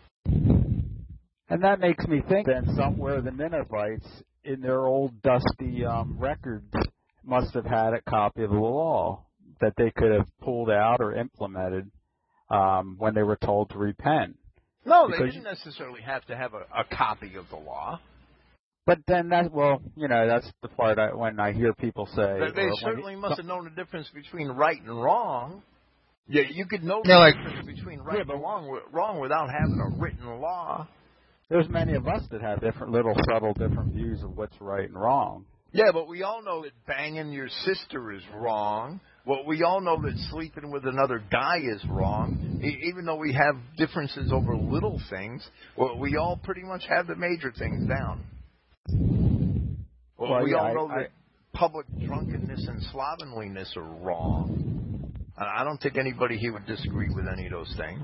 [SPEAKER 8] And that makes me think then somewhere the Ninevites, in their old dusty records, must have had a copy of the law that they could have pulled out or implemented when they were told to repent.
[SPEAKER 1] No, they didn't necessarily have to have a copy of the law.
[SPEAKER 8] But then that's the part when I hear people say...
[SPEAKER 1] They certainly must have known the difference between right and wrong. Yeah, you could know the difference between right and wrong without having a written law.
[SPEAKER 8] There's many of us that have different views of what's right and wrong.
[SPEAKER 1] Yeah, but we all know that banging your sister is wrong. Well, we all know that sleeping with another guy is wrong. Even though we have differences over little things, well, we all pretty much have the major things down. Well, we all know that public drunkenness and slovenliness are wrong. I don't think anybody here would disagree with any of those things.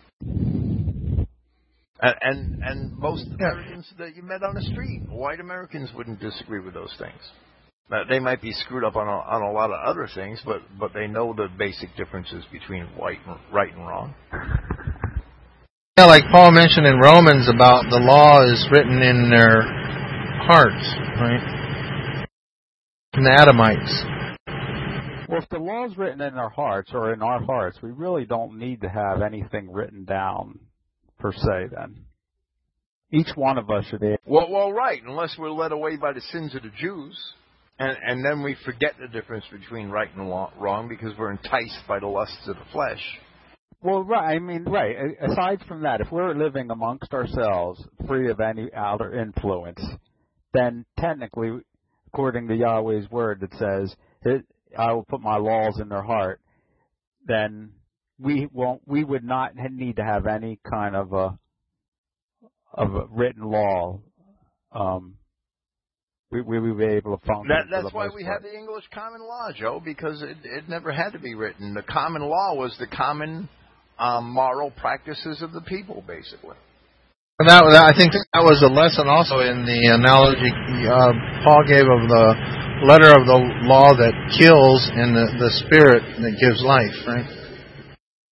[SPEAKER 1] And most Americans that you met on the street, white Americans, wouldn't disagree with those things. They might be screwed up on a lot of other things, but they know the basic differences between right and wrong.
[SPEAKER 3] Yeah, like Paul mentioned in Romans about the law is written in their hearts, right? In the Adamites.
[SPEAKER 8] Well, if the law is written in our hearts or in our hearts, we really don't need to have anything written down per se. Then each one of us should be.
[SPEAKER 1] Well, right, unless we're led away by the sins of the Jews. And then we forget the difference between right and wrong because we're enticed by the lusts of the flesh.
[SPEAKER 8] Well, right. Right. Aside from that, if we're living amongst ourselves, free of any outer influence, then technically, according to Yahweh's word that says, I will put my laws in their heart, then we would not need to have any kind of a written law. We would be able to function.
[SPEAKER 1] That's why we have the English common law, Joe, because it never had to be written. The common law was the common moral practices of the people, basically.
[SPEAKER 3] And I think that was a lesson also in the analogy Paul gave of the letter of the law that kills and the spirit that gives life, right?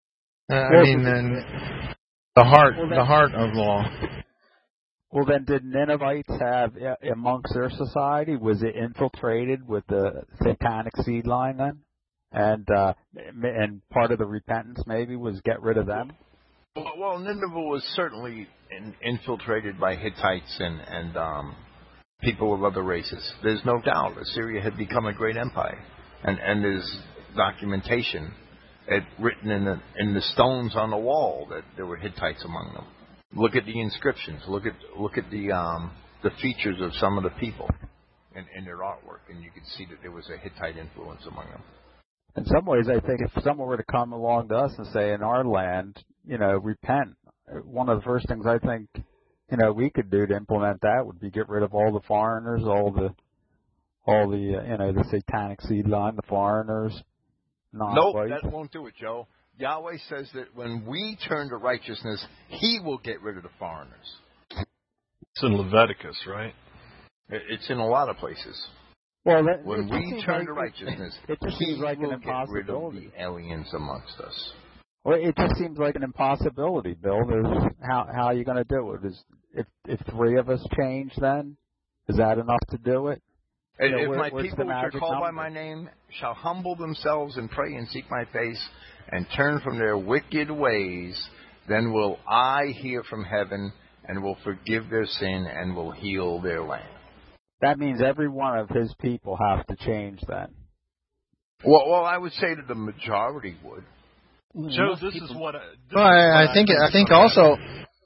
[SPEAKER 3] The heart of law.
[SPEAKER 8] Well, then, did Ninevites have amongst their society? Was it infiltrated with the satanic seed line then? And part of the repentance maybe was get rid of them.
[SPEAKER 1] Well, Nineveh was certainly infiltrated by Hittites and people of other races. There's no doubt Assyria had become a great empire, and there's documentation written in the stones on the wall that there were Hittites among them. Look at the inscriptions. Look at the features of some of the people in their artwork, and you can see that there was a Hittite influence among them.
[SPEAKER 8] In some ways, I think if someone were to come along to us and say, in our land, repent, one of the first things I think, we could do to implement that would be get rid of all the foreigners, all the the satanic seed line, the foreigners.
[SPEAKER 1] Nope, that won't do it, Joe. Yahweh says that when we turn to righteousness, He will get rid of the foreigners.
[SPEAKER 5] It's in Leviticus, right?
[SPEAKER 1] It's in a lot of places.
[SPEAKER 8] Well,
[SPEAKER 1] when we turn to righteousness,
[SPEAKER 8] it just seems like an
[SPEAKER 1] get rid of the aliens amongst us.
[SPEAKER 8] Well, it just seems like an impossibility, Bill. How are you going to do it? If three of us change, then is that enough to do it?
[SPEAKER 1] If my people, which are called by my name, shall humble themselves and pray and seek my face and turn from their wicked ways, then will I hear from heaven and will forgive their sin and will heal their land.
[SPEAKER 8] That means every one of His people have to change then.
[SPEAKER 1] Well, I would say that the majority would.
[SPEAKER 5] Joe, this is what
[SPEAKER 3] I think also.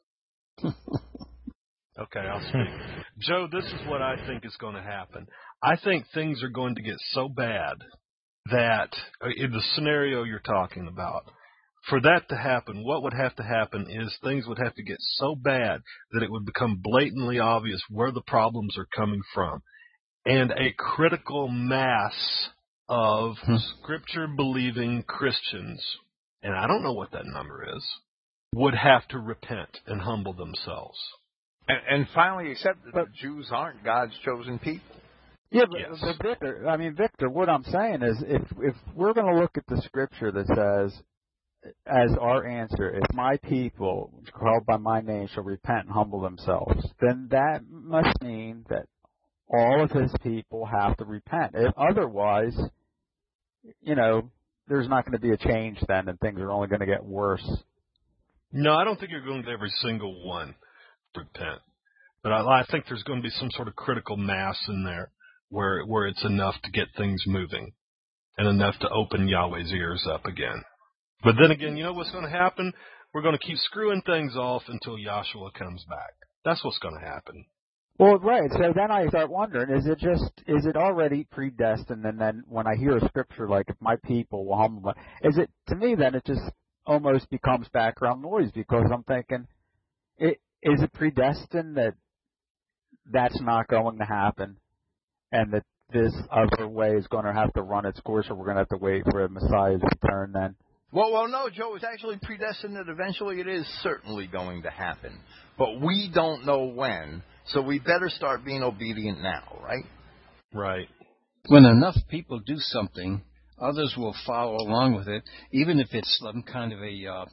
[SPEAKER 5] Okay, I'll speak. Joe, this is what I think is going to happen. I think things are going to get so bad that, in the scenario you're talking about, for that to happen, what would have to happen is things would have to get so bad that it would become blatantly obvious where the problems are coming from. And a critical mass of Scripture-believing Christians, and I don't know what that number is, would have to repent and humble themselves.
[SPEAKER 1] And finally accept that the Jews aren't God's chosen people.
[SPEAKER 8] Yeah, but Victor, what I'm saying is if we're going to look at the Scripture that says, as our answer, if my people, called by my name, shall repent and humble themselves, then that must mean that all of His people have to repent. Otherwise, there's not going to be a change then, and things are only going to get worse.
[SPEAKER 5] No, I don't think you're going to get every single one to repent. But I think there's going to be some sort of critical mass in there where it's enough to get things moving and enough to open Yahweh's ears up again. But then again, you know what's going to happen? We're going to keep screwing things off until Yahshua comes back. That's what's going to happen.
[SPEAKER 8] Well, right. So then I start wondering, is it already predestined? And then when I hear a scripture like, if my people will humble, to me then it just almost becomes background noise, because I'm thinking, is it predestined that that's not going to happen and that this other way is going to have to run its course, or we're going to have to wait for a Messiah's return then?
[SPEAKER 1] Well, no, Joe, it's actually predestined that eventually it is certainly going to happen. But we don't know when, so we better start being obedient now, right?
[SPEAKER 5] Right.
[SPEAKER 4] When enough people do something, others will follow along with it, even if it's some kind of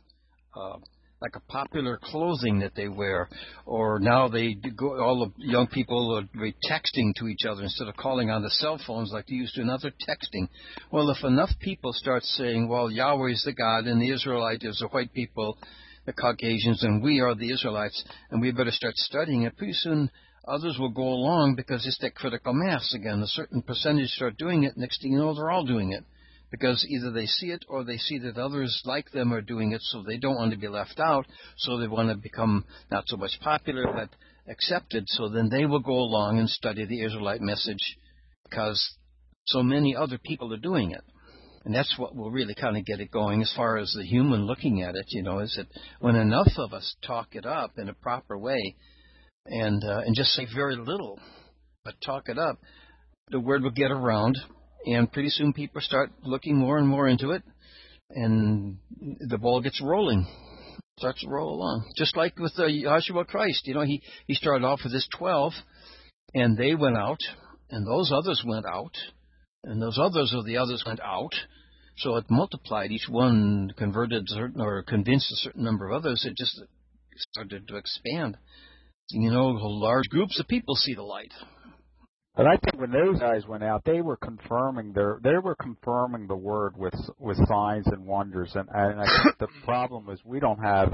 [SPEAKER 4] like a popular clothing that they wear, or now all the young people are texting to each other instead of calling on the cell phones like they used to, another texting. Well, if enough people start saying, well, Yahweh's the God and the Israelites is the white people, the Caucasians, and we are the Israelites, and we better start studying it, pretty soon others will go along, because it's that critical mass again. A certain percentage start doing it, next thing you know, they're all doing it. Because either they see it or they see that others like them are doing it, so they don't want to be left out, so they want to become not so much popular but accepted, so then they will go along and study the Israelite message because so many other people are doing it. And that's what will really kind of get it going as far as the human looking at it, is that when enough of us talk it up in a proper way and just say very little, but talk it up, the word will get around. And pretty soon people start looking more and more into it, and the ball gets rolling, starts to roll along. Just like with Yahshua Christ, he started off with his 12, and they went out, and those others went out, and those others of the others went out, So it multiplied. Each one converted or convinced a certain number of others. It just started to expand. You know, large groups of people see the light.
[SPEAKER 8] But I think when those guys went out, they were confirming the word with signs and wonders, and I think the problem is we don't have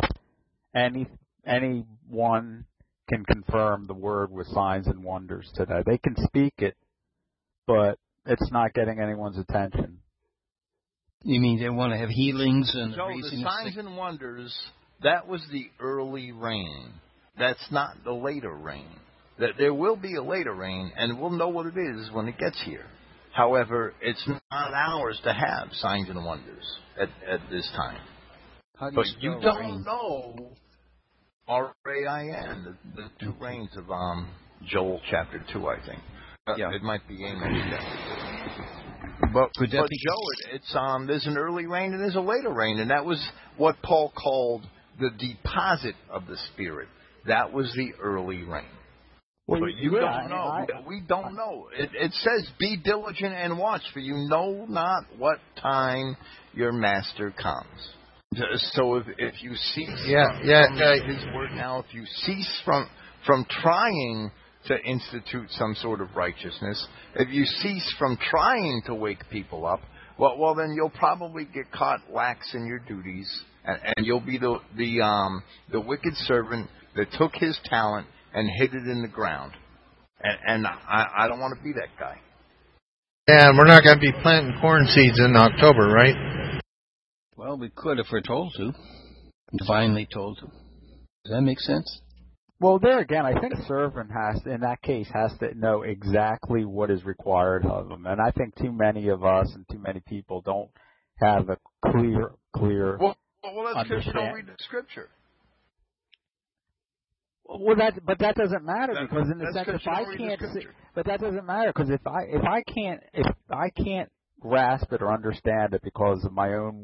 [SPEAKER 8] anyone can confirm the word with signs and wonders today. They can speak it, but it's not getting anyone's attention.
[SPEAKER 4] You mean they want to have healings and
[SPEAKER 1] Joe,
[SPEAKER 4] raising
[SPEAKER 1] the signs and wonders, that was the early rain. That's not the later rain. That there will be a later rain, and we'll know what it is when it gets here. However, it's not ours to have signs and wonders at this time. But you don't know R-A-I-N, the two rains of Joel chapter 2, I think. It might be Amos. But Joe, it's there's an early rain and there's a later rain, and that was what Paul called the deposit of the Spirit. That was the early rain. Well, but you don't know. We don't know. It says, "Be diligent and watch, for you know not what time your master comes." So if you cease from his word now, if you cease from trying to institute some sort of righteousness, if you cease from trying to wake people up, well then you'll probably get caught lax in your duties, and you'll be the wicked servant that took his talent and hid it in the ground. And I don't want to be that guy.
[SPEAKER 3] Yeah, and we're not going to be planting corn seeds in October, right?
[SPEAKER 4] Well, we could if we're told to. Divinely told to. Does that make sense?
[SPEAKER 8] Well, there again, I think a servant in that case, has to know exactly what is required of them. And I think too many of us and too many people don't have a clear
[SPEAKER 1] Well, that's because you don't read the Scripture.
[SPEAKER 8] Well, that doesn't matter because in the sense if I can't see, but that doesn't matter because if I can't grasp it or understand it because of my own,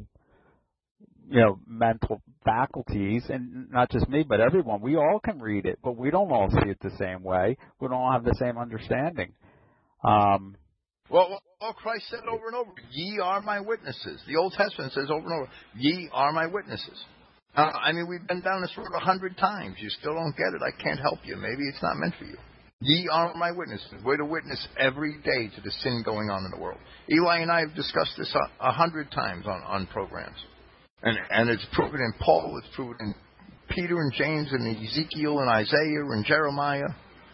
[SPEAKER 8] mental faculties, and not just me but everyone, we all can read it, but we don't all see it the same way. We don't all have the same understanding.
[SPEAKER 1] Well, Christ said over and over, "Ye are my witnesses." The Old Testament says over and over, "Ye are my witnesses." We've been down this road 100 times. You still don't get it. I can't help you. Maybe it's not meant for you. Ye are my witnesses. We're to witness every day to the sin going on in the world. Eli and I have discussed this 100 times on programs. And it's proven in Paul, it's proven in Peter and James and Ezekiel and Isaiah and Jeremiah.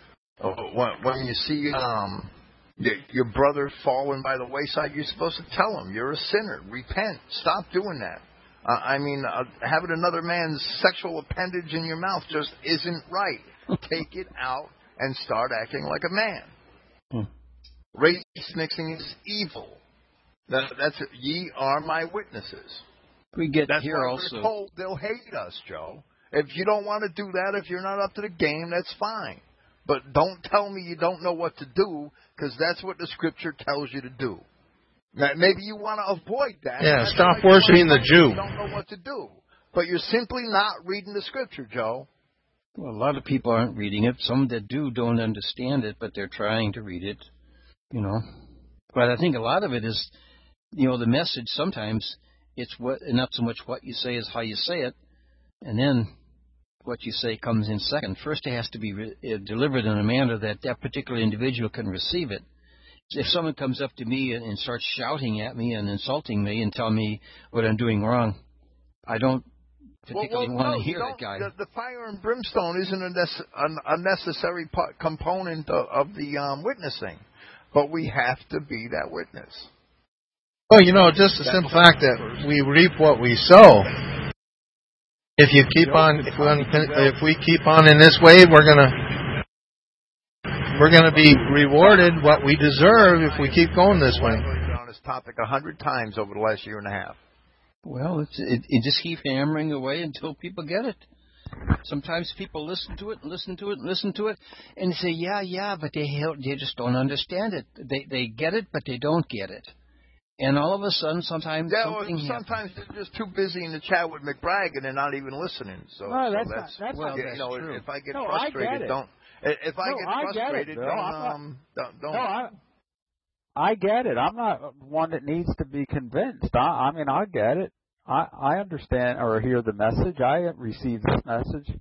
[SPEAKER 1] When you see your brother fallen by the wayside, you're supposed to tell him, you're a sinner. Repent. Stop doing that. Having another man's sexual appendage in your mouth just isn't right. Take it out and start acting like a man. Race mixing is evil. That's ye are my witnesses.
[SPEAKER 4] We get
[SPEAKER 1] that's
[SPEAKER 4] here
[SPEAKER 1] why
[SPEAKER 4] also.
[SPEAKER 1] We're told they'll hate us, Joe. If you don't want to do that, if you're not up to the game, that's fine. But don't tell me you don't know what to do, because that's what the Scripture tells you to do. Now, maybe you want to avoid that.
[SPEAKER 3] Yeah, stop worshiping the Jew.
[SPEAKER 1] You don't know what to do. But you're simply not reading the Scripture, Joe.
[SPEAKER 4] Well, a lot of people aren't reading it. Some that do don't understand it, but they're trying to read it, But I think a lot of it is, the message sometimes, it's not so much what you say as how you say it, and then what you say comes in second. First, it has to be delivered in a manner that particular individual can receive it. If someone comes up to me and starts shouting at me and insulting me and telling me what I'm doing wrong, I don't particularly want to hear that guy.
[SPEAKER 1] The fire and brimstone isn't a necessary component of the witnessing, but we have to be that witness.
[SPEAKER 3] Well, just the simple fact that we reap what we sow. If you keep if we keep on in this way, we're gonna be rewarded what we deserve if we keep going this way.
[SPEAKER 1] I've been on this topic 100 times over the last year and a half.
[SPEAKER 4] Well, it just keeps hammering away until people get it. Sometimes people listen to it, and say, yeah, but they just don't understand it. They get it, but they don't get it. And all of a sudden, sometimes
[SPEAKER 1] sometimes they're just too busy in the chat with McBride and they're not even listening. So,
[SPEAKER 8] no, that's
[SPEAKER 1] true. If I get frustrated,
[SPEAKER 8] don't. I get it. I'm not one that needs to be convinced. I mean, I get it. I understand or hear the message. I receive this message.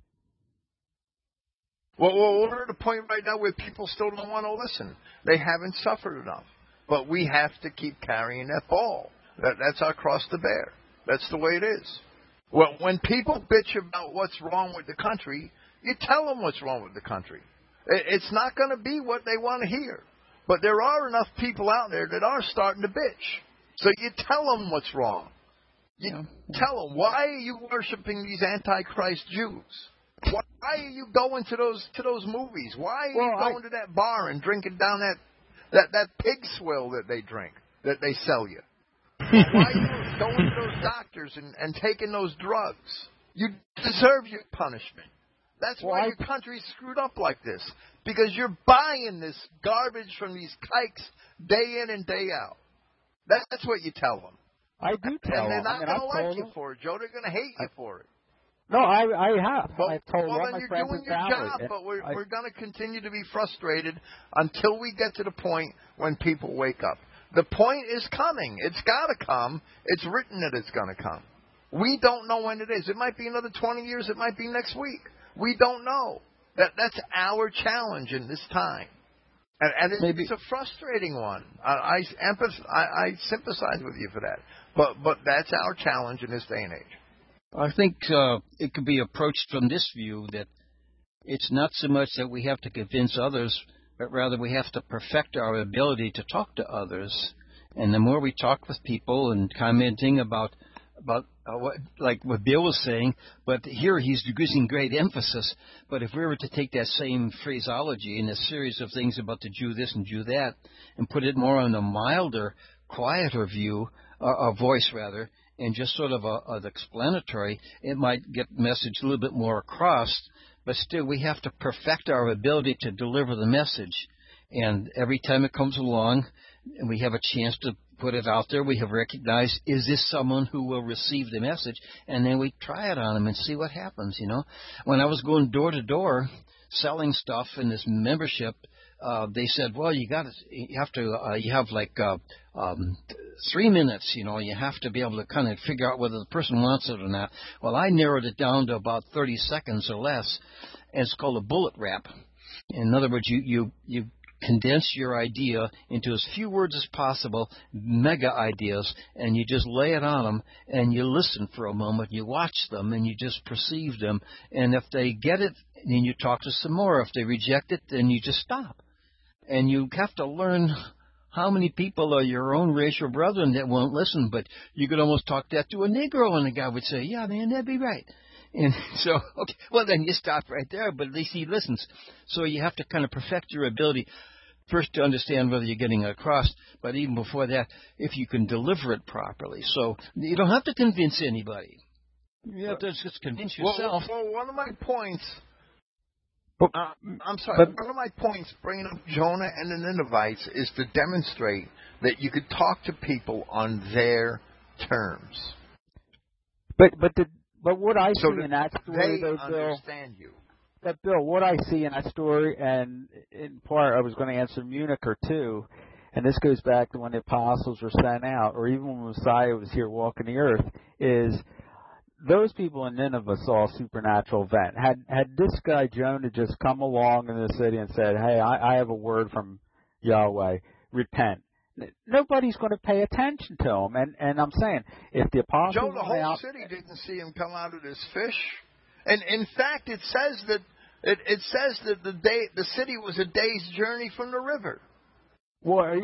[SPEAKER 1] Well, we're at a point right now where people still don't want to listen. They haven't suffered enough. But we have to keep carrying that ball. That's our cross to bear. That's the way it is. Well, when people bitch about what's wrong with the country, you tell them what's wrong with the country. It's not going to be what they want to hear. But there are enough people out there that are starting to bitch. So you tell them what's wrong. You tell them, why are you worshiping these Antichrist Jews? Why are you going to those movies? Why are you going to that bar and drinking down that pig swill that they drink, that they sell you? Why are you going to those doctors and taking those drugs? You deserve your punishment. That's why your country's screwed up like this. Because you're buying this garbage from these kikes day in and day out. That's what you tell them.
[SPEAKER 8] I do tell them.
[SPEAKER 1] And they're not going to like you for it, Joe. They're going to hate you for it.
[SPEAKER 8] No, I have. I've told
[SPEAKER 1] well,
[SPEAKER 8] all
[SPEAKER 1] then
[SPEAKER 8] my
[SPEAKER 1] you're
[SPEAKER 8] friends
[SPEAKER 1] doing
[SPEAKER 8] and
[SPEAKER 1] your
[SPEAKER 8] family.
[SPEAKER 1] job, but we're going to continue to be frustrated until we get to the point when people wake up. The point is coming. It's got to come. It's written that it's going to come. We don't know when it is. It might be another 20 years. It might be next week. We don't know. That's our challenge in this time. And it's a frustrating one. I sympathize with you for that. But that's our challenge in this day and age.
[SPEAKER 4] I think it could be approached from this view that it's not so much that we have to convince others, but rather we have to perfect our ability to talk to others. And the more we talk with people and commenting about what Bill was saying, but here he's using great emphasis. But if we were to take that same phraseology in a series of things about the Jew this and Jew that, and put it more on a milder, quieter view, or voice rather, and just sort of an explanatory, it might get the message a little bit more across. But still, we have to perfect our ability to deliver the message. And every time it comes along, and we have a chance to put it out there, we have recognized, is this someone who will receive the message? And then we try it on them and see what happens, When I was going door to door selling stuff in this membership, they said, well, you have like 3 minutes, you have to be able to kind of figure out whether the person wants it or not. Well, I narrowed it down to about 30 seconds or less, and it's called a bullet wrap. In other words, you condense your idea into as few words as possible, mega ideas, and you just lay it on them, and you listen for a moment, you watch them, and you just perceive them. And if they get it, then you talk to some more. If they reject it, then you just stop. And you have to learn how many people are your own racial brethren that won't listen, but you could almost talk that to a Negro, and the guy would say, yeah, man, that'd be right. And so, okay, well, then you stop right there, but at least he listens. So you have to kind of perfect your ability first to understand whether you're getting it across, but even before that, if you can deliver it properly. So you don't have to convince anybody. You have to just convince yourself.
[SPEAKER 1] Well, one of my points, one of my points bringing up Jonah and the Ninevites is to demonstrate that you could talk to people on their terms.
[SPEAKER 8] But what I see in that story,
[SPEAKER 1] they
[SPEAKER 8] though, Bill,
[SPEAKER 1] understand you.
[SPEAKER 8] But Bill, what I see in that story, and in part I was going to answer Municher too, and this goes back to when the apostles were sent out, or even when Messiah was here walking the earth, is those people in Nineveh saw a supernatural event. Had this guy Jonah just come along in the city and said, hey, I have a word from Yahweh, repent, nobody's going to pay attention to him. And I'm saying, if the apostles
[SPEAKER 1] Joe, the whole city didn't see him come out of this fish. And in fact, it says that the city was a day's journey from the river.
[SPEAKER 8] Well,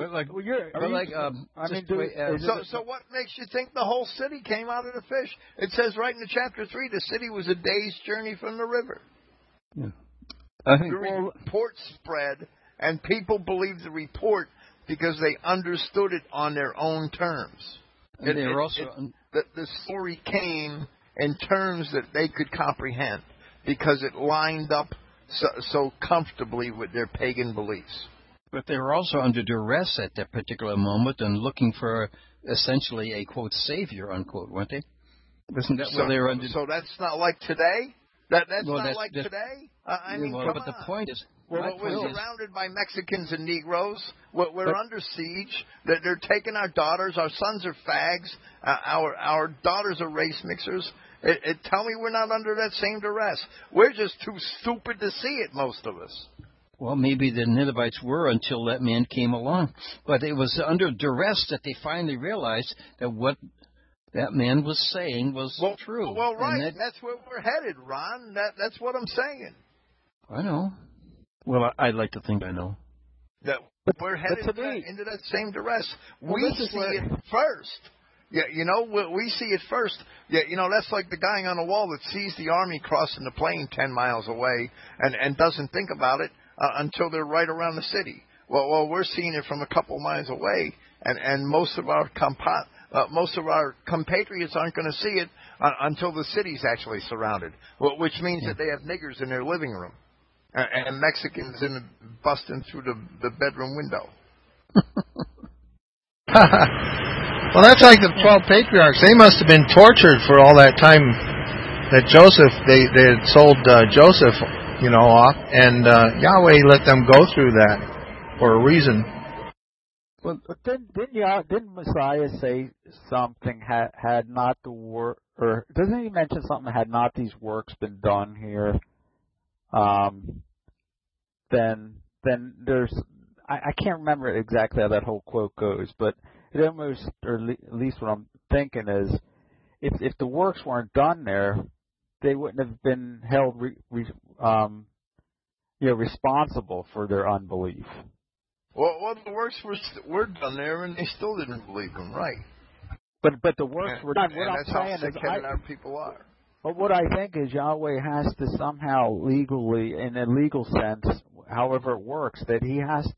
[SPEAKER 1] so what makes you think the whole city came out of the fish? It says right in the chapter 3, the city was a day's journey from the river.
[SPEAKER 4] Yeah.
[SPEAKER 1] The report spread, and people believed the report because they understood it on their own terms. The story came in terms that they could comprehend because it lined up so comfortably with their pagan beliefs.
[SPEAKER 4] But they were also under duress at that particular moment and looking for essentially a, quote, savior, unquote, weren't they? Isn't that what they were under?
[SPEAKER 1] So that's not like today? That's not like today?
[SPEAKER 4] But the point is,
[SPEAKER 1] We're surrounded by Mexicans and Negroes. We're under siege. They're taking our daughters. Our sons are fags. Our daughters are race mixers. Tell me we're not under that same duress. We're just too stupid to see it, most of us.
[SPEAKER 4] Well, maybe the Ninevites were until that man came along. But it was under duress that they finally realized that what that man was saying was true.
[SPEAKER 1] Well, right. That's where we're headed, Ron. That's what I'm saying.
[SPEAKER 4] I know. Well, I'd like to think I know.
[SPEAKER 1] That we're headed into that same duress. We see it first. Yeah, we see it first. Yeah, that's like the guy on the wall that sees the army crossing the plain 10 miles away and doesn't think about it until they're right around the city. Well, we're seeing it from a couple miles away, and most of our compatriots aren't going to see it until the city's actually surrounded, which means that they have niggers in their living room and Mexicans busting through the bedroom window.
[SPEAKER 3] Well, that's like the 12 patriarchs. They must have been tortured for all that time that Joseph, they had sold Joseph, off, and Yahweh let them go through that for a reason.
[SPEAKER 8] Well, didn't Messiah say something had not the work, or doesn't he mention something had not these works been done here? Then there's I can't remember exactly how that whole quote goes, but it almost, or at least what I'm thinking is, if the works weren't done there, they wouldn't have been held responsible for their unbelief.
[SPEAKER 1] Well, the works were done there, and they still didn't believe them, right?
[SPEAKER 8] But the works were done. What I'm saying is,
[SPEAKER 1] our people are.
[SPEAKER 8] But what I think is Yahweh has to somehow legally, in a legal sense, however it works, that he has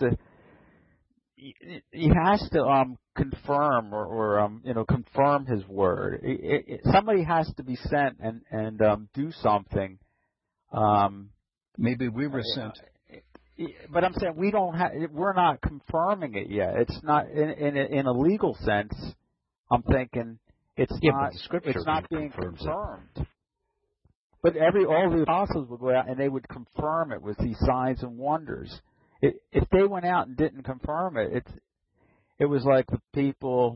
[SPEAKER 8] to confirm or confirm his word. Somebody has to be sent and do something.
[SPEAKER 4] Maybe we were sent.
[SPEAKER 8] But I'm saying we're not confirming it yet. It's not in a legal sense. I'm thinking it's not being confirmed. But all the apostles would go out and they would confirm it with these signs and wonders. If they went out and didn't confirm it, it was like the people,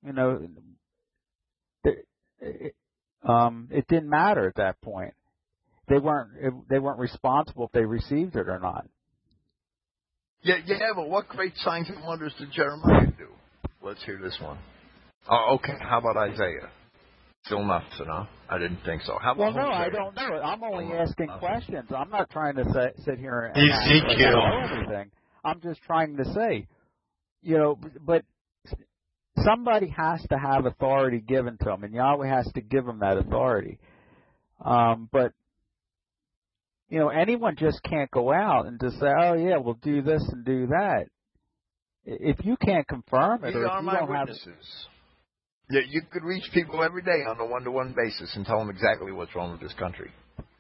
[SPEAKER 8] it didn't matter at that point. They weren't responsible if they received it or not.
[SPEAKER 1] Yeah, but what great signs and wonders did Jeremiah do? Let's hear this one. Oh, okay. How about Isaiah? Still nothing, huh? I didn't think so. How about
[SPEAKER 8] I don't know. I'm only asking questions. I'm not trying to sit here and
[SPEAKER 3] Ezekiel.
[SPEAKER 8] Anything. I'm just trying to say, but somebody has to have authority given to them, and Yahweh has to give them that authority. But anyone just can't go out and just say, "Oh yeah, we'll do this and do that." If you can't confirm it,
[SPEAKER 1] These
[SPEAKER 8] or if
[SPEAKER 1] are
[SPEAKER 8] you
[SPEAKER 1] my
[SPEAKER 8] don't
[SPEAKER 1] witnesses. Yeah, you could reach people every day on a one-to-one basis and tell them exactly what's wrong with this country,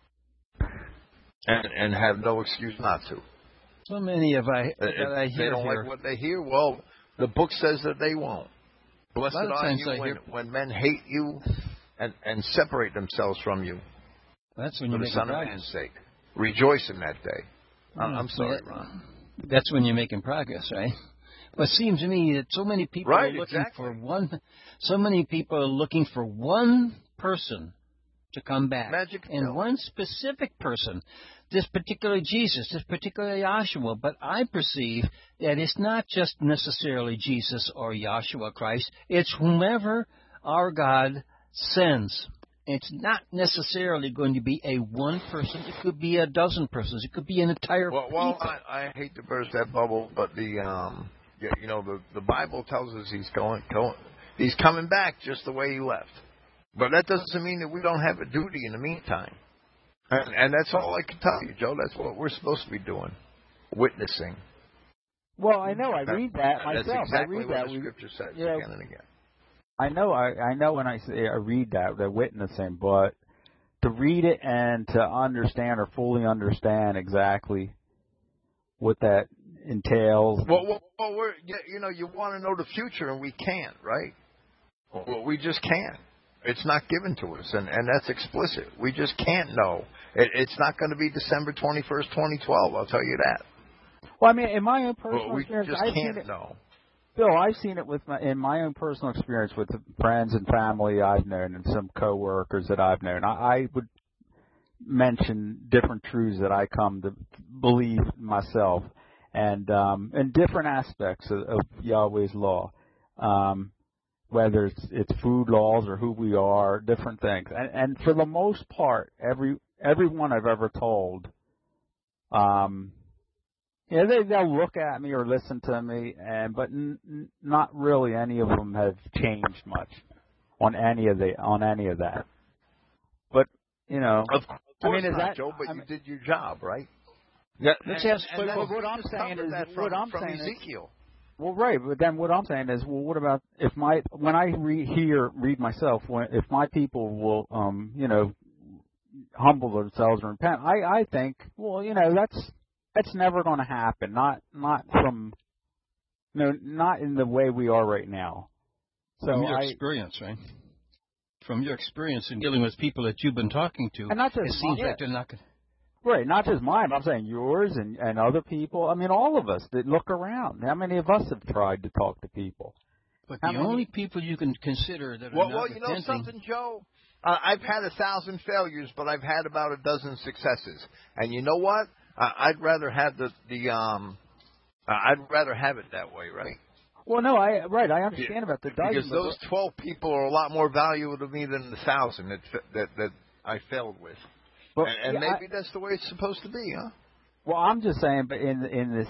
[SPEAKER 1] and have no excuse not to.
[SPEAKER 4] So many of I
[SPEAKER 1] if
[SPEAKER 4] hear
[SPEAKER 1] they don't
[SPEAKER 4] here.
[SPEAKER 1] like what they hear, well, the book says that they won't. Blessed are you when men hate you and separate themselves from you.
[SPEAKER 4] That's when you
[SPEAKER 1] for
[SPEAKER 4] make
[SPEAKER 1] the Son of Man's sake. Rejoice in that day. I'm sorry, Ron.
[SPEAKER 4] That's when you're making progress, right? But it seems to me that so many people are looking for one. So many people are looking for one person to come back, and one specific person. This particular Jesus, this particular Yahshua. But I perceive that it's not just necessarily Jesus or Yahshua Christ. It's whomever our God sends. It's not necessarily going to be a one person. It could be a dozen persons. It could be an entire people.
[SPEAKER 1] Well, I hate to burst that bubble, but the Bible tells us he's coming back just the way he left. But that doesn't mean that we don't have a duty in the meantime. And that's all I can tell you, Joe. That's what we're supposed to be doing, witnessing.
[SPEAKER 8] Well, I know. I read that myself.
[SPEAKER 1] That's exactly
[SPEAKER 8] I read
[SPEAKER 1] what
[SPEAKER 8] that.
[SPEAKER 1] the Scripture says again and again.
[SPEAKER 8] I know when I read that, the witnessing, but to read it and to understand or fully understand exactly what that entails.
[SPEAKER 1] Well, you want to know the future, and we can't, right? Well, we just can't. It's not given to us, and that's explicit. We just can't know. It's not going to be December 21st, 2012. I'll tell you that.
[SPEAKER 8] Well, I mean, in my own personal
[SPEAKER 1] We
[SPEAKER 8] experience,
[SPEAKER 1] just
[SPEAKER 8] I've
[SPEAKER 1] can't
[SPEAKER 8] seen it.
[SPEAKER 1] know.
[SPEAKER 8] Bill, I've seen it in my own personal experience with the friends and family I've known and some coworkers that I've known. I would mention different truths that I come to believe myself, and different aspects of Yahweh's law, whether it's food laws or who we are, different things. And for the most part, everyone I've ever told, they'll look at me or listen to me, but not really any of them have changed much on any of that. But
[SPEAKER 1] Of course
[SPEAKER 8] I mean, is
[SPEAKER 1] not,
[SPEAKER 8] that,
[SPEAKER 1] Joe? But
[SPEAKER 8] I
[SPEAKER 1] you
[SPEAKER 8] mean,
[SPEAKER 1] did your job, right?
[SPEAKER 4] Yeah, let's ask.
[SPEAKER 8] But what I'm saying is,
[SPEAKER 1] from Ezekiel.
[SPEAKER 8] Well, right, but then what I'm saying is, well, what about if when I read myself, if my people will, humble themselves and repent, I think, well, that's never going to happen. Not from, not in the way we are right now. So
[SPEAKER 4] from your experience, right? From your experience in dealing with people that you've been talking to,
[SPEAKER 8] and not just
[SPEAKER 4] it seems like they're not going.
[SPEAKER 8] Right, not just mine. I'm saying yours and other people. I mean, all of us that look around. How many of us have tried to talk to people?
[SPEAKER 4] But the only people you can consider that are not
[SPEAKER 1] Well, you know
[SPEAKER 4] repenting,
[SPEAKER 1] something, Joe? I've had 1,000 failures, but I've had about a dozen successes. And you know what? I'd rather have I'd rather have it that way, right?
[SPEAKER 8] Well, no, I understand about the dozen.
[SPEAKER 1] Because those 12 people are a lot more valuable to me than the 1,000 that I failed with. But, and maybe that's the way it's supposed to be, huh?
[SPEAKER 8] Well, I'm just saying, but in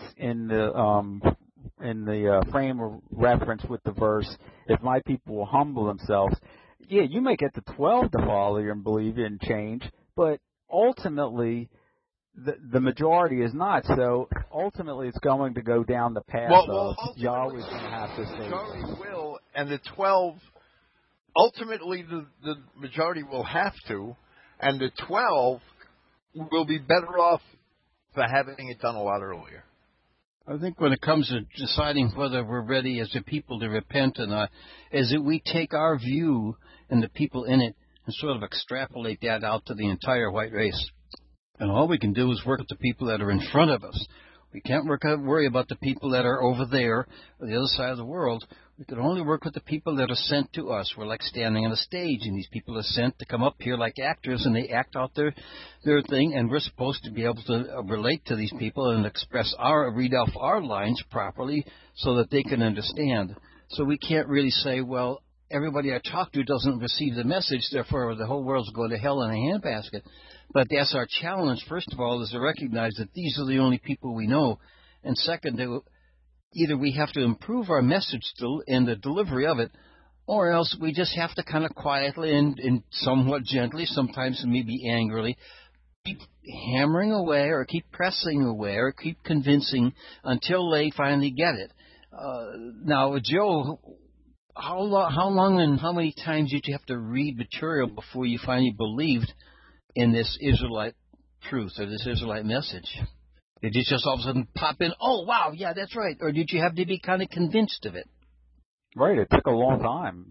[SPEAKER 8] the frame of reference with the verse, if my people will humble themselves, yeah, you may get the 12 to follow you and believe you and change, but ultimately the majority is not. So ultimately, it's going to go down the path of Yahweh's going to have to say.
[SPEAKER 1] The majority will, and the 12. Ultimately, the majority will have to. And the 12 will be better off for having it done a lot earlier.
[SPEAKER 4] I think when it comes to deciding whether we're ready as a people to repent or not, is that we take our view and the people in it and sort of extrapolate that out to the entire white race. And all we can do is work with the people that are in front of us. We can't worry about the people that are over there, or the other side of the world. We can only work with the people that are sent to us. We're like standing on a stage, and these people are sent to come up here like actors, and they act out their thing, and we're supposed to be able to relate to these people and read off our lines properly so that they can understand. So we can't really say, well, everybody I talk to doesn't receive the message, therefore the whole world's going to hell in a handbasket. But that's our challenge, first of all, is to recognize that these are the only people we know. And second, either we have to improve our message in the delivery of it, or else we just have to kind of quietly and somewhat gently, sometimes maybe angrily, keep hammering away or keep pressing away or keep convincing until they finally get it. Now, Joe, how long and how many times did you have to read material before you finally believed in this Israelite truth or this Israelite message? Did you just all of a sudden pop in, oh, wow, yeah, that's right? Or did you have to be kind of convinced of it?
[SPEAKER 8] Right, it took a long time.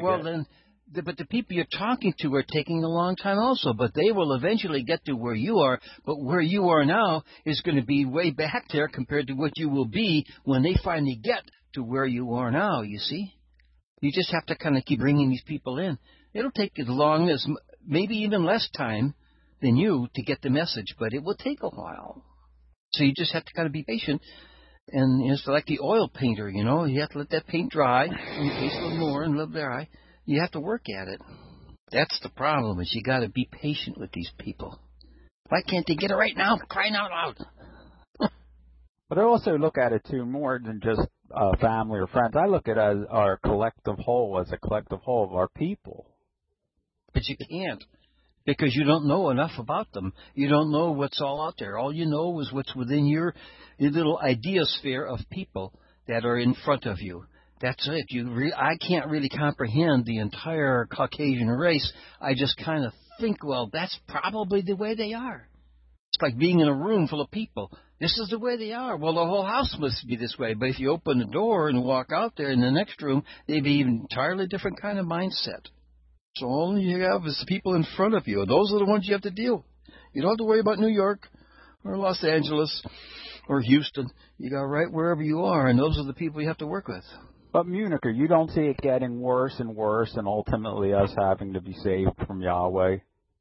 [SPEAKER 4] But the people you're talking to are taking a long time also, but they will eventually get to where you are. But where you are now is going to be way back there compared to what you will be when they finally get to where you are now, you see? You just have to kind of keep bringing these people in. It'll take as long as maybe even less time than you to get the message, but it will take a while. So you just have to kind of be patient. And it's like the oil painter, you have to let that paint dry, and you paste a little more and a little dry. You have to work at it. That's the problem, is you got to be patient with these people. Why can't they get it right now? Crying out loud.
[SPEAKER 8] But I also look at it, too, more than just family or friends. I look at it as our collective whole, as a collective whole of our people.
[SPEAKER 4] But you can't, because you don't know enough about them. You don't know what's all out there. All you know is what's within your little idea sphere of people that are in front of you. That's it. I can't really comprehend the entire Caucasian race. I just kind of think, well, that's probably the way they are. It's like being in a room full of people. This is the way they are. Well, the whole house must be this way. But if you open the door and walk out there in the next room, they'd be an entirely different kind of mindset. So all you have is the people in front of you. Those are the ones you have to deal with. You don't have to worry about New York or Los Angeles or Houston. You go right wherever you are, and those are the people you have to work with.
[SPEAKER 8] But Municher, you don't see it getting worse and worse, and ultimately us having to be saved from Yahweh?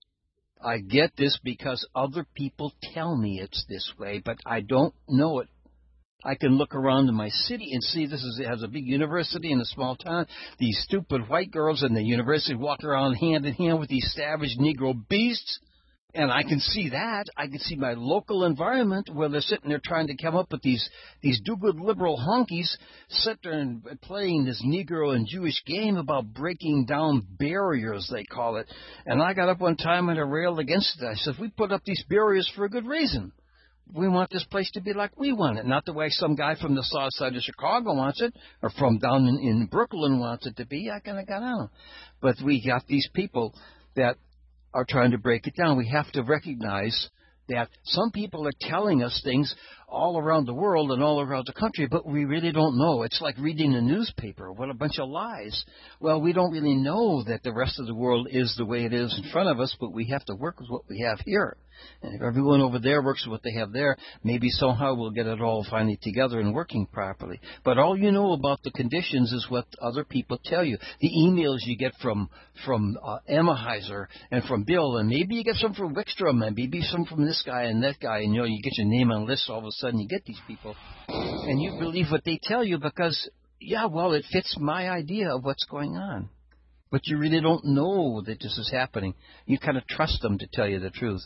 [SPEAKER 4] I get this because other people tell me it's this way, but I don't know it. I can look around in my city and see it has a big university in a small town. These stupid white girls in the university walk around hand in hand with these savage Negro beasts. And I can see that. I can see my local environment where they're sitting there trying to come up with these do-good liberal honkies sit there and playing this Negro and Jewish game about breaking down barriers, they call it. And I got up one time and I railed against it. I said, we put up these barriers for a good reason. We want this place to be like we want it, not the way some guy from the south side of Chicago wants it, or from down in Brooklyn wants it to be. I kind of got on. But we got these people that are trying to break it down. We have to recognize that some people are telling us things all around the world and all around the country, but we really don't know. It's like reading a newspaper. What a bunch of lies. Well, we don't really know that the rest of the world is the way it is in front of us, but we have to work with what we have here. And if everyone over there works with what they have there, maybe somehow we'll get it all finally together and working properly. But all you know about the conditions is what other people tell you. The emails you get from Emma Heiser and from Bill, and maybe you get some from Wickstrom, and maybe some from this guy and that guy, and you get your name on a list. All of a sudden, you get these people, and you believe what they tell you because, yeah, well, it fits my idea of what's going on. But you really don't know that this is happening. You kind of trust them to tell you the truth.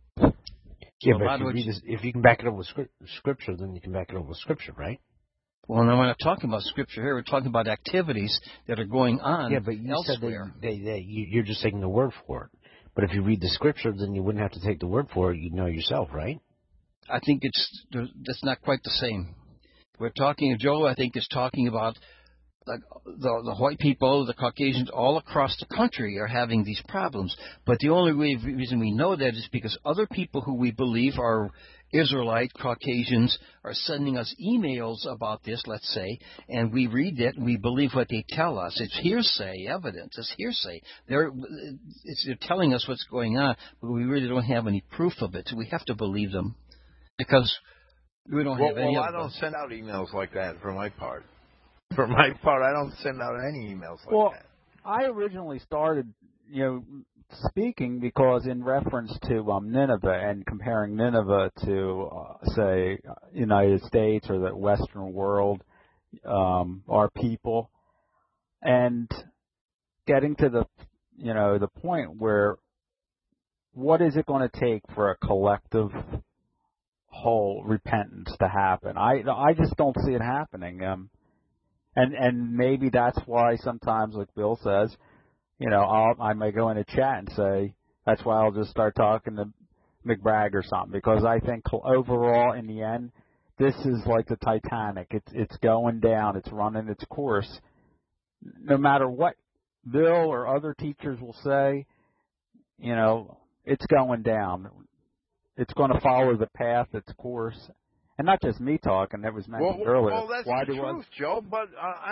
[SPEAKER 7] Yeah, but if you can back it up with Scripture, then you can back it up with Scripture, right?
[SPEAKER 4] Well, now we're not talking about Scripture here. We're talking about activities that are going on elsewhere.
[SPEAKER 7] Yeah, but you said that you're just taking the word for it. But if you read the Scripture, then you wouldn't have to take the word for it. You'd know yourself, right?
[SPEAKER 4] I think that's not quite the same. We're talking, Joe, I think, is talking about the white people, the Caucasians all across the country are having these problems. But the only reason we know that is because other people who we believe are Israelite Caucasians are sending us emails about this, let's say, and we read it and we believe what they tell us. It's hearsay evidence. It's hearsay. They're telling us what's going on, but we really don't have any proof of it. So we have to believe them because we don't have any.
[SPEAKER 1] Well, I don't send out emails like that for my part. For my part, I don't send out any emails like that.
[SPEAKER 8] I originally started, speaking because in reference to Nineveh and comparing Nineveh to, say, United States or the Western world, our people, and getting to the point where what is it going to take for a collective whole repentance to happen? I just don't see it happening. And maybe that's why sometimes, like Bill says, I may go in a chat and say, that's why I'll just start talking to McBragg or something, because I think overall, in the end, this is like the Titanic. It's going down. It's running its course. No matter what Bill or other teachers will say, it's going down. It's going to follow the path, its course. And not just me talking, that was mentioned earlier.
[SPEAKER 1] Well, that's the truth, Joe. But,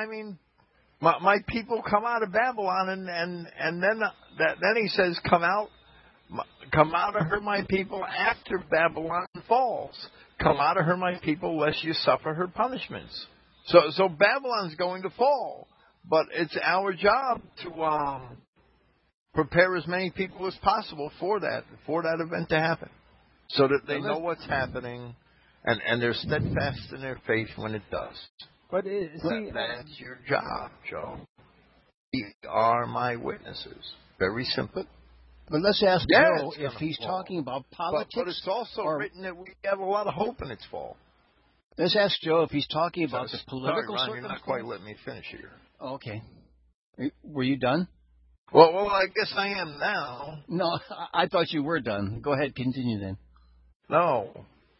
[SPEAKER 1] my people come out of Babylon, and then he says, come out of her, my people, after Babylon falls. Come out of her, my people, lest you suffer her punishments. So Babylon's going to fall. But it's our job to prepare as many people as possible for that event to happen, so that they know what's happening. And they're steadfast in their faith when it does.
[SPEAKER 8] But
[SPEAKER 1] that's your job, Joe. You are my witnesses. Very simple.
[SPEAKER 4] But let's ask Joe if he's talking about politics.
[SPEAKER 1] But it's also written that we have a lot of hope in its fall.
[SPEAKER 4] Let's ask Joe if he's talking about the political
[SPEAKER 1] circumstances. You're not quite letting me finish here.
[SPEAKER 4] Okay. Were you done?
[SPEAKER 1] Well, I guess I am now.
[SPEAKER 4] No, I thought you were done. Go ahead, continue then.
[SPEAKER 1] No.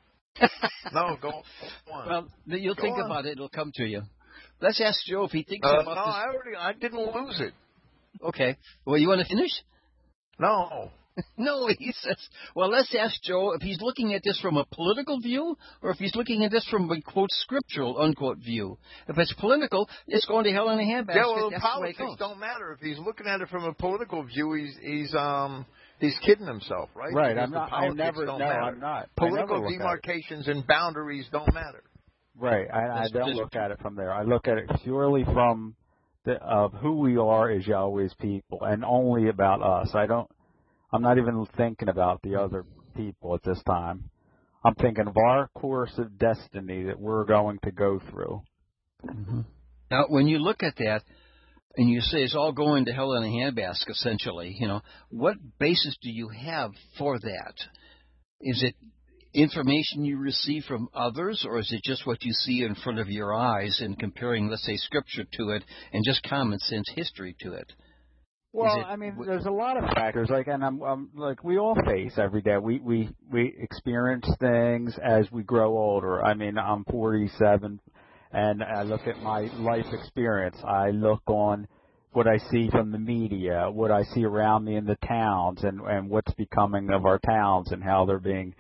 [SPEAKER 1] No, go on.
[SPEAKER 4] Well, you'll think about it. It'll come to you. Let's ask Joe if he thinks about this.
[SPEAKER 1] No, I didn't lose it.
[SPEAKER 4] Okay. Well, you want to finish?
[SPEAKER 1] No.
[SPEAKER 4] No, he says, well, let's ask Joe if he's looking at this from a political view or if he's looking at this from a, quote, scriptural, unquote, view. If it's political, it's going to hell in a handbasket.
[SPEAKER 1] Yeah, well,
[SPEAKER 4] That's
[SPEAKER 1] politics don't matter. If he's looking at it from a political view, he's kidding himself, right?
[SPEAKER 8] Right.
[SPEAKER 1] Because
[SPEAKER 8] I'm not.
[SPEAKER 1] the
[SPEAKER 8] I
[SPEAKER 1] politics
[SPEAKER 8] never.
[SPEAKER 1] don't
[SPEAKER 8] No,
[SPEAKER 1] matter.
[SPEAKER 8] I'm not.
[SPEAKER 1] Political demarcations and boundaries don't matter.
[SPEAKER 8] Right. I don't look at it from there. I look at it purely from of who we are as Yahweh's people, and only about us. I'm not even thinking about the other people at this time. I'm thinking of our course of destiny that we're going to go through.
[SPEAKER 4] Mm-hmm. Now, when you look at that, and you say it's all going to hell in a handbasket, essentially, what basis do you have for that? Is it information you receive from others, or is it just what you see in front of your eyes and comparing, let's say, scripture to it and just common sense history to it?
[SPEAKER 8] Well, I mean, there's a lot of factors. And I'm like we all face every day. We experience things as we grow older. I mean, I'm 47, and I look at my life experience. I look on what I see from the media, what I see around me in the towns, and what's becoming of our towns and how they're being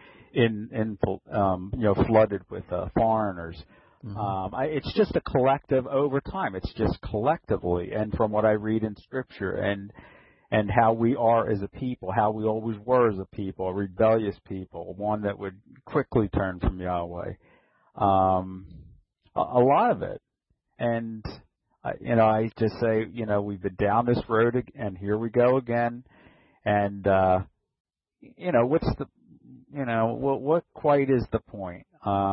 [SPEAKER 8] flooded with foreigners. Mm-hmm. It's just a collective over time. It's just collectively, and from what I read in Scripture, and how we are as a people, how we always were as a people, a rebellious people, one that would quickly turn from Yahweh. A lot of it, and I just say, we've been down this road, and here we go again, and what's the, what quite is the point?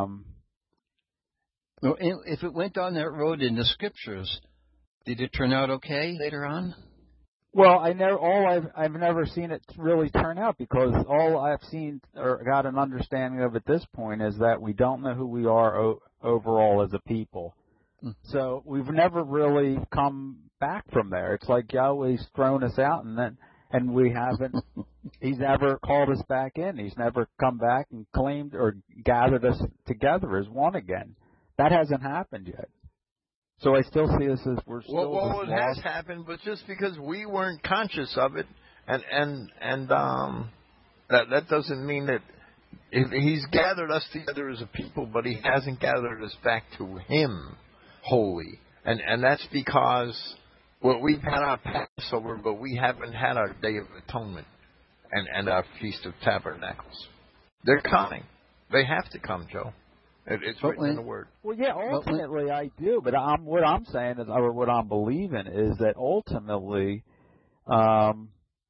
[SPEAKER 4] Well, if it went down that road in the scriptures, did it turn out okay later on?
[SPEAKER 8] Well, I've never seen it really turn out, because all I've seen or got an understanding of at this point is that we don't know who we are overall as a people. So we've never really come back from there. It's like Yahweh's thrown us out, and we haven't. He's never called us back in. He's never come back and claimed or gathered us together as one again. That hasn't happened yet. So I still see this as we're still.
[SPEAKER 1] Well, it has happened, but just because we weren't conscious of it, and that doesn't mean that he's gathered us together as a people, but he hasn't gathered us back to him wholly, and that's because we've had our Passover, but we haven't had our Day of Atonement and our Feast of Tabernacles. They're coming. They have to come, Joe. It's written in the Word.
[SPEAKER 8] Well, yeah, ultimately I do, but what I'm saying is, or what I'm believing is that ultimately, at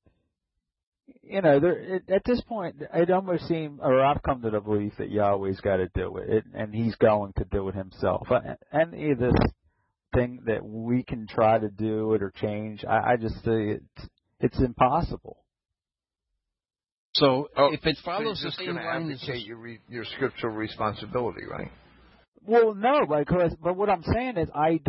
[SPEAKER 8] this point, it almost seems, or I've come to the belief that Yahweh's got to do it, and He's going to do it Himself. Any of this thing that we can try to do it or change, I just say it's impossible.
[SPEAKER 4] So if it follows the same line
[SPEAKER 1] as your scriptural responsibility, right?
[SPEAKER 8] Well, no, but what I'm saying is I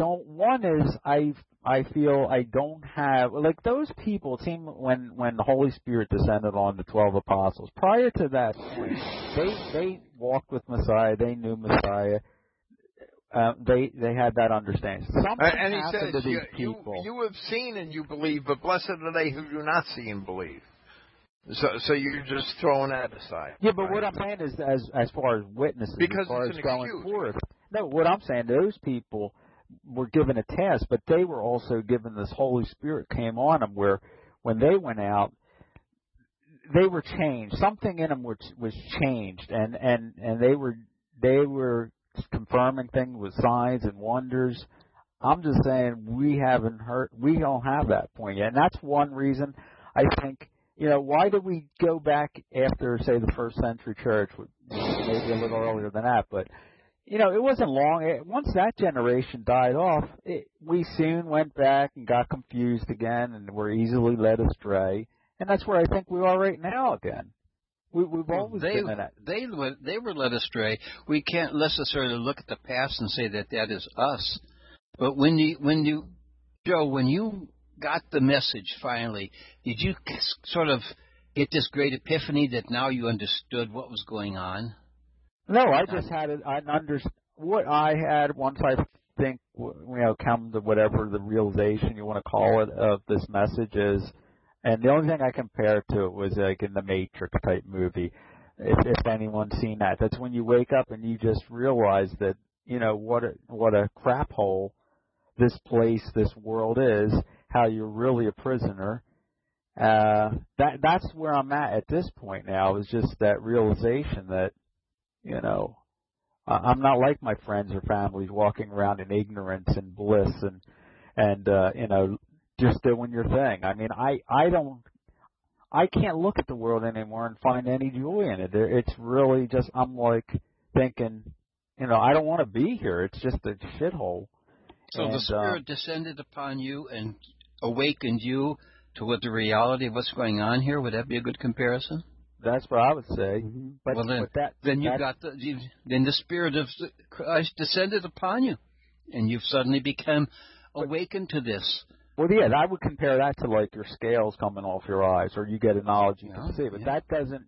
[SPEAKER 8] feel I don't have, like, those people, it seemed when the Holy Spirit descended on the 12 apostles. Prior to that point, they walked with Messiah. They knew Messiah. They had that understanding. Something
[SPEAKER 1] and he
[SPEAKER 8] happened
[SPEAKER 1] says,
[SPEAKER 8] to these people.
[SPEAKER 1] You have seen and you believe, but blessed are they who do not see and believe. So you're just throwing that aside.
[SPEAKER 8] Yeah, but what I'm saying is, as far as witnesses,
[SPEAKER 1] because
[SPEAKER 8] as far
[SPEAKER 1] it's
[SPEAKER 8] as
[SPEAKER 1] an
[SPEAKER 8] going
[SPEAKER 1] excuse.
[SPEAKER 8] forward. No, what I'm saying, those people were given a task, but they were also given this Holy Spirit came on them, where when they went out, they were changed. Something in them was changed, and they were confirming things with signs and wonders. I'm just saying we don't have that point yet, and that's one reason I think. Why did we go back after, say, the first century church, maybe a little earlier than that, but, it wasn't long. Once that generation died off, we soon went back and got confused again and were easily led astray, and that's where I think we are right now again. We've always been in that.
[SPEAKER 4] They were led astray. We can't necessarily look at the past and say that is us, but when you got the message finally, did you sort of get this great epiphany that now you understood what was going on?
[SPEAKER 8] No, I just had it. What I had once I think, come to whatever the realization you want to call it of this message is, And the only thing I compared to it was like in the Matrix type movie. If anyone's seen that, that's when you wake up and you just realize that, you know, what a crap hole this place, this world is, how you're really a prisoner. That's where I'm at this point now, is just that realization that, you know, I'm not like my friends or families walking around in ignorance and bliss and you know, just doing your thing. I mean, I can't look at the world anymore and find any joy in it. It's really just, I'm like thinking, you know, I don't want to be here. It's just a shithole.
[SPEAKER 4] So
[SPEAKER 8] and,
[SPEAKER 4] the Spirit descended upon you and awakened you to what the reality of what's going on here. Would that be a good comparison?
[SPEAKER 8] That's what I would say. But,
[SPEAKER 4] well, then,
[SPEAKER 8] but
[SPEAKER 4] then the Spirit of Christ descended upon you, and you've suddenly become awakened to this.
[SPEAKER 8] Well, yeah, I would compare that to like your scales coming off your eyes, or you get a knowledge you can see. But that doesn't.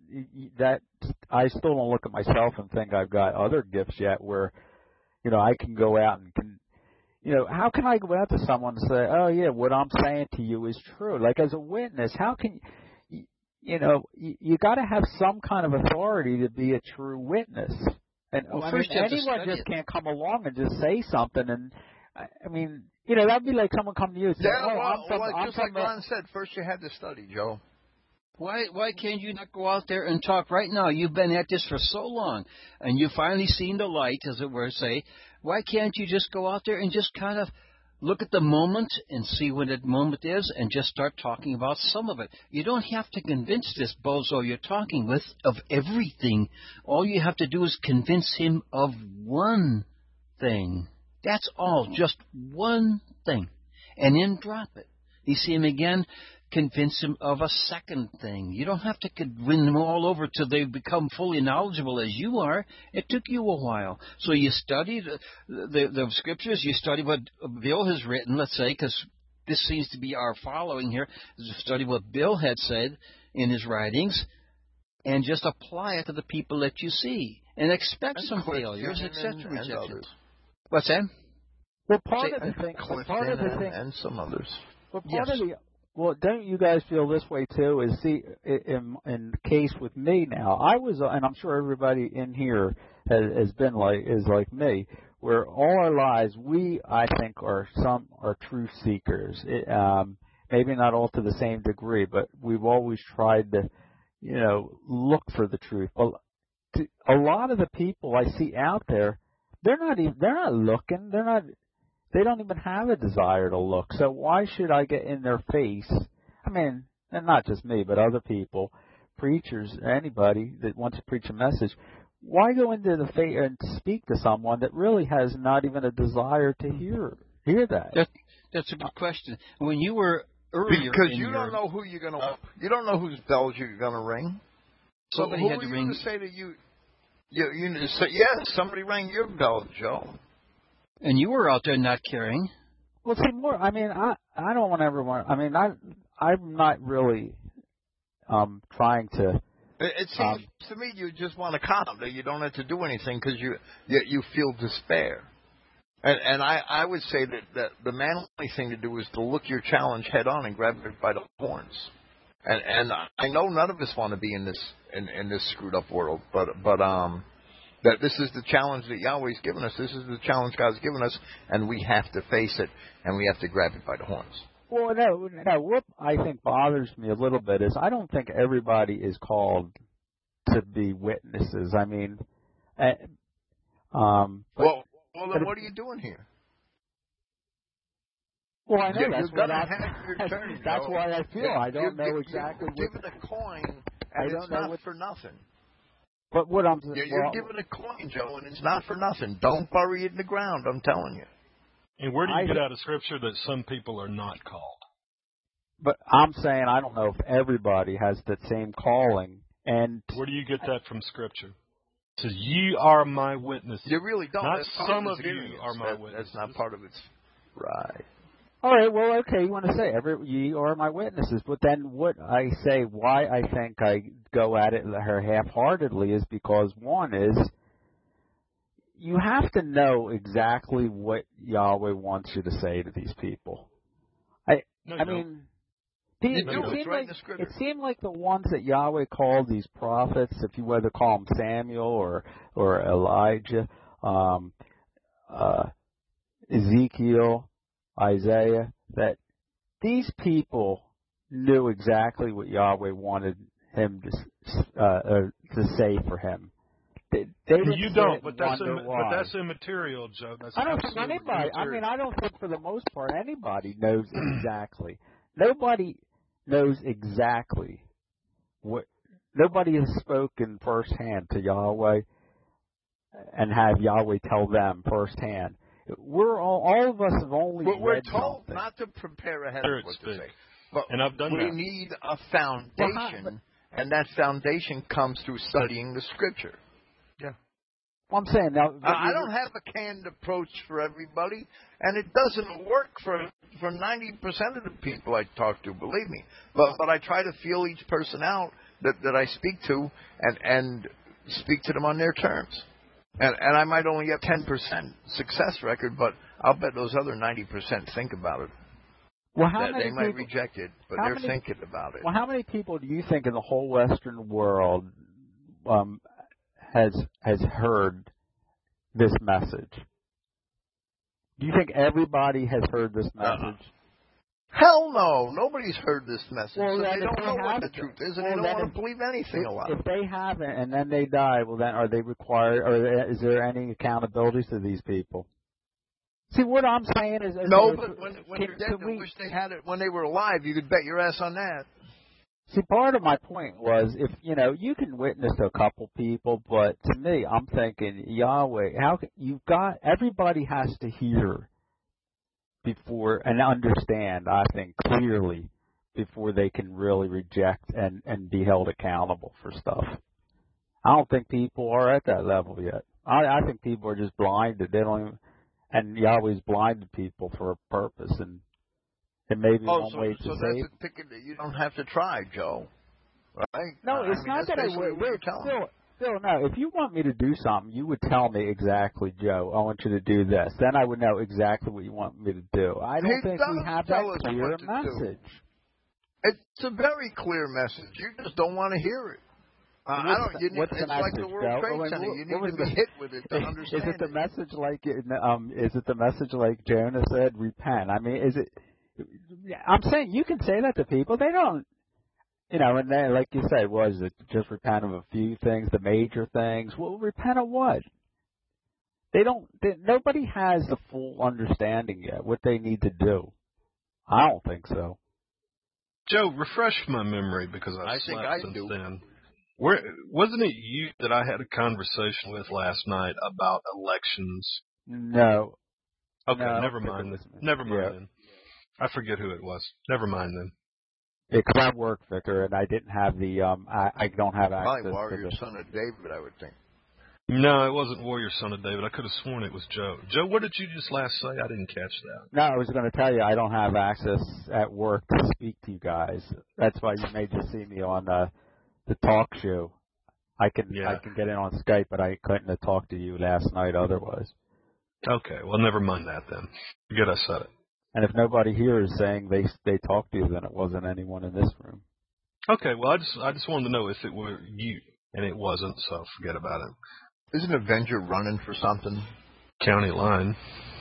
[SPEAKER 8] I still don't look at myself and think I've got other gifts yet, where, you know, I can go out and can. You know, how can I go out to someone and say, oh, yeah, what I'm saying to you is true? Like, as a witness, how can you know, you got to have some kind of authority to be a true witness. And
[SPEAKER 4] well,
[SPEAKER 8] I
[SPEAKER 4] first
[SPEAKER 8] mean, anyone just can't come along and just say something. And, I mean, you know, that'd be like someone come to you and say,
[SPEAKER 1] like Ron said, first you had to study, Joe.
[SPEAKER 4] Why can't you not go out there and talk right now? You've been at this for so long, and you've finally seen the light, as it were, say. Why can't you just go out there and just kind of look at the moment and see what that moment is and just start talking about some of it? You don't have to convince this bozo you're talking with of everything. All you have to do is convince him of one thing. That's all, just one thing. And then drop it. You see him again, convince him of a second thing. You don't have to win them all over till they become fully knowledgeable as you are. It took you a while. So you study the scriptures, you study what Bill has written, let's say, because this seems to be our following here, is to study what Bill had said in his writings, and just apply it to the people that you see. And expect some failures, etc. What's that?
[SPEAKER 8] Well, part of the thing,
[SPEAKER 1] and some others.
[SPEAKER 8] Well, well, don't you guys feel this way too? Is see, in the case with me now, I was, and I'm sure everybody in here has been like me, where all our lives I think are truth seekers. Maybe not all to the same degree, but we've always tried to, you know, look for the truth. But a lot of the people I see out there, they're not looking. They don't even have a desire to look. So why should I get in their face? I mean, and not just me, but other people, preachers, anybody that wants to preach a message. Why go into the face and speak to someone that really has not even a desire to hear that?
[SPEAKER 4] That's a good question. When you were earlier,
[SPEAKER 1] because you don't know who you're gonna, you don't know whose bells you're gonna ring. So
[SPEAKER 4] somebody
[SPEAKER 1] who
[SPEAKER 4] had
[SPEAKER 1] are
[SPEAKER 4] to
[SPEAKER 1] you
[SPEAKER 4] ring.
[SPEAKER 1] To say to you? You say, yeah, somebody rang your bell, Joe.
[SPEAKER 4] And you were out there not caring.
[SPEAKER 8] Well, see, more. I mean, I don't want everyone. I mean, I'm not really trying to.
[SPEAKER 1] It seems to me you just want to calm that you don't have to do anything because you feel despair. And I would say that the manly thing to do is to look your challenge head on and grab it by the horns. And I know none of us want to be in this screwed up world, but that this is the challenge that Yahweh's given us. This is the challenge God's given us, and we have to face it, and we have to grab it by the horns.
[SPEAKER 8] Well, no. What I think bothers me a little bit is I don't think everybody is called to be witnesses. I mean,
[SPEAKER 1] well, then what are you doing here?
[SPEAKER 8] Well, I know
[SPEAKER 1] that's what that's
[SPEAKER 8] why I feel I don't know exactly.
[SPEAKER 1] You're given a coin, and it's not for nothing.
[SPEAKER 8] But what I'm
[SPEAKER 1] you're given a coin, Joe, and it's not for nothing. Don't bury it in the ground. I'm telling you.
[SPEAKER 5] And where do you get out of Scripture that some people are not called?
[SPEAKER 8] But I'm saying I don't know if everybody has that same calling. And
[SPEAKER 5] where do you get that from Scripture? It says, "Ye are my witnesses."
[SPEAKER 1] You really don't.
[SPEAKER 5] Not some of you are my witnesses.
[SPEAKER 1] That's not part of it. Right.
[SPEAKER 8] All right, well, okay, you want to say, ye are my witnesses, but then what I say, why I think I go at it half-heartedly is because, one is, you have to know exactly what Yahweh wants you to say to these people. I mean, It seemed like the ones that Yahweh called these prophets, if you whether call them Samuel or Elijah, Ezekiel, Isaiah, that these people knew exactly what Yahweh wanted him to say for him. They
[SPEAKER 5] you don't, but that's immaterial, Joe. That's
[SPEAKER 8] I don't think anybody.
[SPEAKER 5] Immaterial.
[SPEAKER 8] I mean, I don't think for the most part anybody knows exactly. Nobody knows exactly what. Nobody has spoken firsthand to Yahweh and have Yahweh tell them firsthand. We're all of us have only read
[SPEAKER 1] we're told
[SPEAKER 8] something.
[SPEAKER 1] not to prepare ahead of what to say. But
[SPEAKER 5] and I've done
[SPEAKER 1] we
[SPEAKER 5] that.
[SPEAKER 1] need a foundation, and that foundation comes through studying the Scripture.
[SPEAKER 8] Yeah. Well, I'm saying now.
[SPEAKER 1] I don't have a canned approach for everybody, and it doesn't work for 90% of the people I talk to. Believe me, but I try to feel each person out that I speak to, and speak to them on their terms. And I might only have 10% success record, but I'll bet those other 90% think about it.
[SPEAKER 8] Well, how many
[SPEAKER 1] they might reject it, but they're thinking about it.
[SPEAKER 8] Well, how many people do you think in the whole Western world has heard this message? Do you think everybody has heard this message?
[SPEAKER 1] Hell no. Nobody's heard this message.
[SPEAKER 8] Well,
[SPEAKER 1] so they don't know what the truth is, and they don't want to believe anything about it.
[SPEAKER 8] If they haven't and then they die, well, then are they required, or is there any accountability to these people? See, what I'm saying is...
[SPEAKER 1] No, but when they're dead, I wish they had it when they were alive. You could bet your ass on that.
[SPEAKER 8] See, part of my point was, if you can witness to a couple people, but to me, I'm thinking, Yahweh, everybody has to hear before and understand, I think, clearly before they can really reject and be held accountable for stuff. I don't think people are at that level yet. I think people are just blinded. They don't even, and Yahweh's blinded people for a purpose, and it may be one way to
[SPEAKER 1] so
[SPEAKER 8] save.
[SPEAKER 1] that's a ticket that you don't have to try, Joe. Right?
[SPEAKER 8] No, it's not that I would. Phil, no, if you want me to do something, you would tell me exactly, Joe, I want you to do this. Then I would know exactly what you want me to do. I don't think we have that clear message.
[SPEAKER 1] It's a very clear message. You just don't want to hear it.
[SPEAKER 8] What's the message,
[SPEAKER 1] like the World Trade Center. You need to be hit with it to understand
[SPEAKER 8] it. Is it the message like is it the message like Jonah said, repent? I mean, is it? I'm saying you can say that to people. They don't. And then, like you said, was it just repent of a few things, the major things? Well, repent of what? Nobody has the full understanding yet what they need to do. I don't think so.
[SPEAKER 5] Joe, refresh my memory because I
[SPEAKER 1] think I do.
[SPEAKER 5] Then. Wasn't it you that I had a conversation with last night about elections?
[SPEAKER 8] No.
[SPEAKER 5] Okay,
[SPEAKER 8] no,
[SPEAKER 5] never mind. Never mind then. I forget who it was. Never mind then.
[SPEAKER 8] Because I work, Vicar, and I didn't have the I don't have access.
[SPEAKER 1] Probably Warrior Son of David, I would think.
[SPEAKER 5] No, it wasn't Warrior Son of David. I could have sworn it was Joe. Joe, what did you just last say? I didn't catch that.
[SPEAKER 8] No, I was going to tell you I don't have access at work to speak to you guys. That's why you may just see me on the talk show. I can get in on Skype, but I couldn't have talked to you last night otherwise.
[SPEAKER 5] Okay, well, never mind that then. Forget I said it.
[SPEAKER 8] And if nobody here is saying they talked to you, then it wasn't anyone in this room.
[SPEAKER 5] Okay, well, I just wanted to know if it were you, and it wasn't, so forget about it.
[SPEAKER 1] Isn't Avenger running for something?
[SPEAKER 5] County line.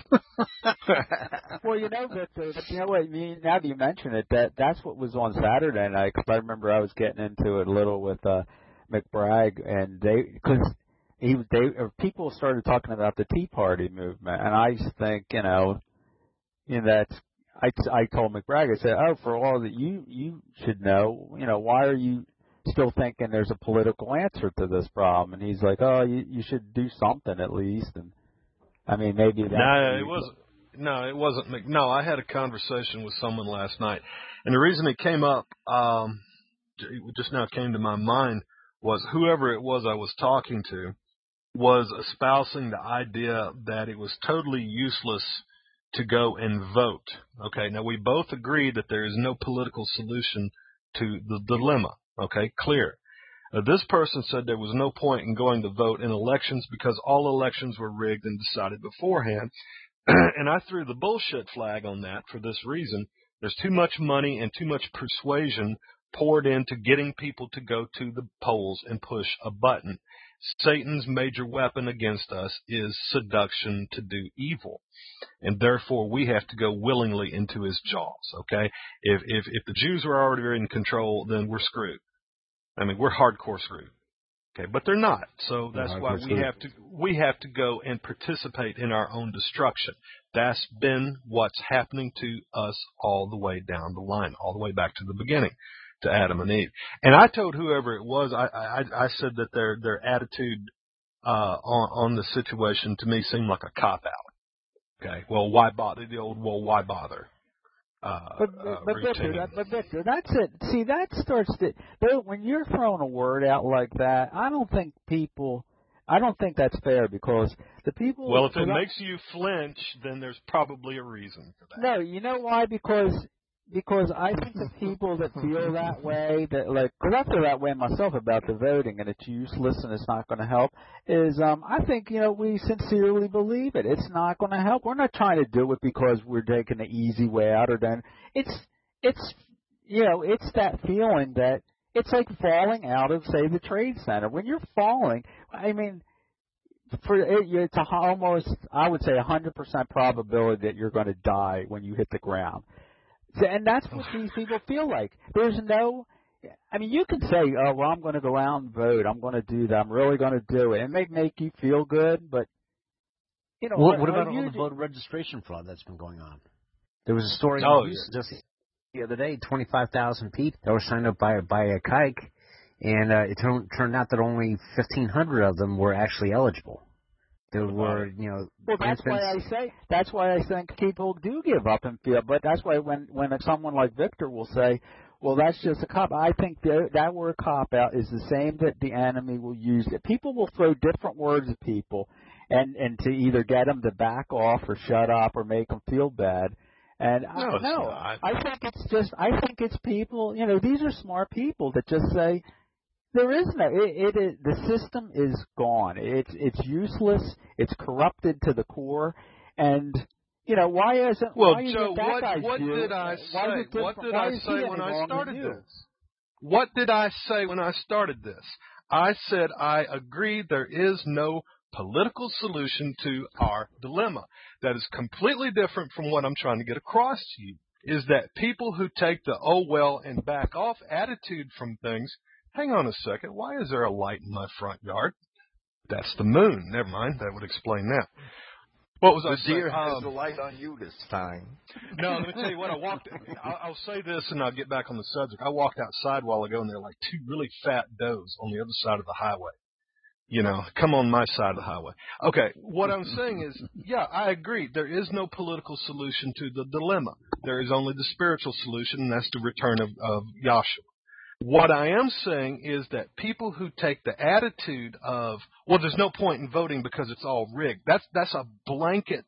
[SPEAKER 8] Well, Victor, you know what? Now that you mention it, that's what was on Saturday night. Because I remember I was getting into it a little with McBragg, and people started talking about the Tea Party movement, and I just think, that's. I told McBragg, I said, for all that you should know, why are you still thinking there's a political answer to this problem? And he's like, you should do something at least. And I mean, maybe that.
[SPEAKER 5] It wasn't. No, I had a conversation with someone last night, and the reason it came up, it just now came to my mind, was whoever it was I was talking to was espousing the idea that it was totally useless to go and vote. Okay, now we both agree that there is no political solution to the dilemma. Okay, clear. This person said there was no point in going to vote in elections because all elections were rigged and decided beforehand. And I threw the bullshit flag on that for this reason. There's too much money and too much persuasion poured into getting people to go to the polls and push a button. Satan's major weapon against us is seduction to do evil. And therefore, we have to go willingly into his jaws, okay? If the Jews are already in control, then we're screwed. I mean, we're hardcore screwed. Okay, but they're not. So that's why we have to go and participate in our own destruction. That's been what's happening to us all the way down the line, all the way back to the beginning, to Adam and Eve. And I told whoever it was, I said that their attitude on the situation to me seemed like a cop out. Okay, well, why bother? The old, well, why bother?
[SPEAKER 8] But Victor, that's it. See, that starts to when you're throwing a word out like that. I don't think that's fair, because the people.
[SPEAKER 5] Well, if it makes you flinch, then there's probably a reason for that.
[SPEAKER 8] No, you know why? Because I think the people that feel that way, because I feel that way myself about the voting, and it's useless and it's not going to help, is I think, we sincerely believe it. It's not going to help. We're not trying to do it because we're taking the easy way out, or then it's that feeling that it's like falling out of, say, the Trade Center. When you're falling, I mean, it's almost, I would say, 100% probability that you're going to die when you hit the ground. And that's what these people feel like. There's no, I mean, you can say, oh, well, I'm going to go out and vote. I'm going to do that. I'm really going to do it. It may make you feel good, but,
[SPEAKER 7] What about all the voter registration fraud that's been going on? There was a story just the other day, 25,000 people that were signed up by a kike, and it turned out that only 1,500 of them were actually eligible. There were,
[SPEAKER 8] Well, that's why I think people do give up and feel. But that's why when someone like Victor will say, well, that's just a cop. I think that word cop out is the same that the enemy will use. People will throw different words at people, and to either get them to back off or shut up or make them feel bad. And I think it's people. These are smart people that just say. There is no. The system is gone. It's useless. It's corrupted to the core. And why isn't?
[SPEAKER 5] Well,
[SPEAKER 8] why
[SPEAKER 5] Joe, what did I say? What did I say when I started this? What did I say when I started this? I said I agree there is no political solution to our dilemma. That is completely different from what I'm trying to get across to you. Is that people who take the oh well and back off attitude from things. Hang on a second. Why is there a light in my front yard? That's the moon. Never mind. That would explain that. What was I saying?
[SPEAKER 1] The deer has the light on you this time.
[SPEAKER 5] No, let me tell you what. I'll say this and I'll get back on the subject. I walked outside a while ago and there were like two really fat does on the other side of the highway. Come on my side of the highway. Okay, what I'm saying is, yeah, I agree. There is no political solution to the dilemma. There is only the spiritual solution, and that's the return of Yahshua. What I am saying is that people who take the attitude of, well, there's no point in voting because it's all rigged, that's a blanket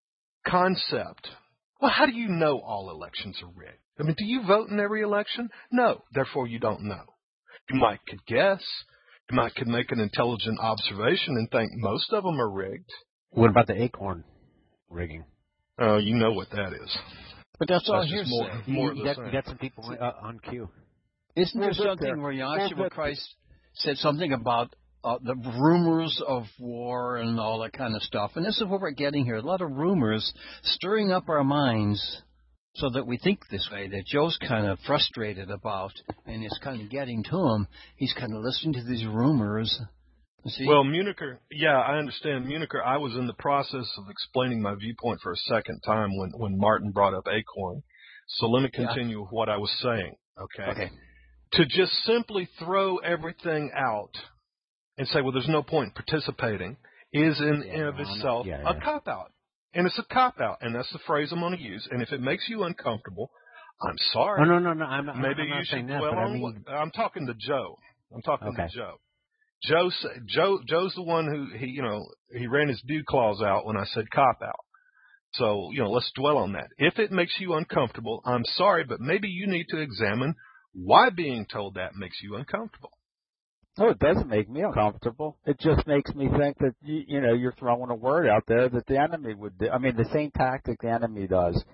[SPEAKER 5] concept. Well, how do you know all elections are rigged? I mean, do you vote in every election? No. Therefore, you don't know. You could guess. You could make an intelligent observation and think most of them are rigged.
[SPEAKER 7] What about the acorn rigging?
[SPEAKER 5] Oh, you know what that is.
[SPEAKER 4] But that's all hearsay.
[SPEAKER 7] You got some people on cue.
[SPEAKER 4] Isn't there something where Yahshua Christ said something about the rumors of war and all that kind of stuff? And this is what we're getting here. A lot of rumors stirring up our minds so that we think this way, that Joe's kind of frustrated about, and it's kind of getting to him. He's kind of listening to these rumors. See?
[SPEAKER 5] Well, Municher, yeah, I understand. Municher, I was in the process of explaining my viewpoint for a second time when Martin brought up Acorn. So let me continue with what I was saying, okay? To just simply throw everything out and say, well, there's no point in participating is in and of itself a cop-out. And it's a cop-out, and that's the phrase I'm going to use. And if it makes you uncomfortable, I'm sorry.
[SPEAKER 7] Oh, no. I'm not.
[SPEAKER 5] Maybe
[SPEAKER 7] I'm
[SPEAKER 5] you
[SPEAKER 7] not
[SPEAKER 5] should
[SPEAKER 7] saying that,
[SPEAKER 5] dwell
[SPEAKER 7] but
[SPEAKER 5] on I'm talking to Joe. To Joe. Joe's the one who he ran his due clause out when I said cop-out. So, let's dwell on that. If it makes you uncomfortable, I'm sorry, but maybe you need to examine why being told that makes you uncomfortable.
[SPEAKER 8] No, it doesn't make me uncomfortable. It just makes me think that you're throwing a word out there that the enemy would do. I mean, the same tactic the enemy does.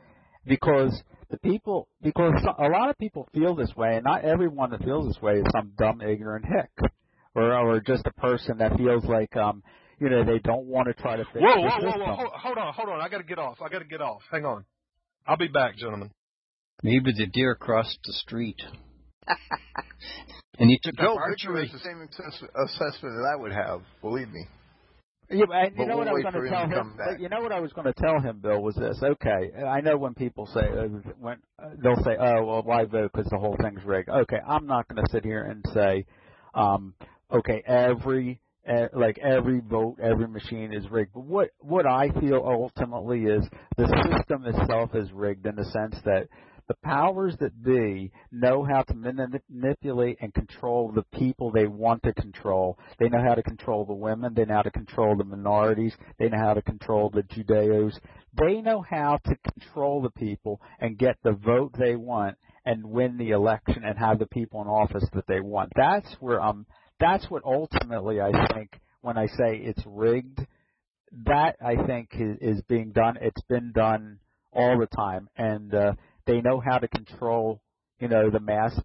[SPEAKER 8] because a lot of people feel this way, and not everyone that feels this way is some dumb, ignorant hick, or just a person that feels like they don't want to try to fix the system.
[SPEAKER 5] Whoa! Hold on! I got to get off. Hang on. I'll be back, gentlemen.
[SPEAKER 4] Maybe the deer crossed the street. And he took
[SPEAKER 1] Joe
[SPEAKER 4] up archery.
[SPEAKER 1] Richard has the same assessment that I would have, believe me.
[SPEAKER 8] Yeah, and
[SPEAKER 1] what I was going to tell him?
[SPEAKER 8] You know what I was going to tell him, Bill, was this. Okay, I know when people say they'll say, "Oh, well, why vote? Because the whole thing's rigged." Okay, I'm not going to sit here and say, okay, every vote, every machine is rigged. But what I feel ultimately is the system itself is rigged in the sense that the powers that be know how to manipulate and control the people they want to control. They know how to control the women. They know how to control the minorities. They know how to control the Judeos. They know how to control the people and get the vote they want and win the election and have the people in office that they want. That's what ultimately I think when I say it's rigged, that I think is being done. It's been done all the time, and they know how to control, the masses,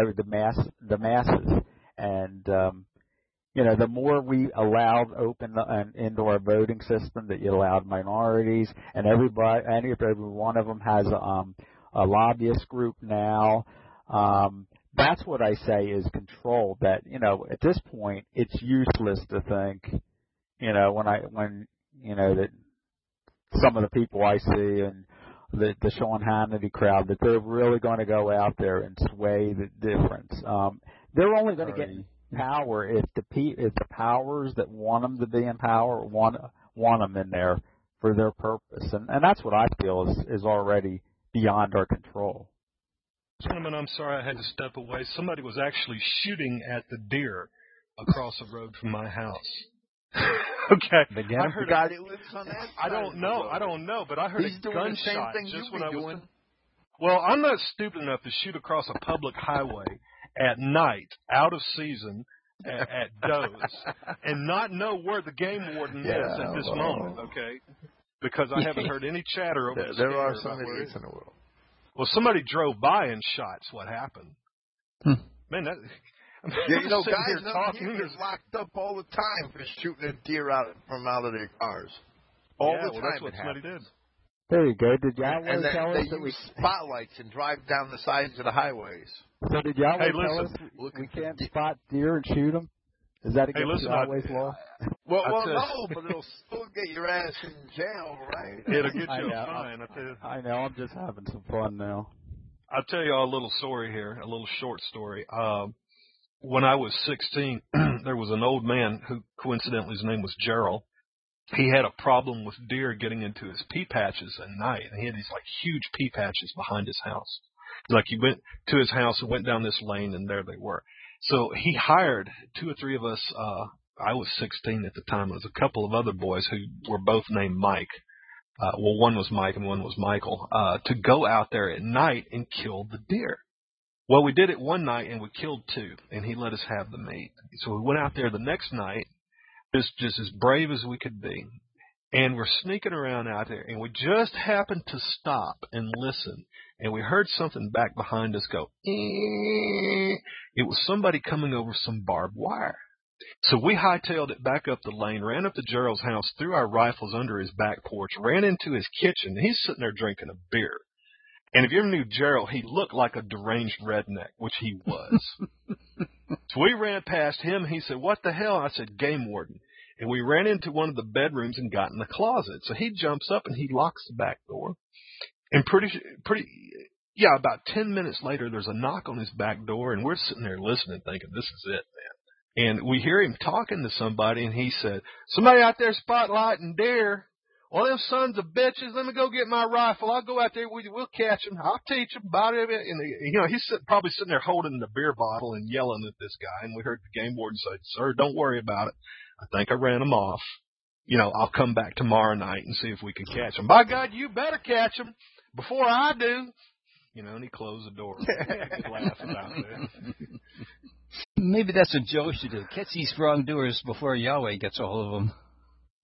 [SPEAKER 8] and the more we allowed open into our voting system, that you allowed minorities, and every one of them has a lobbyist group now. That's what I say is control. That at this point, it's useless to think, when that some of the people I see and the Sean Hannity crowd, that they're really going to go out there and sway the difference. They're only going to get power if the powers that want them to be in power want them in there for their purpose, and that's what I feel is already beyond our control.
[SPEAKER 5] Gentlemen, I'm sorry I had to step away. Somebody was actually shooting at the deer across the road from my house. Okay.
[SPEAKER 1] I heard the guy that lives on that side.
[SPEAKER 5] I don't know, but I heard
[SPEAKER 1] He's
[SPEAKER 5] a
[SPEAKER 1] doing
[SPEAKER 5] gunshot
[SPEAKER 1] the same thing
[SPEAKER 5] just
[SPEAKER 1] you've
[SPEAKER 5] when
[SPEAKER 1] been
[SPEAKER 5] I was
[SPEAKER 1] doing.
[SPEAKER 5] Well, I'm not stupid enough to shoot across a public highway at night, out of season, at does, and not know where the game warden is at this moment, okay? Because I haven't heard any chatter over the
[SPEAKER 1] There are some idiots in the world.
[SPEAKER 5] Well, somebody drove by and shot's what happened. Man, that...
[SPEAKER 1] guys are locked up all the time for shooting a deer out of their cars. All the time.
[SPEAKER 5] That's what somebody did.
[SPEAKER 8] There you go. Did Yahweh
[SPEAKER 1] and
[SPEAKER 8] tell us
[SPEAKER 1] that we spotlights and drive down the sides of the highways?
[SPEAKER 8] So did Yahweh tell us we can't spot deer and shoot them? Is that against Yahweh's law?
[SPEAKER 1] Well, no, but it'll still get your ass in jail, right?
[SPEAKER 5] It'll get you a fine.
[SPEAKER 8] I know. I'm just having some fun now.
[SPEAKER 5] I'll tell you a little story here, a little short story. When I was 16, there was an old man who, coincidentally, his name was Gerald. He had a problem with deer getting into his pea patches at night, and he had these huge pea patches behind his house. He went to his house and went down this lane, and there they were. So he hired 2 or 3 of us. I was 16 at the time. There was a couple of other boys who were both named Mike. One was Mike and one was Michael, to go out there at night and kill the deer. Well, we did it one night and we killed 2, and he let us have the meat. So we went out there the next night, just as brave as we could be, and we're sneaking around out there, and we just happened to stop and listen, and we heard something back behind us go, Eee! It was somebody coming over some barbed wire. So we hightailed it back up the lane, ran up to Gerald's house, threw our rifles under his back porch, ran into his kitchen, and he's sitting there drinking a beer. And if you ever knew Gerald, he looked like a deranged redneck, which he was. So we ran past him. He said, "What the hell?" I said, "Game warden." And we ran into one of the bedrooms and got in the closet. So he jumps up and he locks the back door. And about 10 minutes later, there's a knock on his back door, and we're sitting there listening, thinking, this is it, man. And we hear him talking to somebody, and he said, "Somebody out there spotlighting deer. Well, them sons of bitches, let me go get my rifle. I'll go out there with you. We'll catch them. I'll teach them about it." And, he's probably sitting there holding the beer bottle and yelling at this guy. And we heard the game warden say, "Sir, don't worry about it. I think I ran them off. I'll come back tomorrow night and see if we can catch them. By God, you better catch them before I do." And he closed the door. Laugh about that.
[SPEAKER 4] Maybe that's what Joe should do. Catch these wrongdoers before Yahweh gets a hold of them.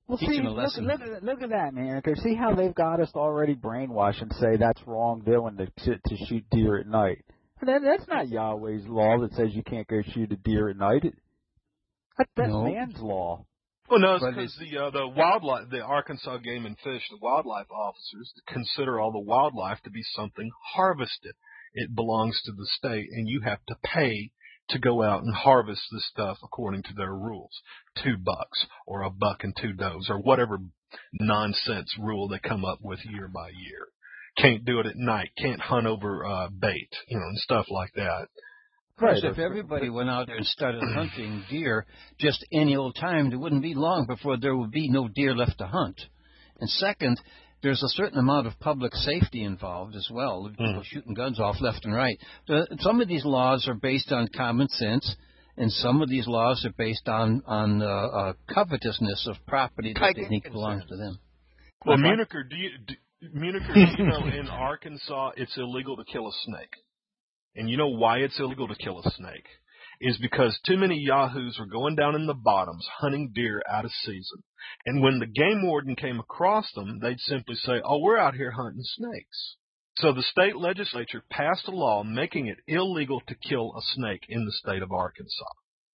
[SPEAKER 8] Well,
[SPEAKER 4] teach
[SPEAKER 8] see,
[SPEAKER 4] them a lesson.
[SPEAKER 8] Look at that, man. Okay, see how they've got us already brainwashed and say that's wrongdoing to shoot deer at night. That's not Yahweh's law that says you can't go shoot a deer at night. That's man's law.
[SPEAKER 5] Well, no, it's because the wildlife, the Arkansas Game and Fish, the wildlife officers consider all the wildlife to be something harvested. It belongs to the state, and you have to pay to go out and harvest this stuff according to their rules. $2 or $1 and 2 does or whatever nonsense rule they come up with year by year. Can't do it at night. Can't hunt over bait, and stuff like that.
[SPEAKER 4] First, if everybody went out there and started hunting deer just any old time, there wouldn't be long before there would be no deer left to hunt. And second, there's a certain amount of public safety involved as well. People shooting guns off left and right. Some of these laws are based on common sense, and some of these laws are based on covetousness of property that they think belongs to them.
[SPEAKER 5] Well, Muniker, do you know in Arkansas it's illegal to kill a snake? And you know why it's illegal to kill a snake? Is because too many yahoos are going down in the bottoms hunting deer out of season. And when the game warden came across them, they'd simply say, oh, we're out here hunting snakes. So the state legislature passed a law making it illegal to kill a snake in the state of Arkansas.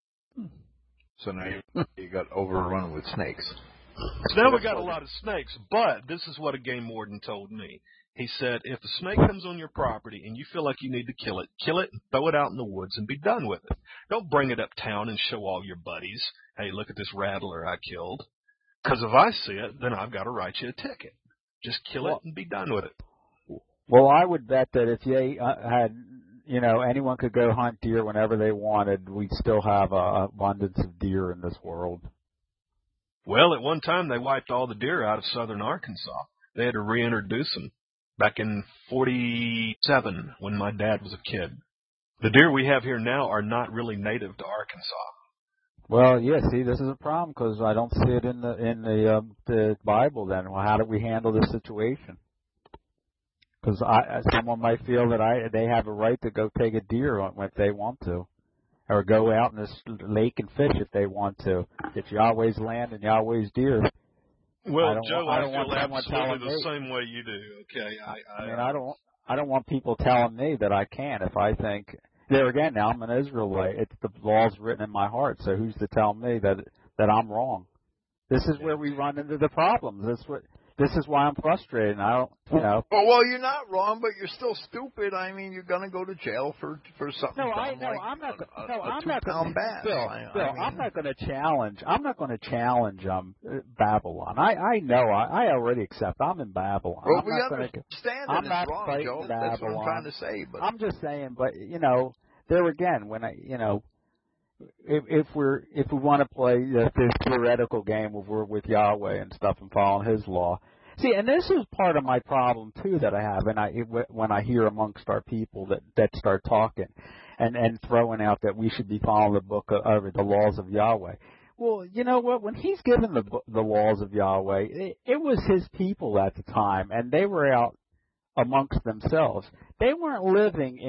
[SPEAKER 1] So now you got overrun with snakes.
[SPEAKER 5] So now we got a lot of snakes, but this is what a game warden told me. He said, if a snake comes on your property and you feel like you need to kill it and throw it out in the woods and be done with it. Don't bring it uptown and show all your buddies, hey, look at this rattler I killed. Because if I see it, then I've got to write you a ticket. Just kill it and be done with it.
[SPEAKER 8] Well, I would bet that if they had, anyone could go hunt deer whenever they wanted, we'd still have an abundance of deer in this world.
[SPEAKER 5] Well, at one time they wiped all the deer out of southern Arkansas. They had to reintroduce them. Back in 47, when my dad was a kid. The deer we have here now are not really native to Arkansas.
[SPEAKER 8] Well, yeah. See, this is a problem because I don't see it in the Bible. Then, well, how do we handle this situation? Because someone might feel that they have a right to go take a deer if they want to, or go out in this lake and fish if they want to. It's Yahweh's land and Yahweh's deer.
[SPEAKER 5] Well, Joe, I feel absolutely the same way you do. Okay,
[SPEAKER 8] I don't want people telling me that I can't if I think. There again, now I'm an Israelite. It's the law's written in my heart. So who's to tell me that I'm wrong? This is where we run into the problems. This is why I'm frustrated. And I don't,
[SPEAKER 1] Well, you're not wrong, but you're still stupid. I mean, you're gonna go to jail for something.
[SPEAKER 8] No, I'm not going to challenge. I'm not going to challenge Babylon. I know. I already accept. I'm in Babylon.
[SPEAKER 1] Well, we understand that it's wrong, Joe. That's what I'm trying to say. But
[SPEAKER 8] I'm just saying. But there again, when if we want to play this theoretical game where we're with Yahweh and stuff and following His law. See, and this is part of my problem too that I have, when I hear amongst our people that start talking and throwing out that we should be following the book of the laws of Yahweh. Well, you know what? When He's given the laws of Yahweh, it was His people at the time, and they were out amongst themselves. They weren't living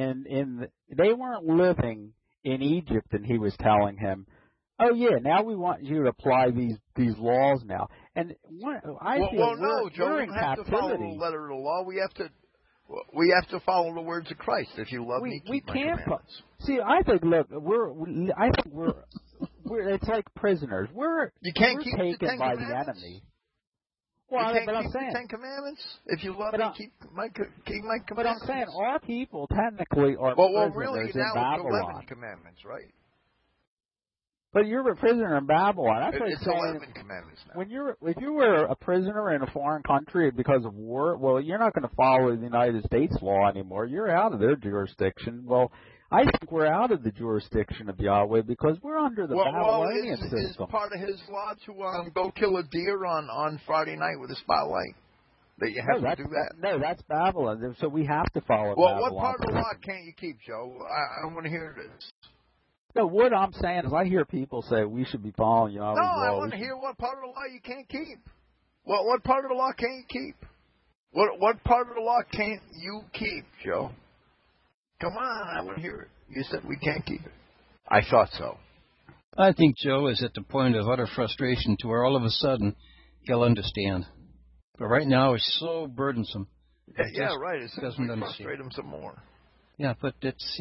[SPEAKER 8] in Egypt, and He was telling him, oh yeah, now we want you to apply these laws now. And
[SPEAKER 1] no, Joe,
[SPEAKER 8] we're in
[SPEAKER 1] we don't have
[SPEAKER 8] captivity.
[SPEAKER 1] to follow the letter of the law. We have to follow the words of Christ. If you love me, keep my commandments.
[SPEAKER 8] See, I think we're it's like prisoners. We're taken by the enemy. Well,
[SPEAKER 1] you can't keep the 10 Commandments? If you love me, keep my commandments.
[SPEAKER 8] But I'm saying our people technically are prisoners
[SPEAKER 1] really,
[SPEAKER 8] in
[SPEAKER 1] now
[SPEAKER 8] Babylon.
[SPEAKER 1] It's 11 commandments, right?
[SPEAKER 8] But you're a prisoner in Babylon. That's
[SPEAKER 1] it's 11 commandments now.
[SPEAKER 8] If you were a prisoner in a foreign country because of war, well, you're not going to follow the United States law anymore. You're out of their jurisdiction. Well, I think we're out of the jurisdiction of Yahweh because we're under the Babylonian system.
[SPEAKER 1] Is part of His law to go kill a deer on Friday night with a spotlight? That you have to do that?
[SPEAKER 8] No, that's Babylon. So we have to follow
[SPEAKER 1] Babylon.
[SPEAKER 8] Well,
[SPEAKER 1] what part of the law can't you keep, Joe? I want to hear this.
[SPEAKER 8] No, what I'm saying is I hear people say we should be following Yahweh's law.
[SPEAKER 1] No, I want to hear what part of the law you can't keep. What part of the law can't you keep? What part of the law can't you keep, Joe? Come on, I want to hear it. You said we can't keep it. I thought so.
[SPEAKER 4] I think Joe is at the point of utter frustration to where all of a sudden he'll understand. But right now, it's so burdensome.
[SPEAKER 1] Yeah, right. It
[SPEAKER 4] doesn't
[SPEAKER 1] frustrate him some more.
[SPEAKER 4] Yeah, but it's,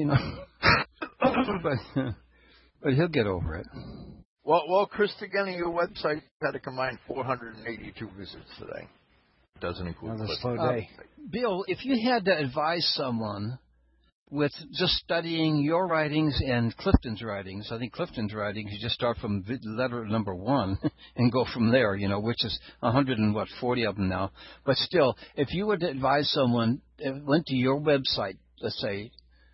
[SPEAKER 4] but he'll get over it.
[SPEAKER 1] Well, Chris Tageni, your website had a combined 482 visits today. Doesn't include
[SPEAKER 7] a slow day.
[SPEAKER 4] Bill, if you had to advise someone with just studying your writings and Clifton's writings, I think Clifton's writings, you just start from letter number 1 and go from there, which is 140 of them now. But still, if you were to advise someone, went to your website, let's say,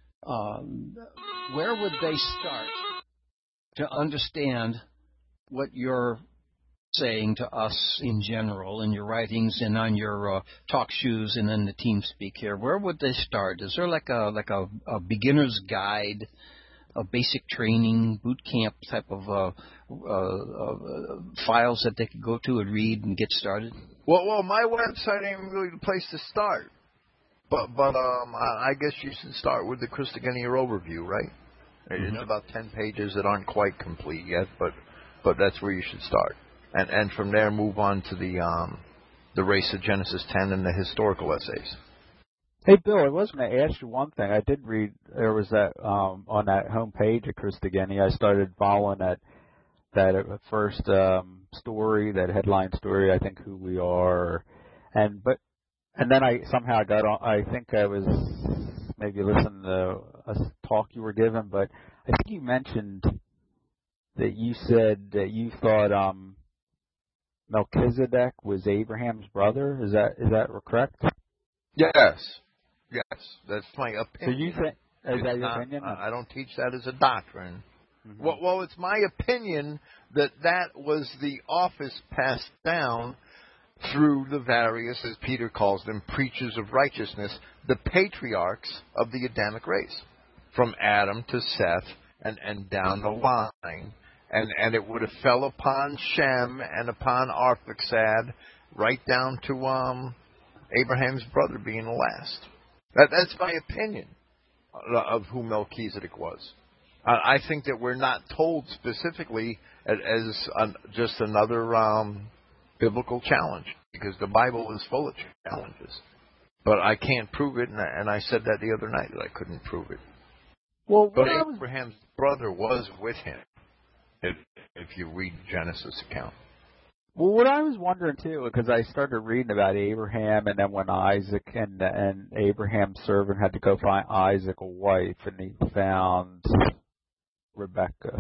[SPEAKER 4] where would they start to understand what you're saying to us in general in your writings and on your talk shoes and then the team speak here? Where would they start? Is there like a beginner's guide, a basic training boot camp type of files that they could go to and read and get started?
[SPEAKER 1] Well, my website ain't really the place to start, but I guess you should start with the Chris Tageni overview, right? It's about 10 pages that aren't quite complete yet, but that's where you should start. And from there, move on to the race of Genesis 10 and the historical essays.
[SPEAKER 8] Hey, Bill, I was going to ask you one thing. I did read there was that on that home page of Chris Tageni. I started following that first story, that headline story. I think Who We Are, and then I somehow got on. I think I was maybe listening to a talk you were giving, but I think you mentioned that you said that you thought Melchizedek was Abraham's brother. Is that correct?
[SPEAKER 1] Yes, that's my opinion.
[SPEAKER 8] So you think is that your opinion?
[SPEAKER 1] I don't teach that as a doctrine.
[SPEAKER 8] Mm-hmm.
[SPEAKER 1] Well, it's my opinion that was the office passed down through the various, as Peter calls them, preachers of righteousness, the patriarchs of the Adamic race, from Adam to Seth and down the line. And it would have fell upon Shem and upon Arphaxad, right down to Abraham's brother being the last. That's my opinion of who Melchizedek was. I think that we're not told specifically as just another biblical challenge, because the Bible is full of challenges. But I can't prove it, and I said that the other night that I couldn't prove it.
[SPEAKER 8] Well,
[SPEAKER 1] but Abraham's brother was with him, if you read Genesis account.
[SPEAKER 8] Well, what I was wondering too, because I started reading about Abraham, and then when Isaac and Abraham's servant had to go find Isaac a wife, and he found Rebecca,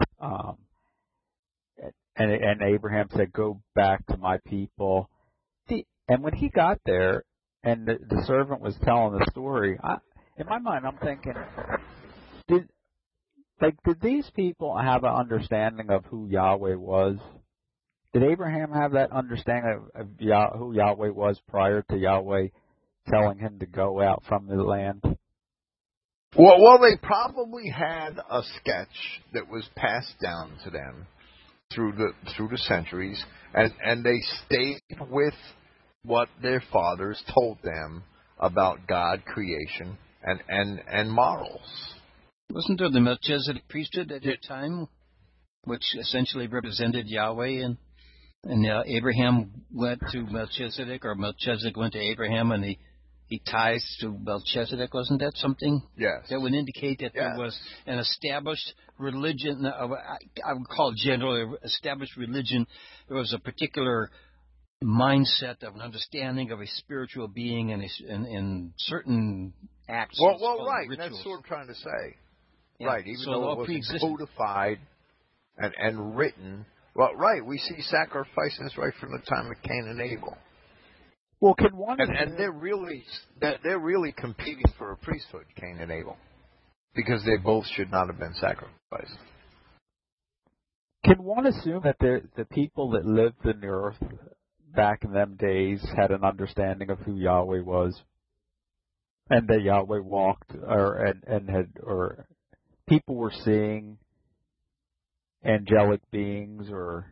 [SPEAKER 8] and Abraham said, "Go back to my people." And when he got there, and the servant was telling the story, in my mind, I'm thinking, did these people have an understanding of who Yahweh was? Did Abraham have that understanding of who Yahweh was prior to Yahweh telling him to go out from the land?
[SPEAKER 1] Well, they probably had a sketch that was passed down to them through the centuries, and they stayed with what their fathers told them about God, creation, and morals.
[SPEAKER 4] Wasn't there the Melchizedek priesthood at that time, which essentially represented Yahweh, and Abraham went to Melchizedek, or Melchizedek went to Abraham, and he ties to Melchizedek? Wasn't that something?
[SPEAKER 1] Yes.
[SPEAKER 4] That would indicate that there was an established religion. I would call it generally established religion. There was a particular mindset of an understanding of a spiritual being and certain acts.
[SPEAKER 1] Well, right.
[SPEAKER 4] Rituals.
[SPEAKER 1] That's what I'm trying to say.
[SPEAKER 4] Yeah.
[SPEAKER 1] Right. Even though it wasn't codified and written. Well, right. We see sacrifices right from the time of Cain and Abel.
[SPEAKER 8] Well, can one
[SPEAKER 1] and they're really competing for a priesthood, Cain and Abel, because they both should not have been sacrificed.
[SPEAKER 8] Can one assume that the people that lived in the earth back in them days had an understanding of who Yahweh was, and that Yahweh walked, or people were seeing angelic beings or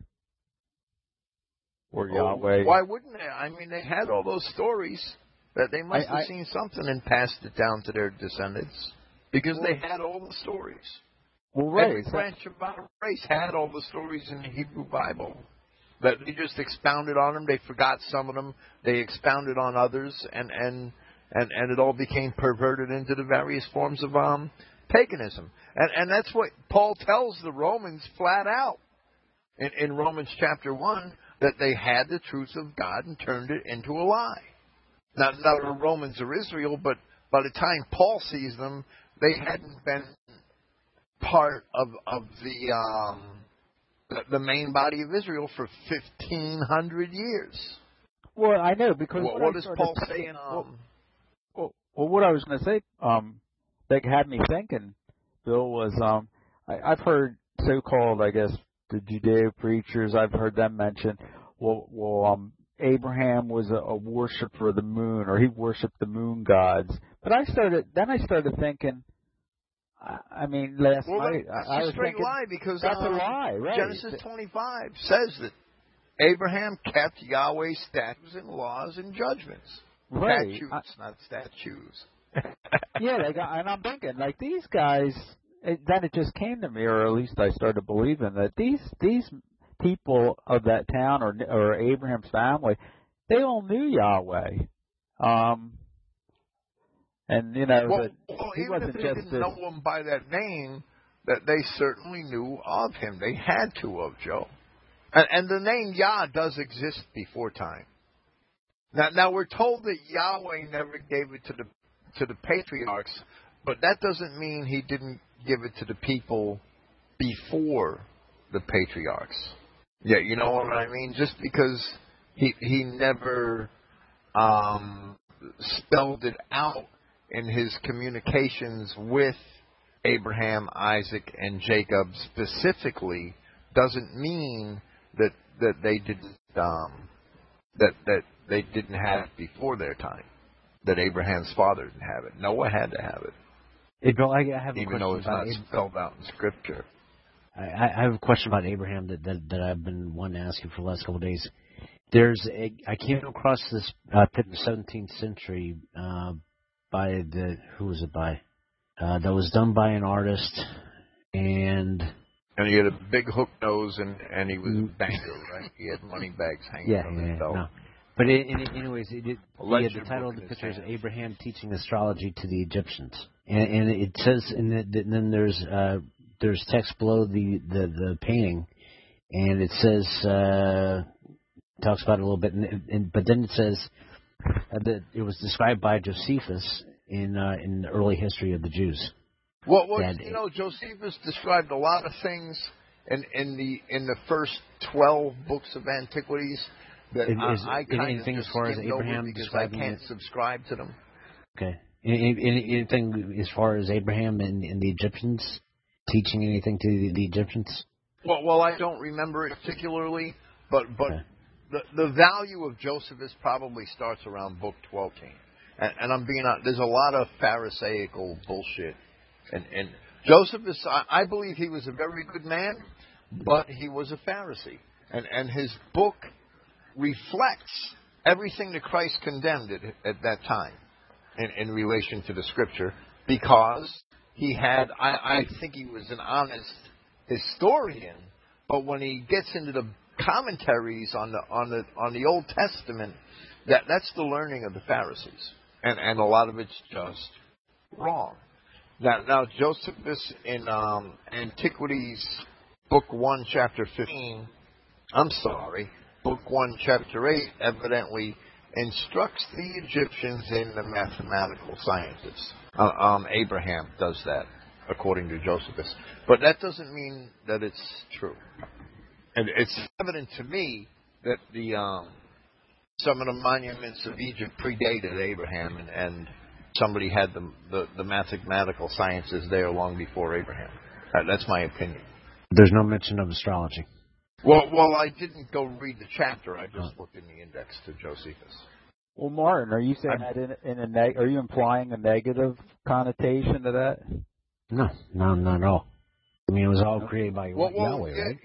[SPEAKER 8] Yahweh?
[SPEAKER 1] Why wouldn't they? I mean, they had all those stories that they must have seen something and passed it down to their descendants, because they had all the stories.
[SPEAKER 8] Well, right.
[SPEAKER 1] Every branch of our race had all the stories in the Hebrew Bible. That they just expounded on them. They forgot some of them. They expounded on others, and it all became perverted into the various forms of paganism. And that's what Paul tells the Romans flat out in Romans chapter 1, that they had the truth of God and turned it into a lie. Now, the Romans are Israel, but by the time Paul sees them, they hadn't been part of the main body of Israel for 1,500 years.
[SPEAKER 8] Well, I know, because
[SPEAKER 1] what does Paul say in
[SPEAKER 8] Well, what I was going to say, that had me thinking, Bill, was I've heard so-called, I guess, the Judeo preachers. I've heard them mention, Abraham was a worshiper of the moon, or he worshipped the moon gods. But I started thinking. I mean, last night I was
[SPEAKER 1] straight
[SPEAKER 8] thinking
[SPEAKER 1] lie, because
[SPEAKER 8] that's a lie, right?
[SPEAKER 1] Genesis 25 says that Abraham kept Yahweh's statutes and laws and judgments.
[SPEAKER 8] Right.
[SPEAKER 1] Statutes, not statues.
[SPEAKER 8] Yeah, and I'm thinking, like, these guys. Then it just came to me, or at least I started believing that these people of that town, or Abraham's family, they all knew Yahweh. And that he wasn't
[SPEAKER 1] if they
[SPEAKER 8] just
[SPEAKER 1] didn't know him by that name, that they certainly knew of him. They had to of Joe. And the name Yah does exist before time. Now we're told that Yahweh never gave it to the patriarchs, but that doesn't mean he didn't give it to the people before the patriarchs. Yeah, you know what I mean? Just because he never spelled it out in his communications with Abraham, Isaac, and Jacob specifically, doesn't mean that they didn't that they didn't have it before their time. That Abraham's father didn't have it. Noah had to have it.
[SPEAKER 7] Hey, Bill, I have a
[SPEAKER 1] even
[SPEAKER 7] question
[SPEAKER 1] though it's
[SPEAKER 7] about
[SPEAKER 1] not spelled out in Scripture.
[SPEAKER 7] I have a question about Abraham that I've been wanting to ask you for the last couple of days. I came across this pit in the 17th century who was it by? That was done by an artist, and
[SPEAKER 1] he had a big hook nose, and he was a banker, right? He had money bags hanging from his belt.
[SPEAKER 7] No. But anyways, the title of the picture is Abraham Teaching Astrology to the Egyptians, and it says, then there's text below the painting, and it says talks about it a little bit, but then it says that it was described by Josephus in the early history of the Jews.
[SPEAKER 1] Well, Josephus described a lot of things in the first 12 books of antiquities. That I kind of just skimmed over because I can't subscribe to them.
[SPEAKER 7] Okay. Anything as far as Abraham and the Egyptians, teaching anything to the Egyptians?
[SPEAKER 1] Well, I don't remember it particularly, but okay. The value of Josephus probably starts around book 12. And I'm being honest, there's a lot of Pharisaical bullshit. And Josephus, I believe he was a very good man, but he was a Pharisee. And his book reflects everything that Christ condemned at that time in relation to the Scripture, because he had, I think he was an honest historian, but when he gets into the commentaries on the Old Testament, that's the learning of the Pharisees, and a lot of it's just wrong. Now Josephus in Antiquities, Book 1, Chapter 15. Book 1, Chapter 8 evidently instructs the Egyptians in the mathematical sciences. Abraham does that, according to Josephus. But that doesn't mean that it's true. And it's evident to me that some of the monuments of Egypt predated Abraham, and somebody had the mathematical sciences there long before Abraham. That's my opinion.
[SPEAKER 7] There's no mention of astrology.
[SPEAKER 1] Well, I didn't go read the chapter. I just looked in the index to Josephus.
[SPEAKER 8] Well, Martin, are you saying that are you implying a negative connotation to that?
[SPEAKER 7] No, not at all. I mean, it was all created by Yahweh, right?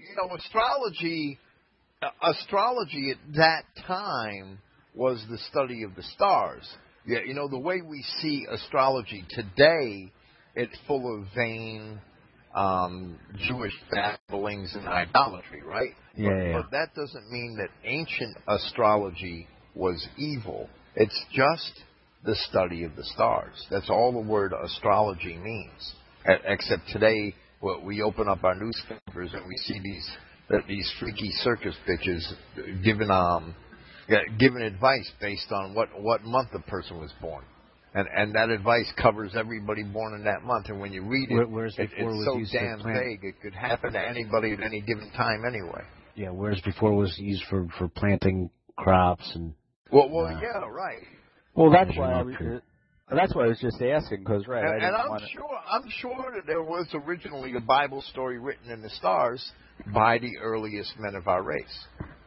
[SPEAKER 1] Astrology at that time was the study of the stars. Yeah, the way we see astrology today, it's full of vain Jewish babblings and idolatry, right? But that doesn't mean that ancient astrology was evil. It's just the study of the stars. That's all the word astrology means. Except today, we open up our newspapers and we see these freaky circus bitches giving advice based on what month the person was born. And that advice covers everybody born in that month. And when you read it, it's so damn vague. It could happen to anybody at any given time anyway.
[SPEAKER 7] Yeah, whereas before it was used for planting crops and.
[SPEAKER 1] Well, yeah, right.
[SPEAKER 8] Well, that's why I was just asking, because
[SPEAKER 1] And I'm sure that there was originally a Bible story written in the stars by the earliest men of our race.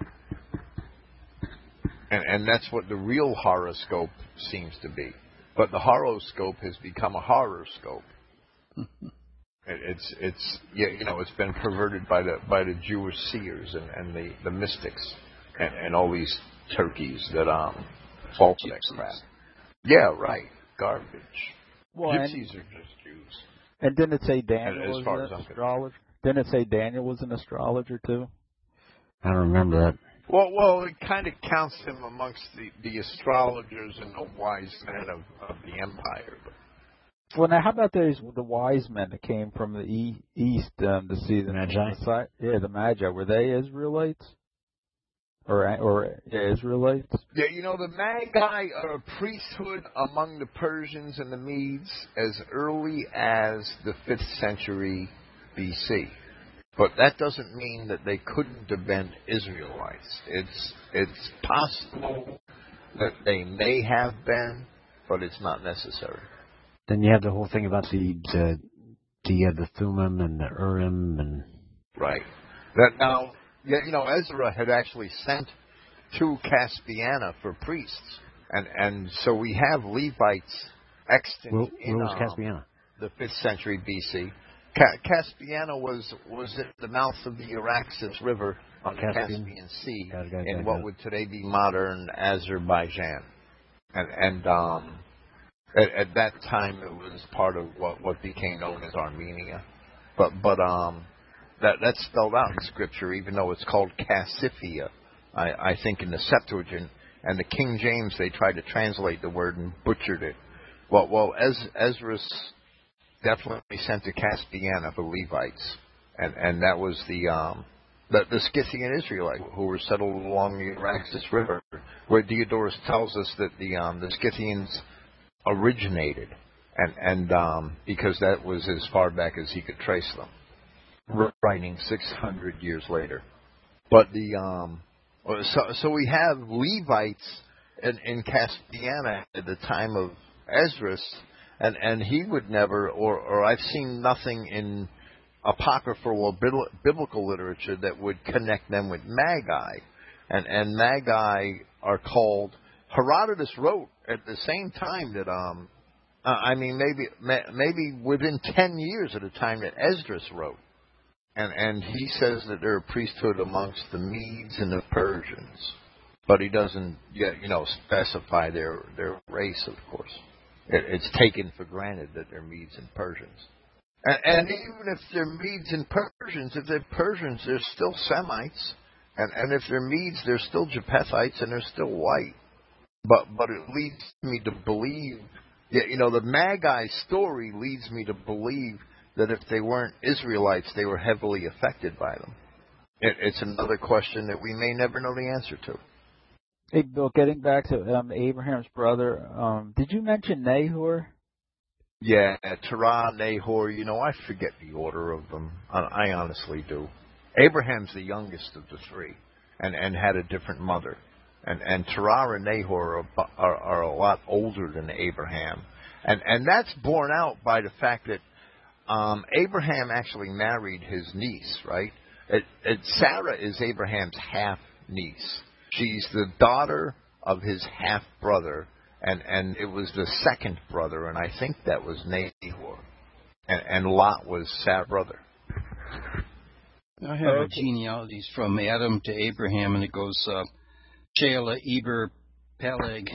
[SPEAKER 1] And that's what the real horoscope seems to be. But the horoscope has become a horror-scope. It's been perverted by the Jewish seers and the mystics and all these turkeys that fall for that crap. Yeah, right. Garbage.
[SPEAKER 8] Well,
[SPEAKER 1] Gypsies are just Jews.
[SPEAKER 8] And didn't it say Daniel was an astrologer? Didn't it say Daniel was an astrologer too?
[SPEAKER 7] I don't remember that.
[SPEAKER 1] Well, it kind of counts him amongst the astrologers and the wise men of the empire.
[SPEAKER 8] Well, now how about the wise men that came from the east to see the
[SPEAKER 7] Magi?
[SPEAKER 8] Yeah, the Magi. Were they Israelites? Or Israelites?
[SPEAKER 1] Yeah, the Magi are a priesthood among the Persians and the Medes as early as the 5th century BC. But that doesn't mean that they couldn't have been Israelites. It's possible that they may have been, but it's not necessary.
[SPEAKER 7] Then you have the whole thing about the Thummim and the Urim and
[SPEAKER 1] right. That now, Ezra had actually sent to Caspiana for priests, and so we have Levites extant in
[SPEAKER 7] Caspiana?
[SPEAKER 1] The 5th century BC. Caspiana was at the mouth of the Araxes River on the Caspian Sea in what would today be modern Azerbaijan. And at that time it was part of what became known as Armenia. But that's spelled out in Scripture, even though it's called Cassiphia, I think in the Septuagint. And the King James, they tried to translate the word and butchered it. Well, Ezra's definitely sent to Caspiana for Levites, and that was the Scythian Israelites who were settled along the Araxes River, where Diodorus tells us that the Scythians originated, and because that was as far back as he could trace them, writing 600 years later. But so we have Levites in Caspiana at the time of Esdras. And he would never, or I've seen nothing in apocryphal or biblical literature that would connect them with Magi. And Magi are called, Herodotus wrote at the same time that, maybe within 10 years at the time that Esdras wrote. And he says that they're a priesthood amongst the Medes and the Persians. But he doesn't, specify their race, of course. It's taken for granted that they're Medes and Persians. And even if they're Medes and Persians, if they're Persians, they're still Semites. And if they're Medes, they're still Japhethites and they're still white. But it leads me to believe, the Magi story leads me to believe that if they weren't Israelites, they were heavily affected by them. It's another question that we may never know the answer to.
[SPEAKER 8] Hey, Bill, getting back to Abraham's brother, did you mention Nahor?
[SPEAKER 1] Yeah, Terah, Nahor, I forget the order of them. I honestly do. Abraham's the youngest of the three and had a different mother. And Terah and Nahor are a lot older than Abraham. And that's borne out by the fact that Abraham actually married his niece, right? Sarah is Abraham's half-niece. She's the daughter of his half-brother, and it was the second brother, and I think that was Nahor. And Lot was Sarah's brother.
[SPEAKER 4] I have a genealogies from Adam to Abraham, and it goes Shelah, Eber, Peleg,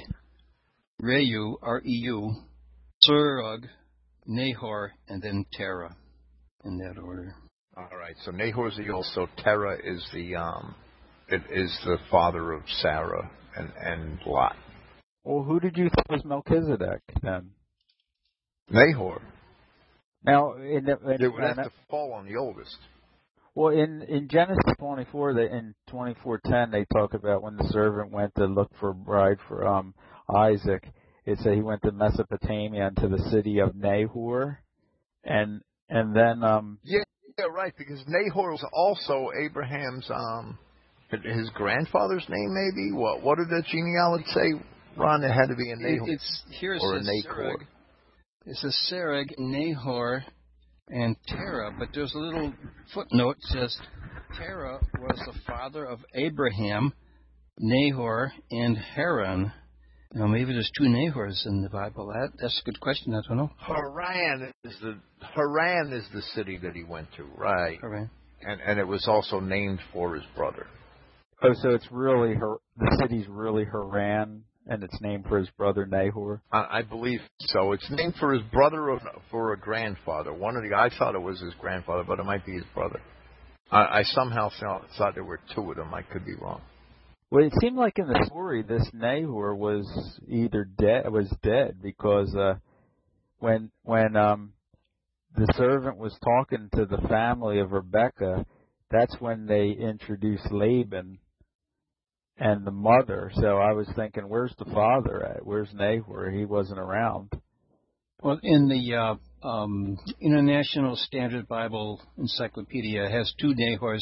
[SPEAKER 4] Reu, R-E-U, Serug, Nahor, and then Terah. in that order.
[SPEAKER 1] All right. So Nahor is the oldest. So Terah is the father of Sarah and Lot.
[SPEAKER 8] Well, who did you think was Melchizedek then?
[SPEAKER 1] Nahor.
[SPEAKER 8] Now,
[SPEAKER 1] it would have to fall on the oldest.
[SPEAKER 8] Well, in Genesis 24, in 24:10, they talk about when the servant went to look for a bride for Isaac. It said he went to Mesopotamia and to the city of Nahor, and then
[SPEAKER 1] yeah, right, because Nahor was also Abraham's his grandfather's name, maybe. What did the genealogy say, Ron? It had to be a Nahor or a Nahor.
[SPEAKER 4] It says Sereg, Nahor, and Terah, but there's a little footnote that says Terah was the father of Abraham, Nahor, and Haran. Now, maybe there's two Nahors in the Bible. That's a good question. I don't know.
[SPEAKER 1] Haran is the city that he went to, right?
[SPEAKER 4] Haran.
[SPEAKER 1] And it was also named for his brother.
[SPEAKER 8] Oh, so it's really the city's really Haran, and it's named for his brother Nahor?
[SPEAKER 1] I believe so. It's named for his brother or for a grandfather. I thought it was his grandfather, but it might be his brother. I somehow thought there were two of them. I could be wrong.
[SPEAKER 8] Well, it seemed like in the story this Nahor was dead because when the servant was talking to the family of Rebekah, that's when they introduced Laban and the mother. So I was thinking, where's the father at? Where's Nahor? He wasn't around.
[SPEAKER 4] Well, in the International Standard Bible Encyclopedia, it has two Nahors.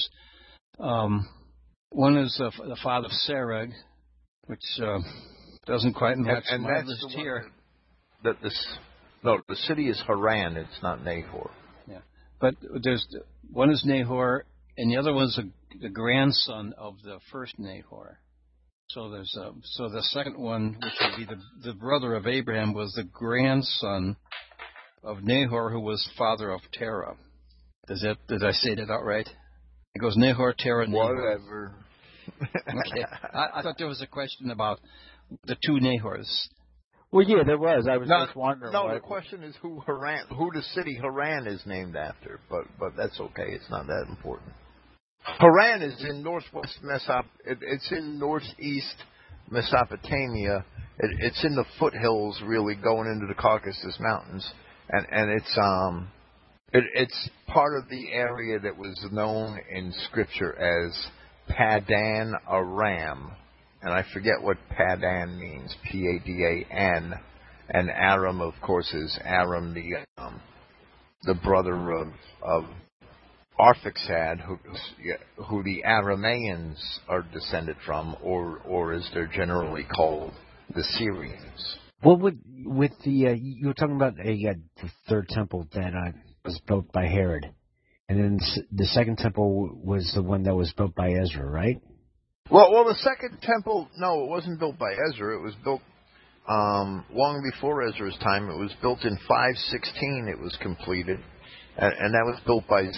[SPEAKER 4] One is the father of Sereg, which doesn't quite match my list here.
[SPEAKER 1] The city is Haran. It's not Nahor.
[SPEAKER 4] Yeah, but one is Nahor, and the other one's the grandson of the first Nahor. So the second one, which would be the brother of Abraham, was the grandson of Nahor, who was father of Terah. Did I say that out right? It goes Nahor, Terah, Nahor.
[SPEAKER 1] Whatever.
[SPEAKER 4] Okay. I thought there was a question about the two Nahors.
[SPEAKER 8] Well, yeah, there was. I was just wondering.
[SPEAKER 1] No, the question is who the city Haran is named after, but that's okay. It's not that important. Haran is in northwest It's in northeast Mesopotamia. It's in the foothills, really, going into the Caucasus Mountains, and it's part of the area that was known in Scripture as Padan Aram, and I forget what Padan means. Padan, and Aram, of course, is Aram, the brother of Arphaxad, who the Arameans are descended from, or as they're generally called, the Syrians.
[SPEAKER 7] What would you were talking about the third temple that was built by Herod, and then the second temple was the one that was built by Ezra, right?
[SPEAKER 1] Well, the second temple, no, it wasn't built by Ezra. It was built long before Ezra's time. It was built in 516. It was completed, and that was built by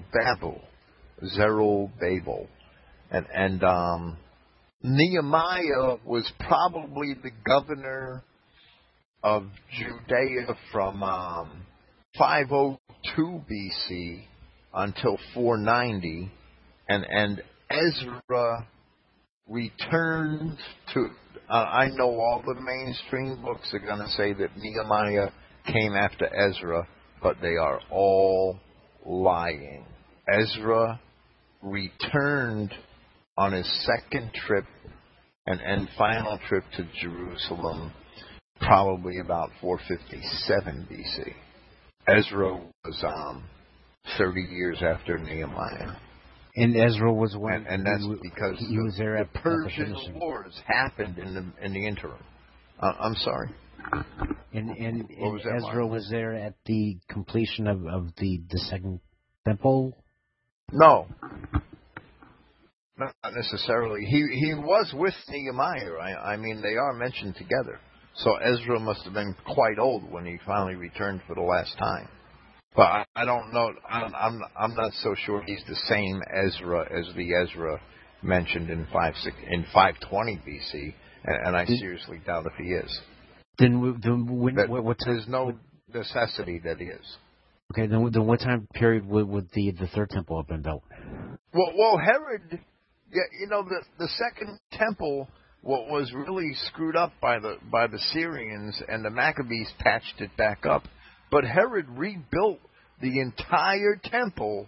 [SPEAKER 1] Zerubbabel, and Nehemiah was probably the governor of Judea from 502 BC until 490, and Ezra returned to. I know all the mainstream books are going to say that Nehemiah came after Ezra, but they are all lying. Ezra returned on his second trip and final trip to Jerusalem, probably about 457 BC. Ezra was 30 years after Nehemiah.
[SPEAKER 7] And Ezra was when,
[SPEAKER 1] and that's because
[SPEAKER 7] he was there
[SPEAKER 1] the Persian Wars happened in the interim. I'm sorry.
[SPEAKER 7] And Ezra was there at the completion of the second temple?
[SPEAKER 1] No, not necessarily. He was with Nehemiah. I mean, they are mentioned together. So Ezra must have been quite old when he finally returned for the last time. But I don't know. I'm not so sure he's the same Ezra as the Ezra mentioned in 520 BC, and I seriously doubt if he is.
[SPEAKER 7] Then what
[SPEAKER 1] there's no necessity that he is.
[SPEAKER 7] Okay, then what time period would the third temple have been built?
[SPEAKER 1] Well, Herod, the second temple was really screwed up by the Syrians, and the Maccabees patched it back up. But Herod rebuilt the entire temple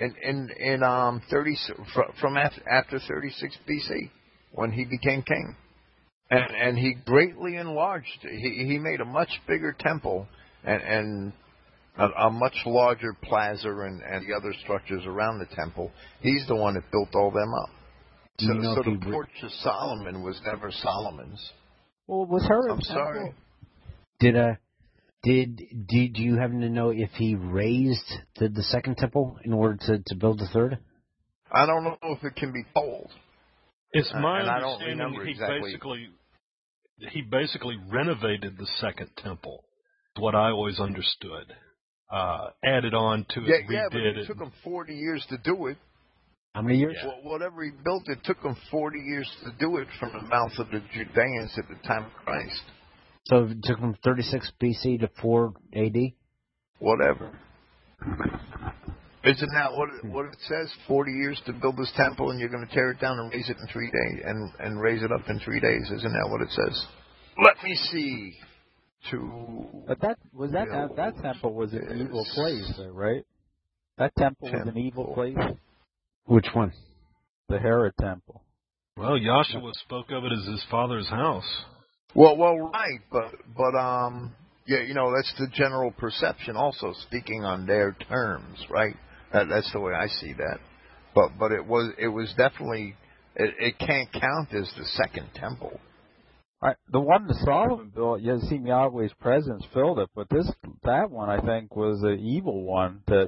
[SPEAKER 1] from after 36 BC when he became king, and he greatly enlarged. He made a much bigger temple and a much larger plaza and the other structures around the temple. He's the one that built all them up. So the Porch of Solomon was never Solomon's.
[SPEAKER 8] Well, was Herod?
[SPEAKER 1] I'm sorry.
[SPEAKER 7] Did you happen to know if he raised the second temple in order to build the third?
[SPEAKER 1] I don't know if it can be told.
[SPEAKER 5] It's my understanding he basically renovated the second temple. What I always understood. Added on to it, redid
[SPEAKER 1] but it took him 40 years to do it.
[SPEAKER 7] How many years?
[SPEAKER 1] Yeah. Whatever he built, it took him 40 years to do it from the mouth of the Judeans at the time of Christ.
[SPEAKER 7] So it took him 36 BC to 4 AD?
[SPEAKER 1] Whatever. Isn't that what it says? 40 years to build this temple, and you're going to tear it down and raise it in 3 days, and raise it up in 3 days. Isn't that what it says? Let me see.
[SPEAKER 8] But that temple was an evil place, though, right? That temple was an evil place.
[SPEAKER 7] Which one?
[SPEAKER 8] The Herod temple.
[SPEAKER 5] Well, Joshua spoke of it as his father's house.
[SPEAKER 1] Well, right, but that's the general perception. Also, speaking on their terms, right? That's the way I see that. But it was definitely it can't count as the second temple.
[SPEAKER 8] The one that Solomon built, you see Yahweh's presence filled it, but that one I think was an evil one. That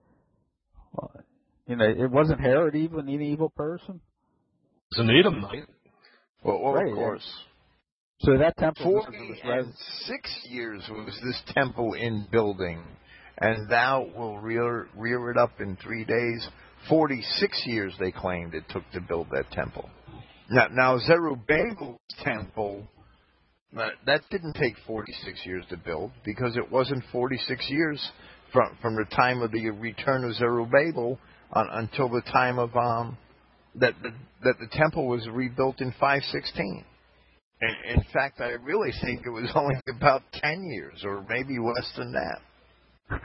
[SPEAKER 8] it wasn't Herod even an evil person.
[SPEAKER 5] It's an Edomite.
[SPEAKER 1] Well, right, of course.
[SPEAKER 8] Yeah. So that temple.
[SPEAKER 1] 46 years was this temple in building, and thou will rear it up in 3 days. 46 years they claimed it took to build that temple. Now Zerubbabel's temple, that didn't take 46 years to build, because it wasn't 46 years from the time of the return of Zerubbabel until the time of that the temple was rebuilt in 516. And in fact, I really think it was only about 10 years, or maybe less than that.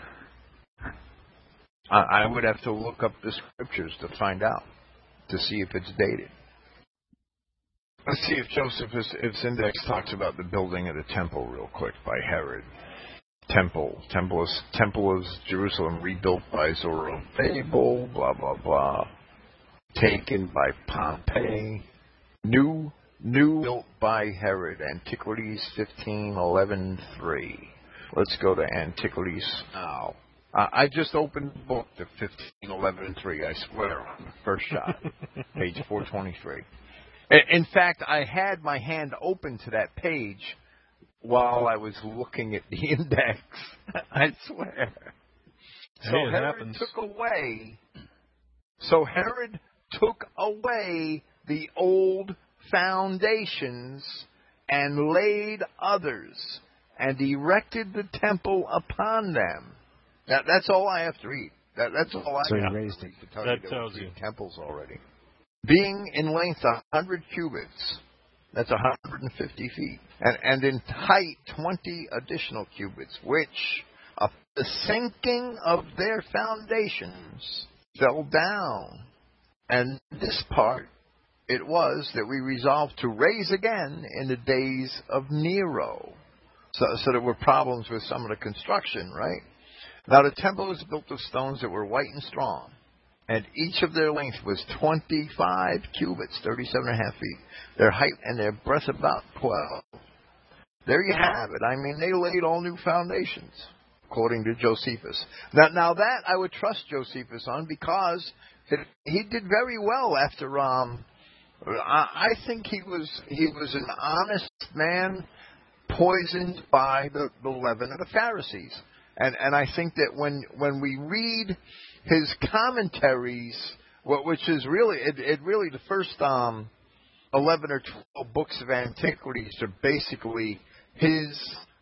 [SPEAKER 1] I would have to look up the scriptures to find out, to see if it's dated. Let's see if Josephus' Index talks about the building of the temple real quick by Herod. Temple of Jerusalem rebuilt by Zerubbabel, blah, blah, blah. Taken by Pompey. New built by Herod. Antiquities 1511-3. Let's go to Antiquities now. I just opened the book to 1511-3, I swear, on the first shot. Page 423. In fact, I had my hand open to that page while I was looking at the index. I swear. So Herod took away the old foundations and laid others, and erected the temple upon them. That's all I have to read. That's all I
[SPEAKER 7] got to
[SPEAKER 1] tell you. That tells you temples already. Being in length 100 cubits, that's 150 feet, and in height 20 additional cubits, which, the sinking of their foundations, fell down. And this part, it was that we resolved to raise again in the days of Nero. So there were problems with some of the construction, right? Now the temple was built of stones that were white and strong, and each of their length was 25 cubits, 37.5 feet. Their height and their breadth about 12. There you have it. I mean, they laid all new foundations, according to Josephus. Now that I would trust Josephus on, because he did very well after. I think he was an honest man, poisoned by the leaven of the Pharisees. And I think that when we read his commentaries, which is really the first 11 or 12 books of antiquities are basically his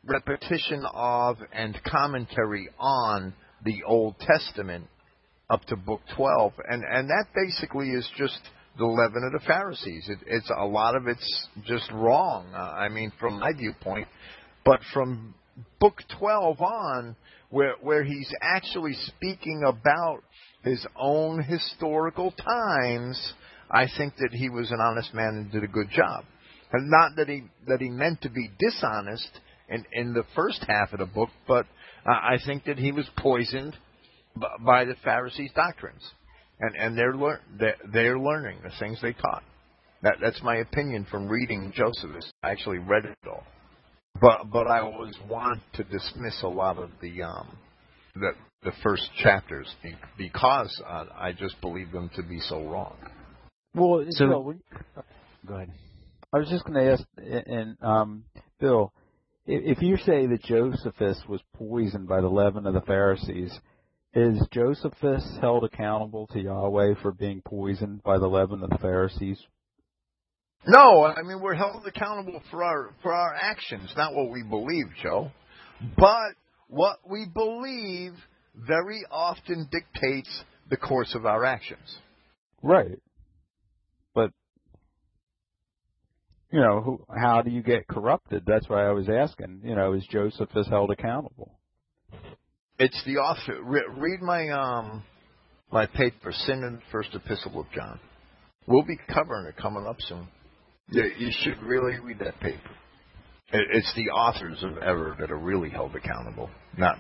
[SPEAKER 1] repetition of and commentary on the Old Testament up to Book 12, and that basically is just the leaven of the Pharisees. It's a lot of it's just wrong. I mean, from my viewpoint, but from Book 12 on, where he's actually speaking about his own historical times, I think that he was an honest man and did a good job. And not that he meant to be dishonest in the first half of the book, but I think that he was poisoned by the Pharisees' doctrines, and they're learning the things they taught. That's my opinion from reading Josephus. I actually read it all, but I always want to dismiss a lot of the first chapters because I just believe them to be so wrong.
[SPEAKER 8] Well,
[SPEAKER 7] go ahead.
[SPEAKER 8] I was just going to ask, and Bill, if you say that Josephus was poisoned by the leaven of the Pharisees, is Josephus held accountable to Yahweh for being poisoned by the leaven of the Pharisees?
[SPEAKER 1] No, I mean, we're held accountable for our actions, not what we believe, Joe. But what we believe very often dictates the course of our actions.
[SPEAKER 8] Right. But, how do you get corrupted? That's why I was asking, is Josephus held accountable?
[SPEAKER 1] It's the author. Read my paper, Sin in the First Epistle of John. We'll be covering it coming up soon. You should really read that paper. It's the authors of error that are really held accountable, not